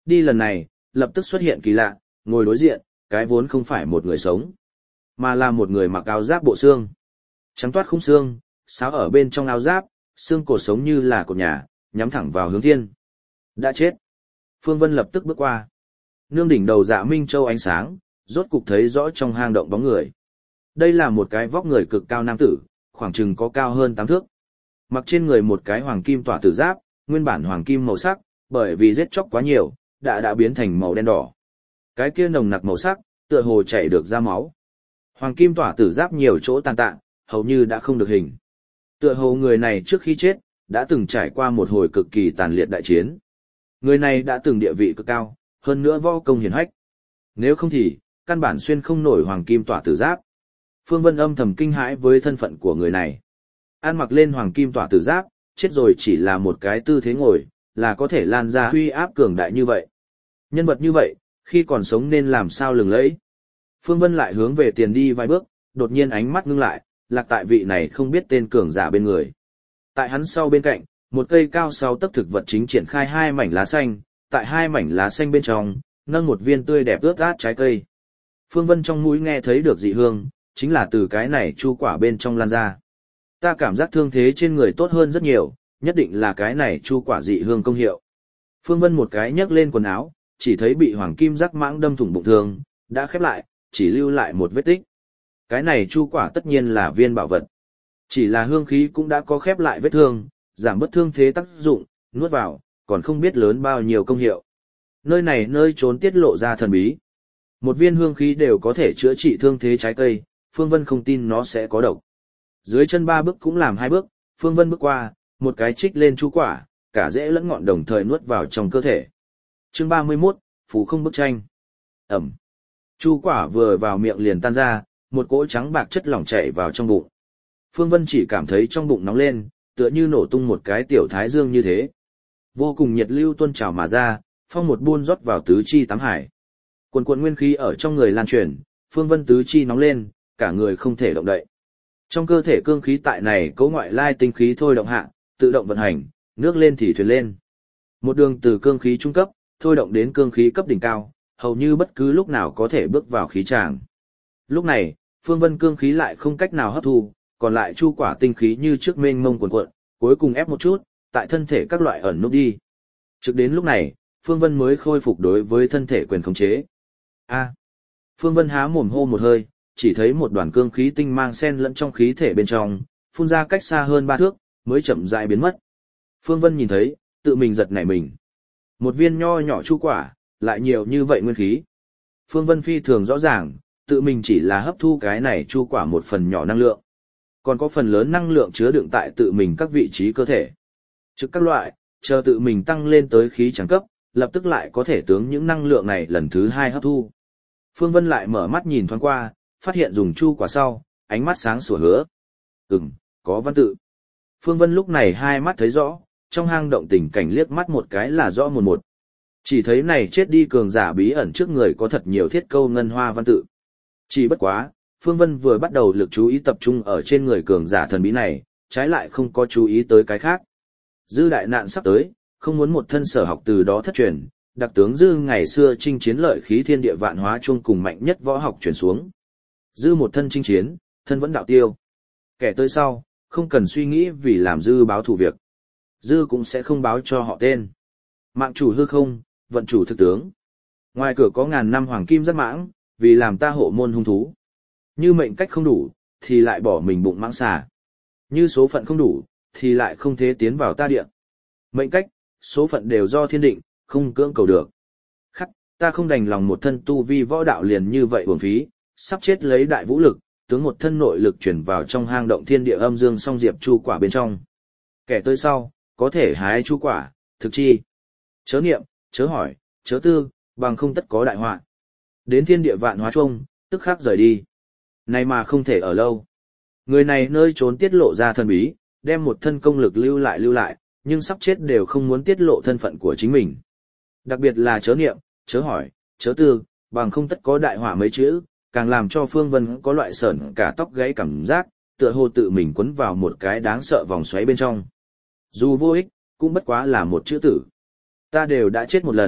A: Đi lần này, lập tức xuất hiện kỳ lạ, ngồi đối diện, cái vốn không phải một người sống, mà là một người mặc áo giáp bộ xương. Trắng toát khung xương, sáo ở bên trong áo giáp, xương cổ sống như là cột nhà, nhắm thẳng vào hướng thiên. Đã chết. Phương Vân lập tức bước qua. Nương đỉnh đầu Dạ Minh Châu ánh sáng, rốt cục thấy rõ trong hang động bóng người. Đây là một cái vóc người cực cao nam tử, khoảng chừng có cao hơn tám thước. Mặc trên người một cái hoàng kim tỏa tử giáp, nguyên bản hoàng kim màu sắc, bởi vì giết chóc quá nhiều, đã đã biến thành màu đen đỏ. Cái kia nồng nặc màu sắc, tựa hồ chảy được ra máu. Hoàng kim tỏa tử giáp nhiều chỗ tàn tạ, hầu như đã không được hình. Tựa hồ người này trước khi chết, đã từng trải qua một hồi cực kỳ tàn liệt đại chiến. Người này đã từng địa vị cực cao, hơn nữa võ công hiển hách. Nếu không thì, căn bản xuyên không nổi hoàng kim tỏa tử giáp. Phương Vân âm thầm kinh hãi với thân phận của người này. An mặc lên hoàng kim tỏa tử giáp, chết rồi chỉ là một cái tư thế ngồi, là có thể lan ra huy áp cường đại như vậy. Nhân vật như vậy, khi còn sống nên làm sao lừng lẫy. Phương Vân lại hướng về tiền đi vài bước, đột nhiên ánh mắt ngưng lại, lạc tại vị này không biết tên cường giả bên người. Tại hắn sau bên cạnh, một cây cao sáu tấc thực vật chính triển khai hai mảnh lá xanh, tại hai mảnh lá xanh bên trong, nâng một viên tươi đẹp ướt át trái cây. Phương Vân trong mũi nghe thấy được dị hương, chính là từ cái này chu quả bên trong lan ra. Ta cảm giác thương thế trên người tốt hơn rất nhiều, nhất định là cái này chu quả dị hương công hiệu. Phương Vân một cái nhấc lên quần áo, chỉ thấy bị hoàng kim rắc mãng đâm thủng bụng thương, đã khép lại, chỉ lưu lại một vết tích. Cái này chu quả tất nhiên là viên bảo vật. Chỉ là hương khí cũng đã có khép lại vết thương, giảm bất thương thế tác dụng, nuốt vào, còn không biết lớn bao nhiêu công hiệu. Nơi này nơi trốn tiết lộ ra thần bí. Một viên hương khí đều có thể chữa trị thương thế trái cây, Phương Vân không tin nó sẽ có độc. Dưới chân ba bước cũng làm hai bước, Phương Vân bước qua, một cái trích lên chu quả, cả rễ lẫn ngọn đồng thời nuốt vào trong cơ thể. Chương ba mươi mốt, Phú không bức tranh. Ẩm. Chu quả vừa vào miệng liền tan ra, một cỗ trắng bạc chất lỏng chảy vào trong bụng. Phương Vân chỉ cảm thấy trong bụng nóng lên, tựa như nổ tung một cái tiểu thái dương như thế. Vô cùng nhiệt lưu tuôn trào mà ra, phong một buôn rót vào tứ chi tám hải. Quần quần nguyên khí ở trong người lan truyền, Phương Vân tứ chi nóng lên, cả người không thể động đậy. Trong cơ thể cương khí tại này cấu ngoại lai tinh khí thôi động hạ, tự động vận hành, nước lên thì thuyền lên. Một đường từ cương khí trung cấp, thôi động đến cương khí cấp đỉnh cao, hầu như bất cứ lúc nào có thể bước vào khí tràng. Lúc này, Phương Vân cương khí lại không cách nào hấp thu, còn lại chu quả tinh khí như trước mênh mông cuồn cuộn, cuối cùng ép một chút, tại thân thể các loại ẩn núp đi. Trực đến lúc này, Phương Vân mới khôi phục đối với thân thể quyền khống chế. A. Phương Vân há mồm hô một hơi, chỉ thấy một đoàn cương khí tinh mang xen lẫn trong khí thể bên trong, phun ra cách xa hơn ba thước, mới chậm rãi biến mất. Phương Vân nhìn thấy, tự mình giật nảy mình. Một viên nho nhỏ chu quả, lại nhiều như vậy nguyên khí. Phương Vân phi thường rõ ràng, tự mình chỉ là hấp thu cái này chu quả một phần nhỏ năng lượng. Còn có phần lớn năng lượng chứa đựng tại tự mình các vị trí cơ thể. Trực các loại, chờ tự mình tăng lên tới khí trắng cấp, lập tức lại có thể tướng những năng lượng này lần thứ hai hấp thu. Phương Vân lại mở mắt nhìn thoáng qua, phát hiện dùng chu quả sau, ánh mắt sáng sủa hứa. Ừm, có văn tự. Phương Vân lúc này hai mắt thấy rõ, trong hang động tình cảnh liếc mắt một cái là rõ một một. Chỉ thấy này chết đi cường giả bí ẩn trước người có thật nhiều thiết câu ngân hoa văn tự. Chỉ bất quá, Phương Vân vừa bắt đầu lực chú ý tập trung ở trên người cường giả thần bí này, trái lại không có chú ý tới cái khác. Dư đại nạn sắp tới, không muốn một thân sở học từ đó thất truyền, đặc tướng Dư ngày xưa chinh chiến lợi khí thiên địa vạn hóa chuông cùng mạnh nhất võ học truyền xuống. Dư một thân chinh chiến, thân vẫn đạo tiêu. Kẻ tới sau, không cần suy nghĩ vì làm Dư báo thù việc. Dư cũng sẽ không báo cho họ tên. Mạng chủ hư không, vận chủ thực tướng. Ngoài cửa có ngàn năm hoàng kim rất mãng, vì làm ta hộ môn hung thú. Như mệnh cách không đủ, thì lại bỏ mình bụng mãng xà. Như số phận không đủ, thì lại không thế tiến vào ta địa. Mệnh cách, số phận đều do thiên định, không cưỡng cầu được. Khắc, ta không đành lòng một thân tu vi võ đạo liền như vậy uổng phí, sắp chết lấy đại vũ lực, tướng một thân nội lực chuyển vào trong hang động thiên địa âm dương song diệp chu quả bên trong. Kẻ tới sau, có thể hái chu quả, thực chi. Chớ niệm, chớ hỏi, chớ tư, bằng không tất có đại họa. Đến thiên địa vạn hóa chuông, tức khắc rời đi. Này mà không thể ở lâu. Người này nơi trốn tiết lộ ra thần bí, đem một thân công lực lưu lại lưu lại, nhưng sắp chết đều không muốn tiết lộ thân phận của chính mình. Đặc biệt là chớ niệm, chớ hỏi, chớ tư, bằng không tất có đại họa mấy chữ, càng làm cho Phương Vân có loại sởn cả tóc gáy cảm giác, tựa hồ tự mình quấn vào một cái đáng sợ vòng xoáy bên trong. Dù vô ích, cũng bất quá là một chữ tử. Ta đều đã chết một lần,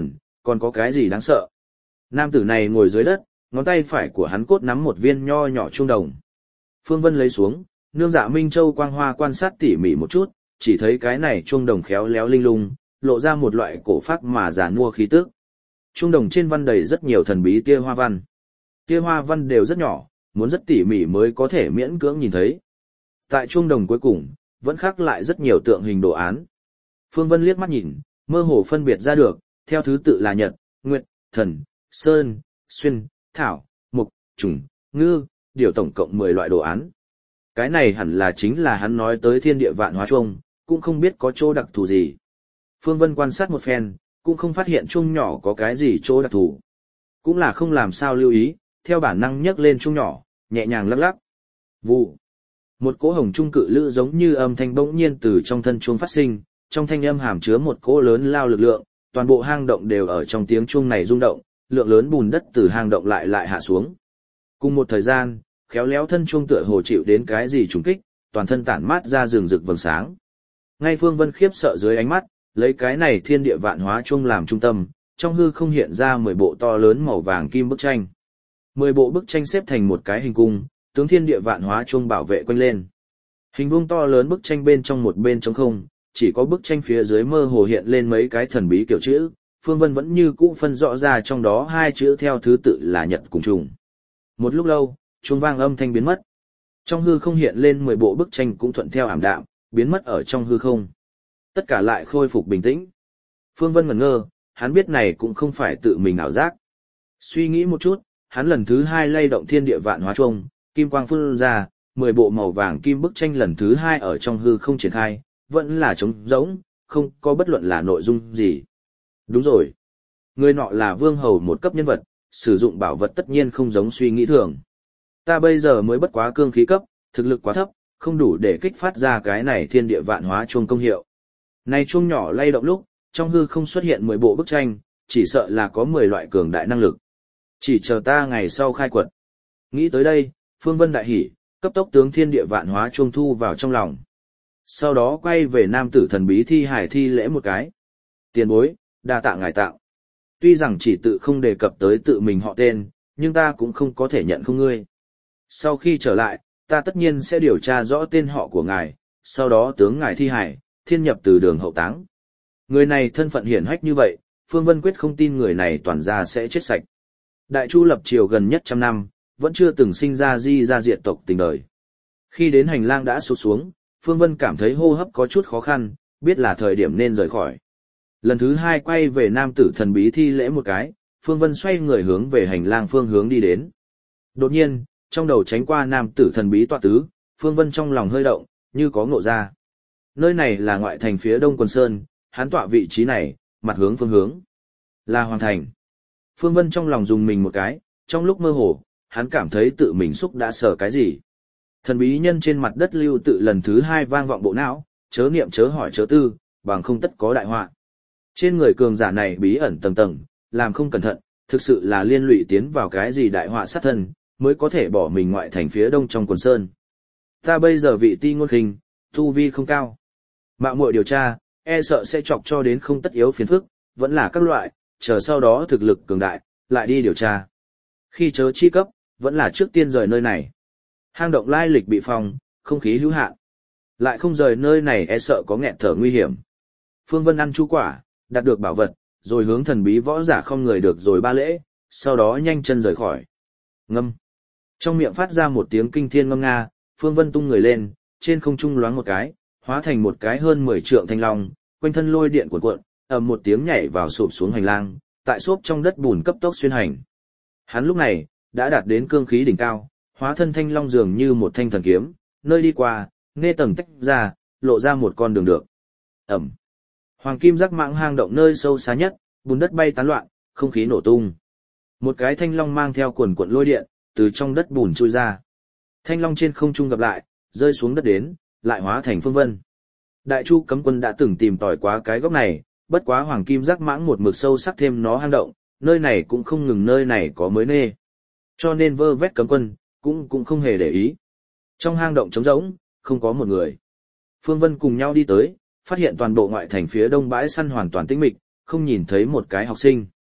A: còn có cái gì đáng sợ? Nam tử này ngồi dưới đất, ngón tay phải của hắn cốt nắm một viên nho nhỏ chuông đồng. Phương Vân lấy xuống, nương Dạ Minh Châu quang hoa quan sát tỉ mỉ một chút, chỉ thấy cái này chuông đồng khéo léo linh lung, lộ ra một loại cổ phác mà giàn mua khí tức. Chuông đồng trên văn đầy rất nhiều thần bí tia hoa văn. Tia hoa văn đều rất nhỏ, muốn rất tỉ mỉ mới có thể miễn cưỡng nhìn thấy. Tại chuông đồng cuối cùng, vẫn khắc lại rất nhiều tượng hình đồ án. Phương Vân liếc mắt nhìn, mơ hồ phân biệt ra được, theo thứ tự là nhật, nguyệt, thần, sơn, xuyên, thảo, mục, trùng, ngư, điều tổng cộng mười loại đồ án. Cái này hẳn là chính là hắn nói tới thiên địa vạn hóa chuông, cũng không biết có chỗ đặc thù gì. Phương Vân quan sát một phen, cũng không phát hiện chuông nhỏ có cái gì chỗ đặc thù. Cũng là không làm sao lưu ý, theo bản năng nhấc lên chuông nhỏ, nhẹ nhàng lắc lắc. Vụ. Một cỗ hồng trung cự lữ giống như âm thanh bỗng nhiên từ trong thân chuông phát sinh, trong thanh âm hàm chứa một cỗ lớn lao lực lượng, toàn bộ hang động đều ở trong tiếng chuông này rung động, lượng lớn bùn đất từ hang động lại lại hạ xuống. Cùng một thời gian, khéo léo thân chuông tựa hồ chịu đến cái gì trùng kích, toàn thân tản mát ra rừng rực vầng sáng. Ngay Phương Vân khiếp sợ dưới ánh mắt, lấy cái này thiên địa vạn hóa chuông làm trung tâm, trong hư không hiện ra mười bộ to lớn màu vàng kim bức tranh. Mười bộ bức tranh xếp thành một cái hình cung, tướng thiên địa vạn hóa chuông bảo vệ quanh lên. Hình vuông to lớn bức tranh bên trong một bên trống không, chỉ có bức tranh phía dưới mơ hồ hiện lên mấy cái thần bí kiểu chữ, Phương Vân vẫn như cũ phân rõ ra trong đó hai chữ theo thứ tự là nhật cùng trùng. Một lúc lâu, chuông vang âm thanh biến mất. Trong hư không hiện lên mười bộ bức tranh cũng thuận theo ảm đạm, biến mất ở trong hư không. Tất cả lại khôi phục bình tĩnh. Phương Vân ngẩn ngơ, hắn biết này cũng không phải tự mình ảo giác. Suy nghĩ một chút, hắn lần thứ hai lay động thiên địa vạn hóa chuông, kim quang phun ra, mười bộ màu vàng kim bức tranh lần thứ hai ở trong hư không triển khai, vẫn là trống rỗng, không có bất luận là nội dung gì. Đúng rồi. Người nọ là vương hầu một cấp nhân vật, sử dụng bảo vật tất nhiên không giống suy nghĩ thường. Ta bây giờ mới bất quá cương khí cấp, thực lực quá thấp, không đủ để kích phát ra cái này thiên địa vạn hóa chuông công hiệu. Này chuông nhỏ lay động lúc, trong hư không xuất hiện mười bộ bức tranh, chỉ sợ là có mười loại cường đại năng lực. Chỉ chờ ta ngày sau khai quật. Nghĩ tới đây, Phương Vân đại hỉ, cấp tốc tướng thiên địa vạn hóa chuông thu vào trong lòng. Sau đó quay về nam tử thần bí thi hải thi lễ một cái. Tiền bối, đa tạ ngài tạo. Tuy rằng chỉ tự không đề cập tới tự mình họ tên, nhưng ta cũng không có thể nhận không ngươi. Sau khi trở lại, ta tất nhiên sẽ điều tra rõ tên họ của ngài, sau đó tướng ngài thi hải, thiên nhập từ đường hậu táng. Người này thân phận hiển hách như vậy, Phương Vân quyết không tin người này toàn ra sẽ chết sạch. Đại Chu lập triều gần nhất trăm năm, vẫn chưa từng sinh ra di ra diện tộc tình đời. Khi đến hành lang đã sụt xuống, Phương Vân cảm thấy hô hấp có chút khó khăn, biết là thời điểm nên rời khỏi. Lần thứ hai quay về nam tử thần bí thi lễ một cái, Phương Vân xoay người hướng về hành lang phương hướng đi đến. Đột nhiên, trong đầu tránh qua nam tử thần bí tọa tứ, Phương Vân trong lòng hơi động, như có ngộ ra. Nơi này là ngoại thành phía đông Quần Sơn, hắn tọa vị trí này, mặt hướng phương hướng. Là Hoàng Thành. Phương Vân trong lòng dùng mình một cái, trong lúc mơ hồ, hắn cảm thấy tự mình xúc đã sở cái gì. Thần bí nhân trên mặt đất lưu tự lần thứ hai vang vọng bộ não, chớ niệm chớ hỏi chớ tư, bằng không tất có đại họa. Trên người cường giả này bí ẩn tầng tầng, làm không cẩn thận, thực sự là liên lụy tiến vào cái gì đại họa sát thân, mới có thể bỏ mình ngoại thành phía đông trong Quần Sơn. Ta bây giờ vị ti ngôn khinh, tu vi không cao. Mạo muội điều tra, e sợ sẽ chọc cho đến không tất yếu phiền phức, vẫn là các loại, chờ sau đó thực lực cường đại, lại đi điều tra. Khi chớ chi cấp, vẫn là trước tiên rời nơi này. Hang động lai lịch bị phong, không khí hữu hạn. Lại không rời nơi này e sợ có nghẹt thở nguy hiểm. Phương Vân ăn chu quả, đạt được bảo vật, rồi hướng thần bí võ giả không người được rồi ba lễ, sau đó nhanh chân rời khỏi. Ngâm. Trong miệng phát ra một tiếng kinh thiên ngâm nga, Phương Vân tung người lên, trên không trung loáng một cái, hóa thành một cái hơn mười trượng thanh long, quanh thân lôi điện cuộn cuộn, ầm một tiếng nhảy vào sụp xuống hành lang, tại xốp trong đất bùn cấp tốc xuyên hành. Hắn lúc này đã đạt đến cương khí đỉnh cao, hóa thân thanh long dường như một thanh thần kiếm, nơi đi qua, nghe tầng tách ra, lộ ra một con đường được. Ầm. Hoàng kim rắc mãng hang động nơi sâu xa nhất, bùn đất bay tán loạn, không khí nổ tung. Một cái thanh long mang theo quần cuộn lôi điện, từ trong đất bùn trôi ra. Thanh long trên không trung gặp lại, rơi xuống đất đến, lại hóa thành Phương Vân. Đại Chu cấm quân đã từng tìm tòi quá cái góc này, bất quá hoàng kim rắc mãng một mực sâu sắc thêm nó hang động, nơi này cũng không ngừng nơi này có mới nê. Cho nên vơ vét cấm quân, cũng cũng không hề để ý. Trong hang động trống rỗng, không có một người. Phương Vân cùng nhau đi tới, phát hiện toàn bộ ngoại thành phía đông bãi săn hoàn toàn tĩnh mịch, không nhìn thấy một cái học sinh.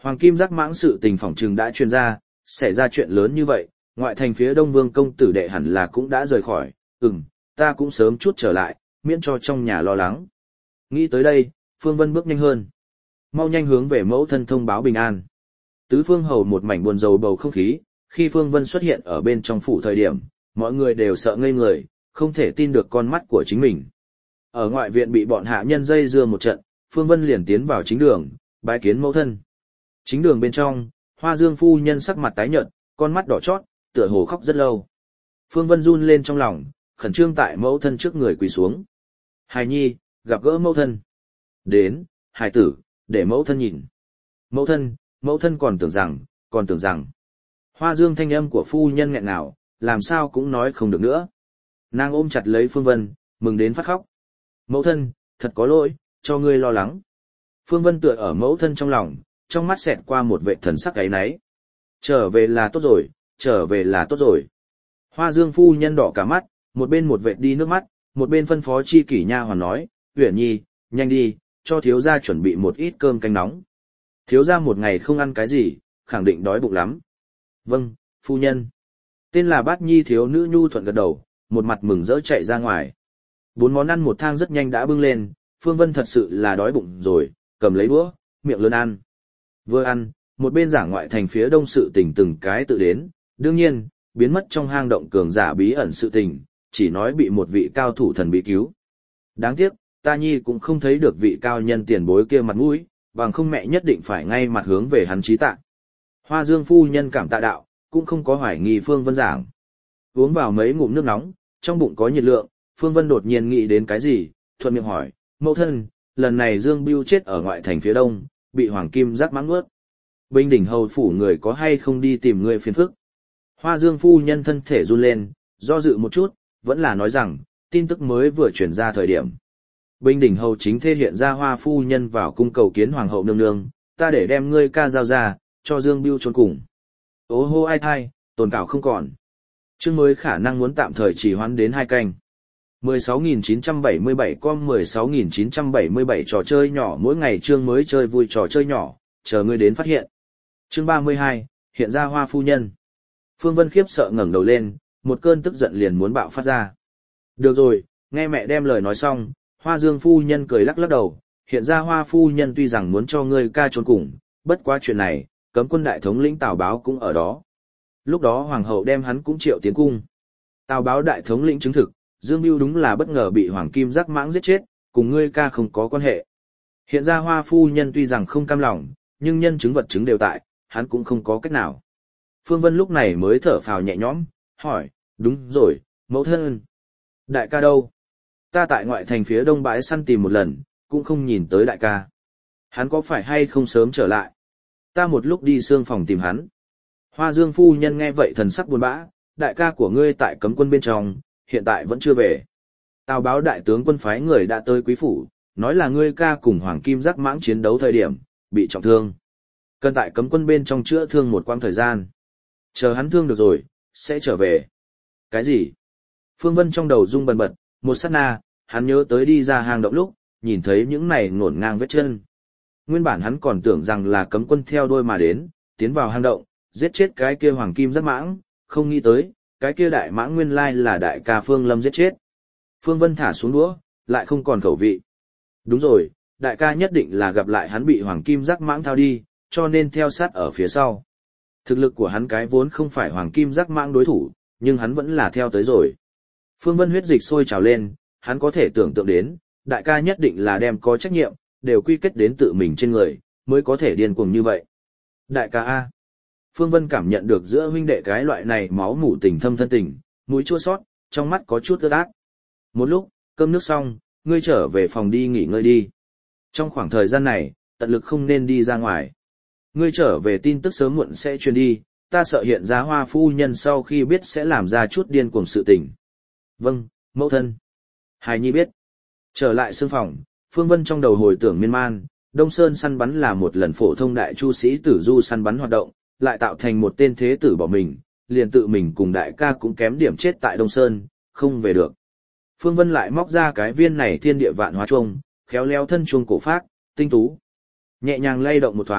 A: Hoàng kim giác mãng sự tình phỏng trừng đã truyền ra, xảy ra chuyện lớn như vậy, ngoại thành phía đông vương công tử đệ hẳn là cũng đã rời khỏi, ừm, ta cũng sớm chút trở lại, miễn cho trong nhà lo lắng. Nghĩ tới đây, Phương Vân bước nhanh hơn. Mau nhanh hướng về mẫu thân thông báo bình an. Tứ phương hầu một mảnh buồn rầu bầu không khí, khi Phương Vân xuất hiện ở bên trong phủ thời điểm, mọi người đều sợ ngây người, không thể tin được con mắt của chính mình. Ở ngoại viện bị bọn hạ nhân dây dưa một trận, Phương Vân liền tiến vào chính đường, bái kiến mẫu thân. Chính đường bên trong, Hoa Dương phu nhân sắc mặt tái nhợt, con mắt đỏ chót, tựa hồ khóc rất lâu. Phương Vân run lên trong lòng, khẩn trương tại mẫu thân trước người quỳ xuống. Hài nhi, gặp gỡ mẫu thân. Đến, hài tử, để mẫu thân nhìn. Mẫu thân, mẫu thân còn tưởng rằng, còn tưởng rằng. Hoa Dương thanh âm của phu nhân nghẹn ngào, làm sao cũng nói không được nữa. Nàng ôm chặt lấy Phương Vân, mừng đến phát khóc. Mẫu thân, thật có lỗi, cho ngươi lo lắng. Phương Vân tựa ở mẫu thân trong lòng, trong mắt xẹt qua một vệ thần sắc ấy náy. Trở về là tốt rồi, trở về là tốt rồi. Hoa Dương phu nhân đỏ cả mắt, một bên một vệ đi nước mắt, một bên phân phó chi kỷ nha hoàn nói, Uyển Nhi, nhanh đi, cho thiếu gia chuẩn bị một ít cơm canh nóng. Thiếu gia một ngày không ăn cái gì, khẳng định đói bụng lắm. Vâng, phu nhân. Tên là Bát Nhi thiếu nữ nhu thuận gật đầu, một mặt mừng rỡ chạy ra ngoài. Bốn món ăn một thang rất nhanh đã bưng lên, Phương Vân thật sự là đói bụng rồi, cầm lấy đũa, miệng lớn ăn. Vừa ăn, một bên giảng ngoại thành phía đông sự tình từng cái tự đến, đương nhiên, biến mất trong hang động cường giả bí ẩn sự tình, chỉ nói bị một vị cao thủ thần bí cứu. Đáng tiếc, ta nhi cũng không thấy được vị cao nhân tiền bối kia mặt mũi, bằng không mẹ nhất định phải ngay mặt hướng về hắn chí tạ. Hoa Dương phu nhân cảm tạ đạo, cũng không có hoài nghi Phương Vân giảng. Uống vào mấy ngụm nước nóng, trong bụng có nhiệt lượng, Phương Vân đột nhiên nghĩ đến cái gì, thuận miệng hỏi, mẫu thân, lần này Dương Bưu chết ở ngoại thành phía đông, bị Hoàng Kim giác mãng nuốt. Bình đỉnh hầu phủ người có hay không đi tìm người phiền phức? Hoa Dương phu nhân thân thể run lên, do dự một chút, vẫn là nói rằng, tin tức mới vừa chuyển ra thời điểm. Bình đỉnh hầu chính thê hiện ra Hoa phu nhân vào cung cầu kiến hoàng hậu nương nương, ta để đem ngươi ca giao ra, cho Dương Bưu trốn cùng. Ô hô ai thai, tồn cảo không còn. Chương mới khả năng muốn tạm thời chỉ hoãn đến hai canh. mười sáu nghìn chín trăm bảy mươi bảy com mười sáu nghìn chín trăm bảy mươi bảy trò chơi nhỏ mỗi ngày chương mới chơi vui trò chơi nhỏ, chờ ngươi đến phát hiện. Chương ba mươi hai, hiện ra Hoa phu nhân. Phương Vân khiếp sợ ngẩng đầu lên, một cơn tức giận liền muốn bạo phát ra. Được rồi, nghe mẹ đem lời nói xong, Hoa Dương phu nhân cười lắc lắc đầu, hiện ra Hoa phu nhân tuy rằng muốn cho ngươi ca trốn cùng, bất quá chuyện này, cấm quân đại thống lĩnh Tào Báo cũng ở đó. Lúc đó hoàng hậu đem hắn cũng triệu tiến cung. Tào Báo đại thống lĩnh chứng thực, Dương Bưu đúng là bất ngờ bị Hoàng Kim giác mãng giết chết, cùng ngươi ca không có quan hệ. Hiện ra Hoa phu nhân tuy rằng không cam lòng, nhưng nhân chứng vật chứng đều tại, hắn cũng không có cách nào. Phương Vân lúc này mới thở phào nhẹ nhõm, hỏi, đúng rồi, mẫu thân. Đại ca đâu? Ta tại ngoại thành phía đông bãi săn tìm một lần, cũng không nhìn tới đại ca. Hắn có phải hay không sớm trở lại? Ta một lúc đi xương phòng tìm hắn. Hoa Dương phu nhân nghe vậy thần sắc buồn bã, đại ca của ngươi tại cấm quân bên trong, hiện tại vẫn chưa về. Tào Báo đại tướng quân phái người đã tới quý phủ, nói là ngươi ca cùng Hoàng Kim giác mãng chiến đấu thời điểm, bị trọng thương. Cần tại cấm quân bên trong chữa thương một quãng thời gian. Chờ hắn thương được rồi, sẽ trở về. Cái gì? Phương Vân trong đầu rung bần bật, một sát na, hắn nhớ tới đi ra hang động lúc, nhìn thấy những này ngổn ngang vết chân. Nguyên bản hắn còn tưởng rằng là cấm quân theo đuôi mà đến, tiến vào hang động, giết chết cái kia Hoàng Kim giác mãng, không nghĩ tới, cái kia đại mãng nguyên lai là đại ca Phương Lâm giết chết. Phương Vân thả xuống đũa, lại không còn khẩu vị. Đúng rồi, đại ca nhất định là gặp lại hắn bị Hoàng Kim giác mãng thao đi, cho nên theo sát ở phía sau. Thực lực của hắn cái vốn không phải Hoàng Kim giác mãng đối thủ, nhưng hắn vẫn là theo tới rồi. Phương Vân huyết dịch sôi trào lên, hắn có thể tưởng tượng đến, đại ca nhất định là đem có trách nhiệm, đều quy kết đến tự mình trên người, mới có thể điên cuồng như vậy. Đại ca A. Phương Vân cảm nhận được giữa huynh đệ cái loại này máu mủ tình thâm thân tình, mũi chua xót, trong mắt có chút ướt át. Một lúc, cơm nước xong, ngươi trở về phòng đi nghỉ ngơi đi. Trong khoảng thời gian này, tận lực không nên đi ra ngoài. Ngươi trở về tin tức sớm muộn sẽ truyền đi, ta sợ hiện ra Hoa phu nhân sau khi biết sẽ làm ra chút điên cuồng sự tình. Vâng, mẫu thân. Hài nhi biết. Trở lại sương phòng, Phương Vân trong đầu hồi tưởng miên man, Đông Sơn săn bắn là một lần phổ thông đại chu sĩ tử du săn bắn hoạt động, lại tạo thành một tên thế tử bỏ mình, liền tự mình cùng đại ca cũng kém điểm chết tại Đông Sơn, không về được. Phương Vân lại móc ra cái viên này thiên địa vạn hóa chuông, khéo léo thân chuông cổ phác, tinh tú. Nhẹ nhàng lay động một thoáng,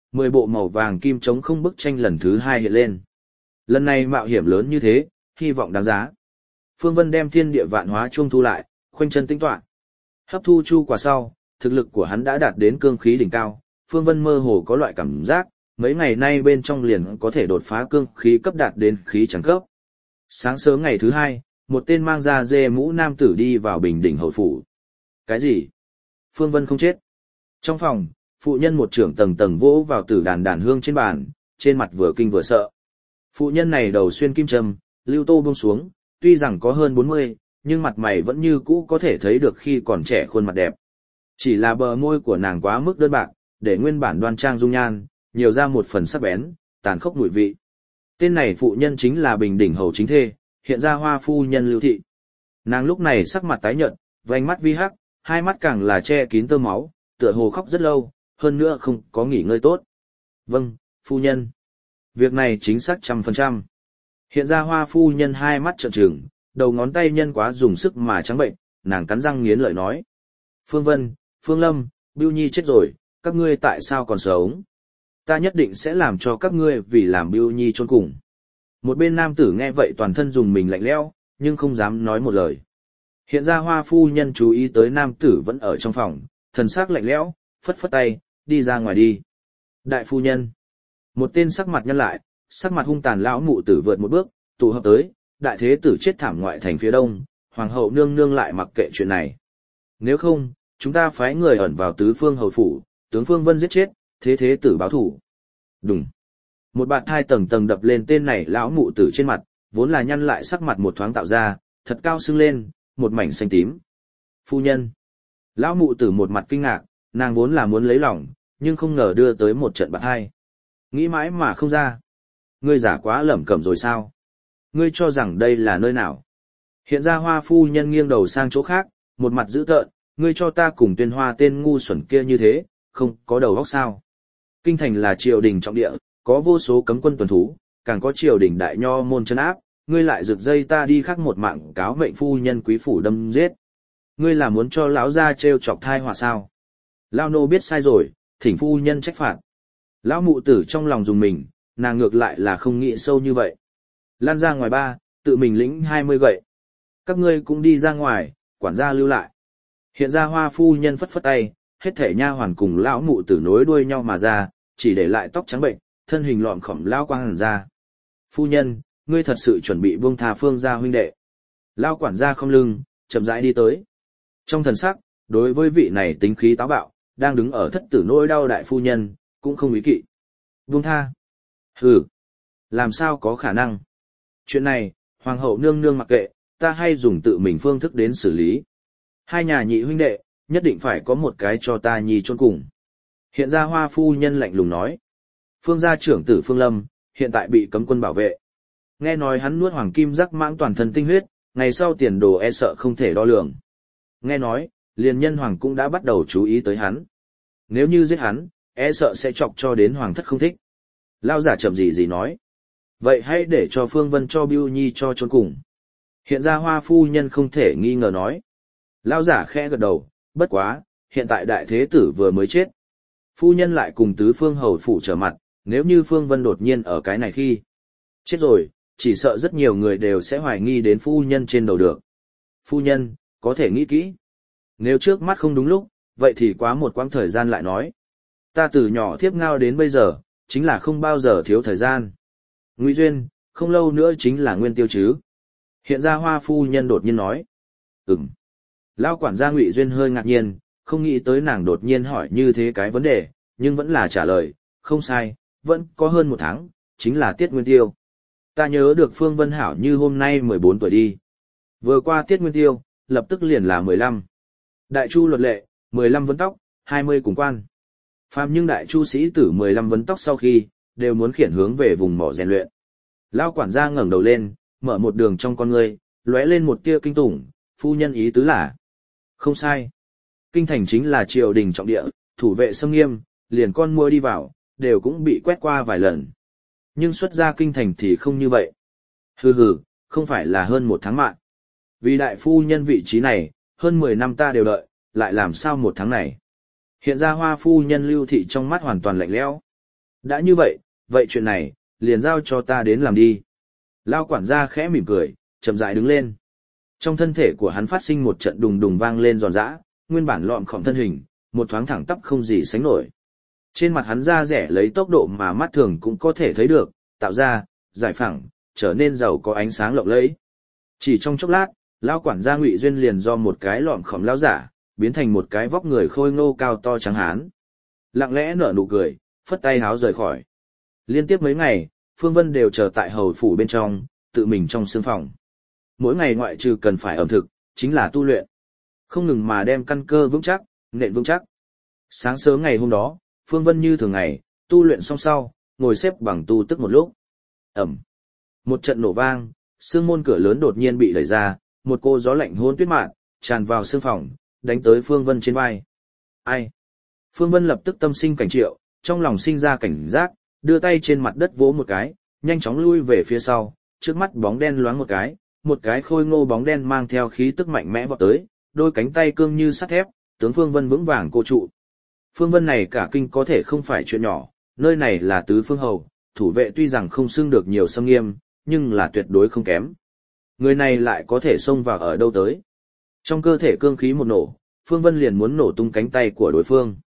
A: mười bộ màu vàng kim trống không bức tranh lần thứ hai hiện lên. Lần này mạo hiểm lớn như thế, hy vọng đáng giá. Phương Vân đem thiên địa vạn hóa chuông thu lại, khoanh chân tĩnh tọa. Hấp thu chu quả sau, thực lực của hắn đã đạt đến cương khí đỉnh cao, Phương Vân mơ hồ có loại cảm giác, mấy ngày nay bên trong liền có thể đột phá cương khí cấp đạt đến khí trắng cấp. Sáng sớm ngày thứ hai, một tên mang da dê mũ nam tử đi vào Bình Đỉnh hầu phủ. Cái gì? Phương Vân không chết. Trong phòng, phụ nhân một trưởng tầng tầng vỗ vào tử đàn đàn hương trên bàn, trên mặt vừa kinh vừa sợ. Phụ nhân này đầu xuyên kim châm, lưu tô buông xuống, tuy rằng có hơn bốn mươi, nhưng mặt mày vẫn như cũ có thể thấy được khi còn trẻ khuôn mặt đẹp. Chỉ là bờ môi của nàng quá mức đơn bạc, để nguyên bản đoan trang dung nhan, nhiều ra một phần sắc bén, tàn khốc mùi vị. Tên này phụ nhân chính là Bình Đỉnh hầu chính thê, hiện ra hoa phu nhân Lưu Thị. Nàng lúc này sắc mặt tái nhợt, vành mắt vi hắc, hai mắt càng là che kín tơ máu, tựa hồ khóc rất lâu, hơn nữa không có nghỉ ngơi tốt. Vâng, phu nhân. Việc này chính xác trăm phần trăm. Hiện ra hoa phu nhân hai mắt trợn trừng, đầu ngón tay nhân quá dùng sức mà trắng bệnh, nàng cắn răng nghiến lợi nói. Phương Vân, Phương Lâm, Bưu Nhi chết rồi, các ngươi tại sao còn sống? Ta nhất định sẽ làm cho các ngươi vì làm Bưu Nhi chôn cùng. Một bên nam tử nghe vậy toàn thân dùng mình lạnh lẽo, nhưng không dám nói một lời. Hiện ra hoa phu nhân chú ý tới nam tử vẫn ở trong phòng, thần sắc lạnh lẽo, phất phất tay, đi ra ngoài đi. Đại phu nhân. Một tên sắc mặt nhăn lại, sắc mặt hung tàn lão mụ tử vượt một bước, tụ hợp tới, đại thế tử chết thảm ngoại thành phía đông, hoàng hậu nương nương lại mặc kệ chuyện này. Nếu không, chúng ta phái người ẩn vào tứ phương hầu phủ, tướng Phương Vân giết chết, thế thế tử báo thủ. Đúng. Một bạt thai tầng tầng đập lên tên này lão mụ tử trên mặt, vốn là nhăn lại sắc mặt một thoáng tạo ra, thật cao sưng lên, một mảnh xanh tím. Phu nhân. Lão mụ tử một mặt kinh ngạc, nàng vốn là muốn lấy lòng, nhưng không ngờ đưa tới một trận bạt hai. Nghĩ mãi mà không ra. Ngươi giả quá lẩm cẩm rồi sao? Ngươi cho rằng đây là nơi nào? Hiện ra hoa phu nhân nghiêng đầu sang chỗ khác, một mặt dữ tợn, ngươi cho ta cùng Tuyên Hoa tên ngu xuẩn kia như thế, không có đầu óc sao? Kinh thành là triều đình trọng địa, có vô số cấm quân tuần thú, càng có triều đình đại nho môn trấn áp, ngươi lại rực dây ta đi khắc một mạng cáo mệnh phu nhân quý phủ đâm giết. Ngươi là muốn cho lão gia trêu chọc thai họa sao? Lão nô biết sai rồi, thỉnh phu nhân trách phạt. Lão mụ tử trong lòng dùng mình, nàng ngược lại là không nghĩ sâu như vậy. Lan ra ngoài ba, tự mình lĩnh hai mươi gậy. Các ngươi cũng đi ra ngoài, quản gia lưu lại. Hiện ra hoa phu nhân phất phất tay, hết thể nha hoàn cùng lão mụ tử nối đuôi nhau mà ra, chỉ để lại tóc trắng bệnh, thân hình lọn khỏm lão quang hẳn ra. Phu nhân, ngươi thật sự chuẩn bị buông tha Phương gia huynh đệ. Lão quản gia không lưng, chậm rãi đi tới. Trong thần sắc, đối với vị này tính khí táo bạo, đang đứng ở thất tử nỗi đau đại phu nhân, cũng không ý kỵ. Buông tha. Hừ. Làm sao có khả năng. Chuyện này, hoàng hậu nương nương mặc kệ, ta hay dùng tự mình phương thức đến xử lý. Hai nhà nhị huynh đệ, nhất định phải có một cái cho ta nhi chôn cùng. Hiện ra hoa phu nhân lạnh lùng nói. Phương gia trưởng tử Phương Lâm, hiện tại bị cấm quân bảo vệ. Nghe nói hắn nuốt hoàng kim rắc mãng toàn thân tinh huyết, ngày sau tiền đồ e sợ không thể đo lường. Nghe nói, liền nhân hoàng cũng đã bắt đầu chú ý tới hắn. Nếu như giết hắn, e sợ sẽ chọc cho đến hoàng thất không thích. Lao giả chậm gì gì nói. Vậy hãy để cho Phương Vân cho Bưu Nhi cho chôn cùng. Hiện ra hoa phu nhân không thể nghi ngờ nói. Lao giả khẽ gật đầu, bất quá, hiện tại đại thế tử vừa mới chết. Phu nhân lại cùng tứ phương hầu phủ trở mặt, nếu như Phương Vân đột nhiên ở cái này khi chết rồi, chỉ sợ rất nhiều người đều sẽ hoài nghi đến phu nhân trên đầu được. Phu nhân, có thể nghĩ kỹ. Nếu trước mắt không đúng lúc, vậy thì quá một quãng thời gian lại nói. Ta từ nhỏ thiếp ngao đến bây giờ, chính là không bao giờ thiếu thời gian. Ngụy Duyên, không lâu nữa chính là nguyên tiêu chứ. Hiện ra hoa phu nhân đột nhiên nói. Ừm. Lão quản gia Ngụy Duyên hơi ngạc nhiên, không nghĩ tới nàng đột nhiên hỏi như thế cái vấn đề, nhưng vẫn là trả lời, không sai, vẫn có hơn một tháng, chính là tiết nguyên tiêu. Ta nhớ được Phương Vân Hảo như hôm nay mười bốn tuổi đi. Vừa qua tiết nguyên tiêu, lập tức liền là mười lăm. Đại chu luật lệ, mười lăm vấn tóc, hai mươi cùng quan. Phàm nhưng đại chu sĩ tử mười lăm vấn tóc sau khi, đều muốn khiển hướng về vùng mỏ rèn luyện. Lão quản gia ngẩng đầu lên, mở một đường trong con ngươi, lóe lên một tia kinh tủng, phu nhân ý tứ là. Không sai. Kinh thành chính là triều đình trọng địa, thủ vệ xâm nghiêm, liền con mua đi vào, đều cũng bị quét qua vài lần. Nhưng xuất ra kinh thành thì không như vậy. Hừ hừ, không phải là hơn một tháng mạng. Vì đại phu nhân vị trí này, hơn mười năm ta đều đợi, lại làm sao một tháng này. Hiện ra hoa phu nhân Lưu Thị trong mắt hoàn toàn lạnh lẽo. Đã như vậy, vậy chuyện này, liền giao cho ta đến làm đi. Lao quản gia khẽ mỉm cười, chậm rãi đứng lên. Trong thân thể của hắn phát sinh một trận đùng đùng vang lên giòn giã, nguyên bản lọm khom thân hình, một thoáng thẳng tắp không gì sánh nổi. Trên mặt hắn da rẻ lấy tốc độ mà mắt thường cũng có thể thấy được, tạo ra, giải phẳng, trở nên giàu có ánh sáng lộng lẫy. Chỉ trong chốc lát, lão quản gia Ngụy Duyên liền do một cái lọm khom lão giả, biến thành một cái vóc người khôi ngô cao to trắng hán. Lặng lẽ nở nụ cười, phất tay háo rời khỏi. Liên tiếp mấy ngày, Phương Vân đều chờ tại hầu phủ bên trong, tự mình trong sương phòng. Mỗi ngày ngoại trừ cần phải ẩm thực, chính là tu luyện. Không ngừng mà đem căn cơ vững chắc, nện vững chắc. Sáng sớm ngày hôm đó, Phương Vân như thường ngày, tu luyện xong sau, ngồi xếp bằng tu tức một lúc. Ẩm. Một trận nổ vang, sương môn cửa lớn đột nhiên bị đẩy ra, một cô gió lạnh hôn tuyết mạn, tràn vào sương phòng, đánh tới Phương Vân trên vai. Ai? Phương Vân lập tức tâm sinh cảnh triệu, trong lòng sinh ra cảnh giác, đưa tay trên mặt đất vỗ một cái, nhanh chóng lui về phía sau, trước mắt bóng đen loáng một cái, một cái khôi ngô bóng đen mang theo khí tức mạnh mẽ vọt tới, đôi cánh tay cương như sắt thép, tướng Phương Vân vững vàng cô trụ. Phương Vân này cả kinh có thể không phải chuyện nhỏ, nơi này là tứ phương hầu, thủ vệ tuy rằng không xưng được nhiều xâm nghiêm, nhưng là tuyệt đối không kém. Người này lại có thể xông vào ở đâu tới. Trong cơ thể cương khí một nổ, Phương Vân liền muốn nổ tung cánh tay của đối phương.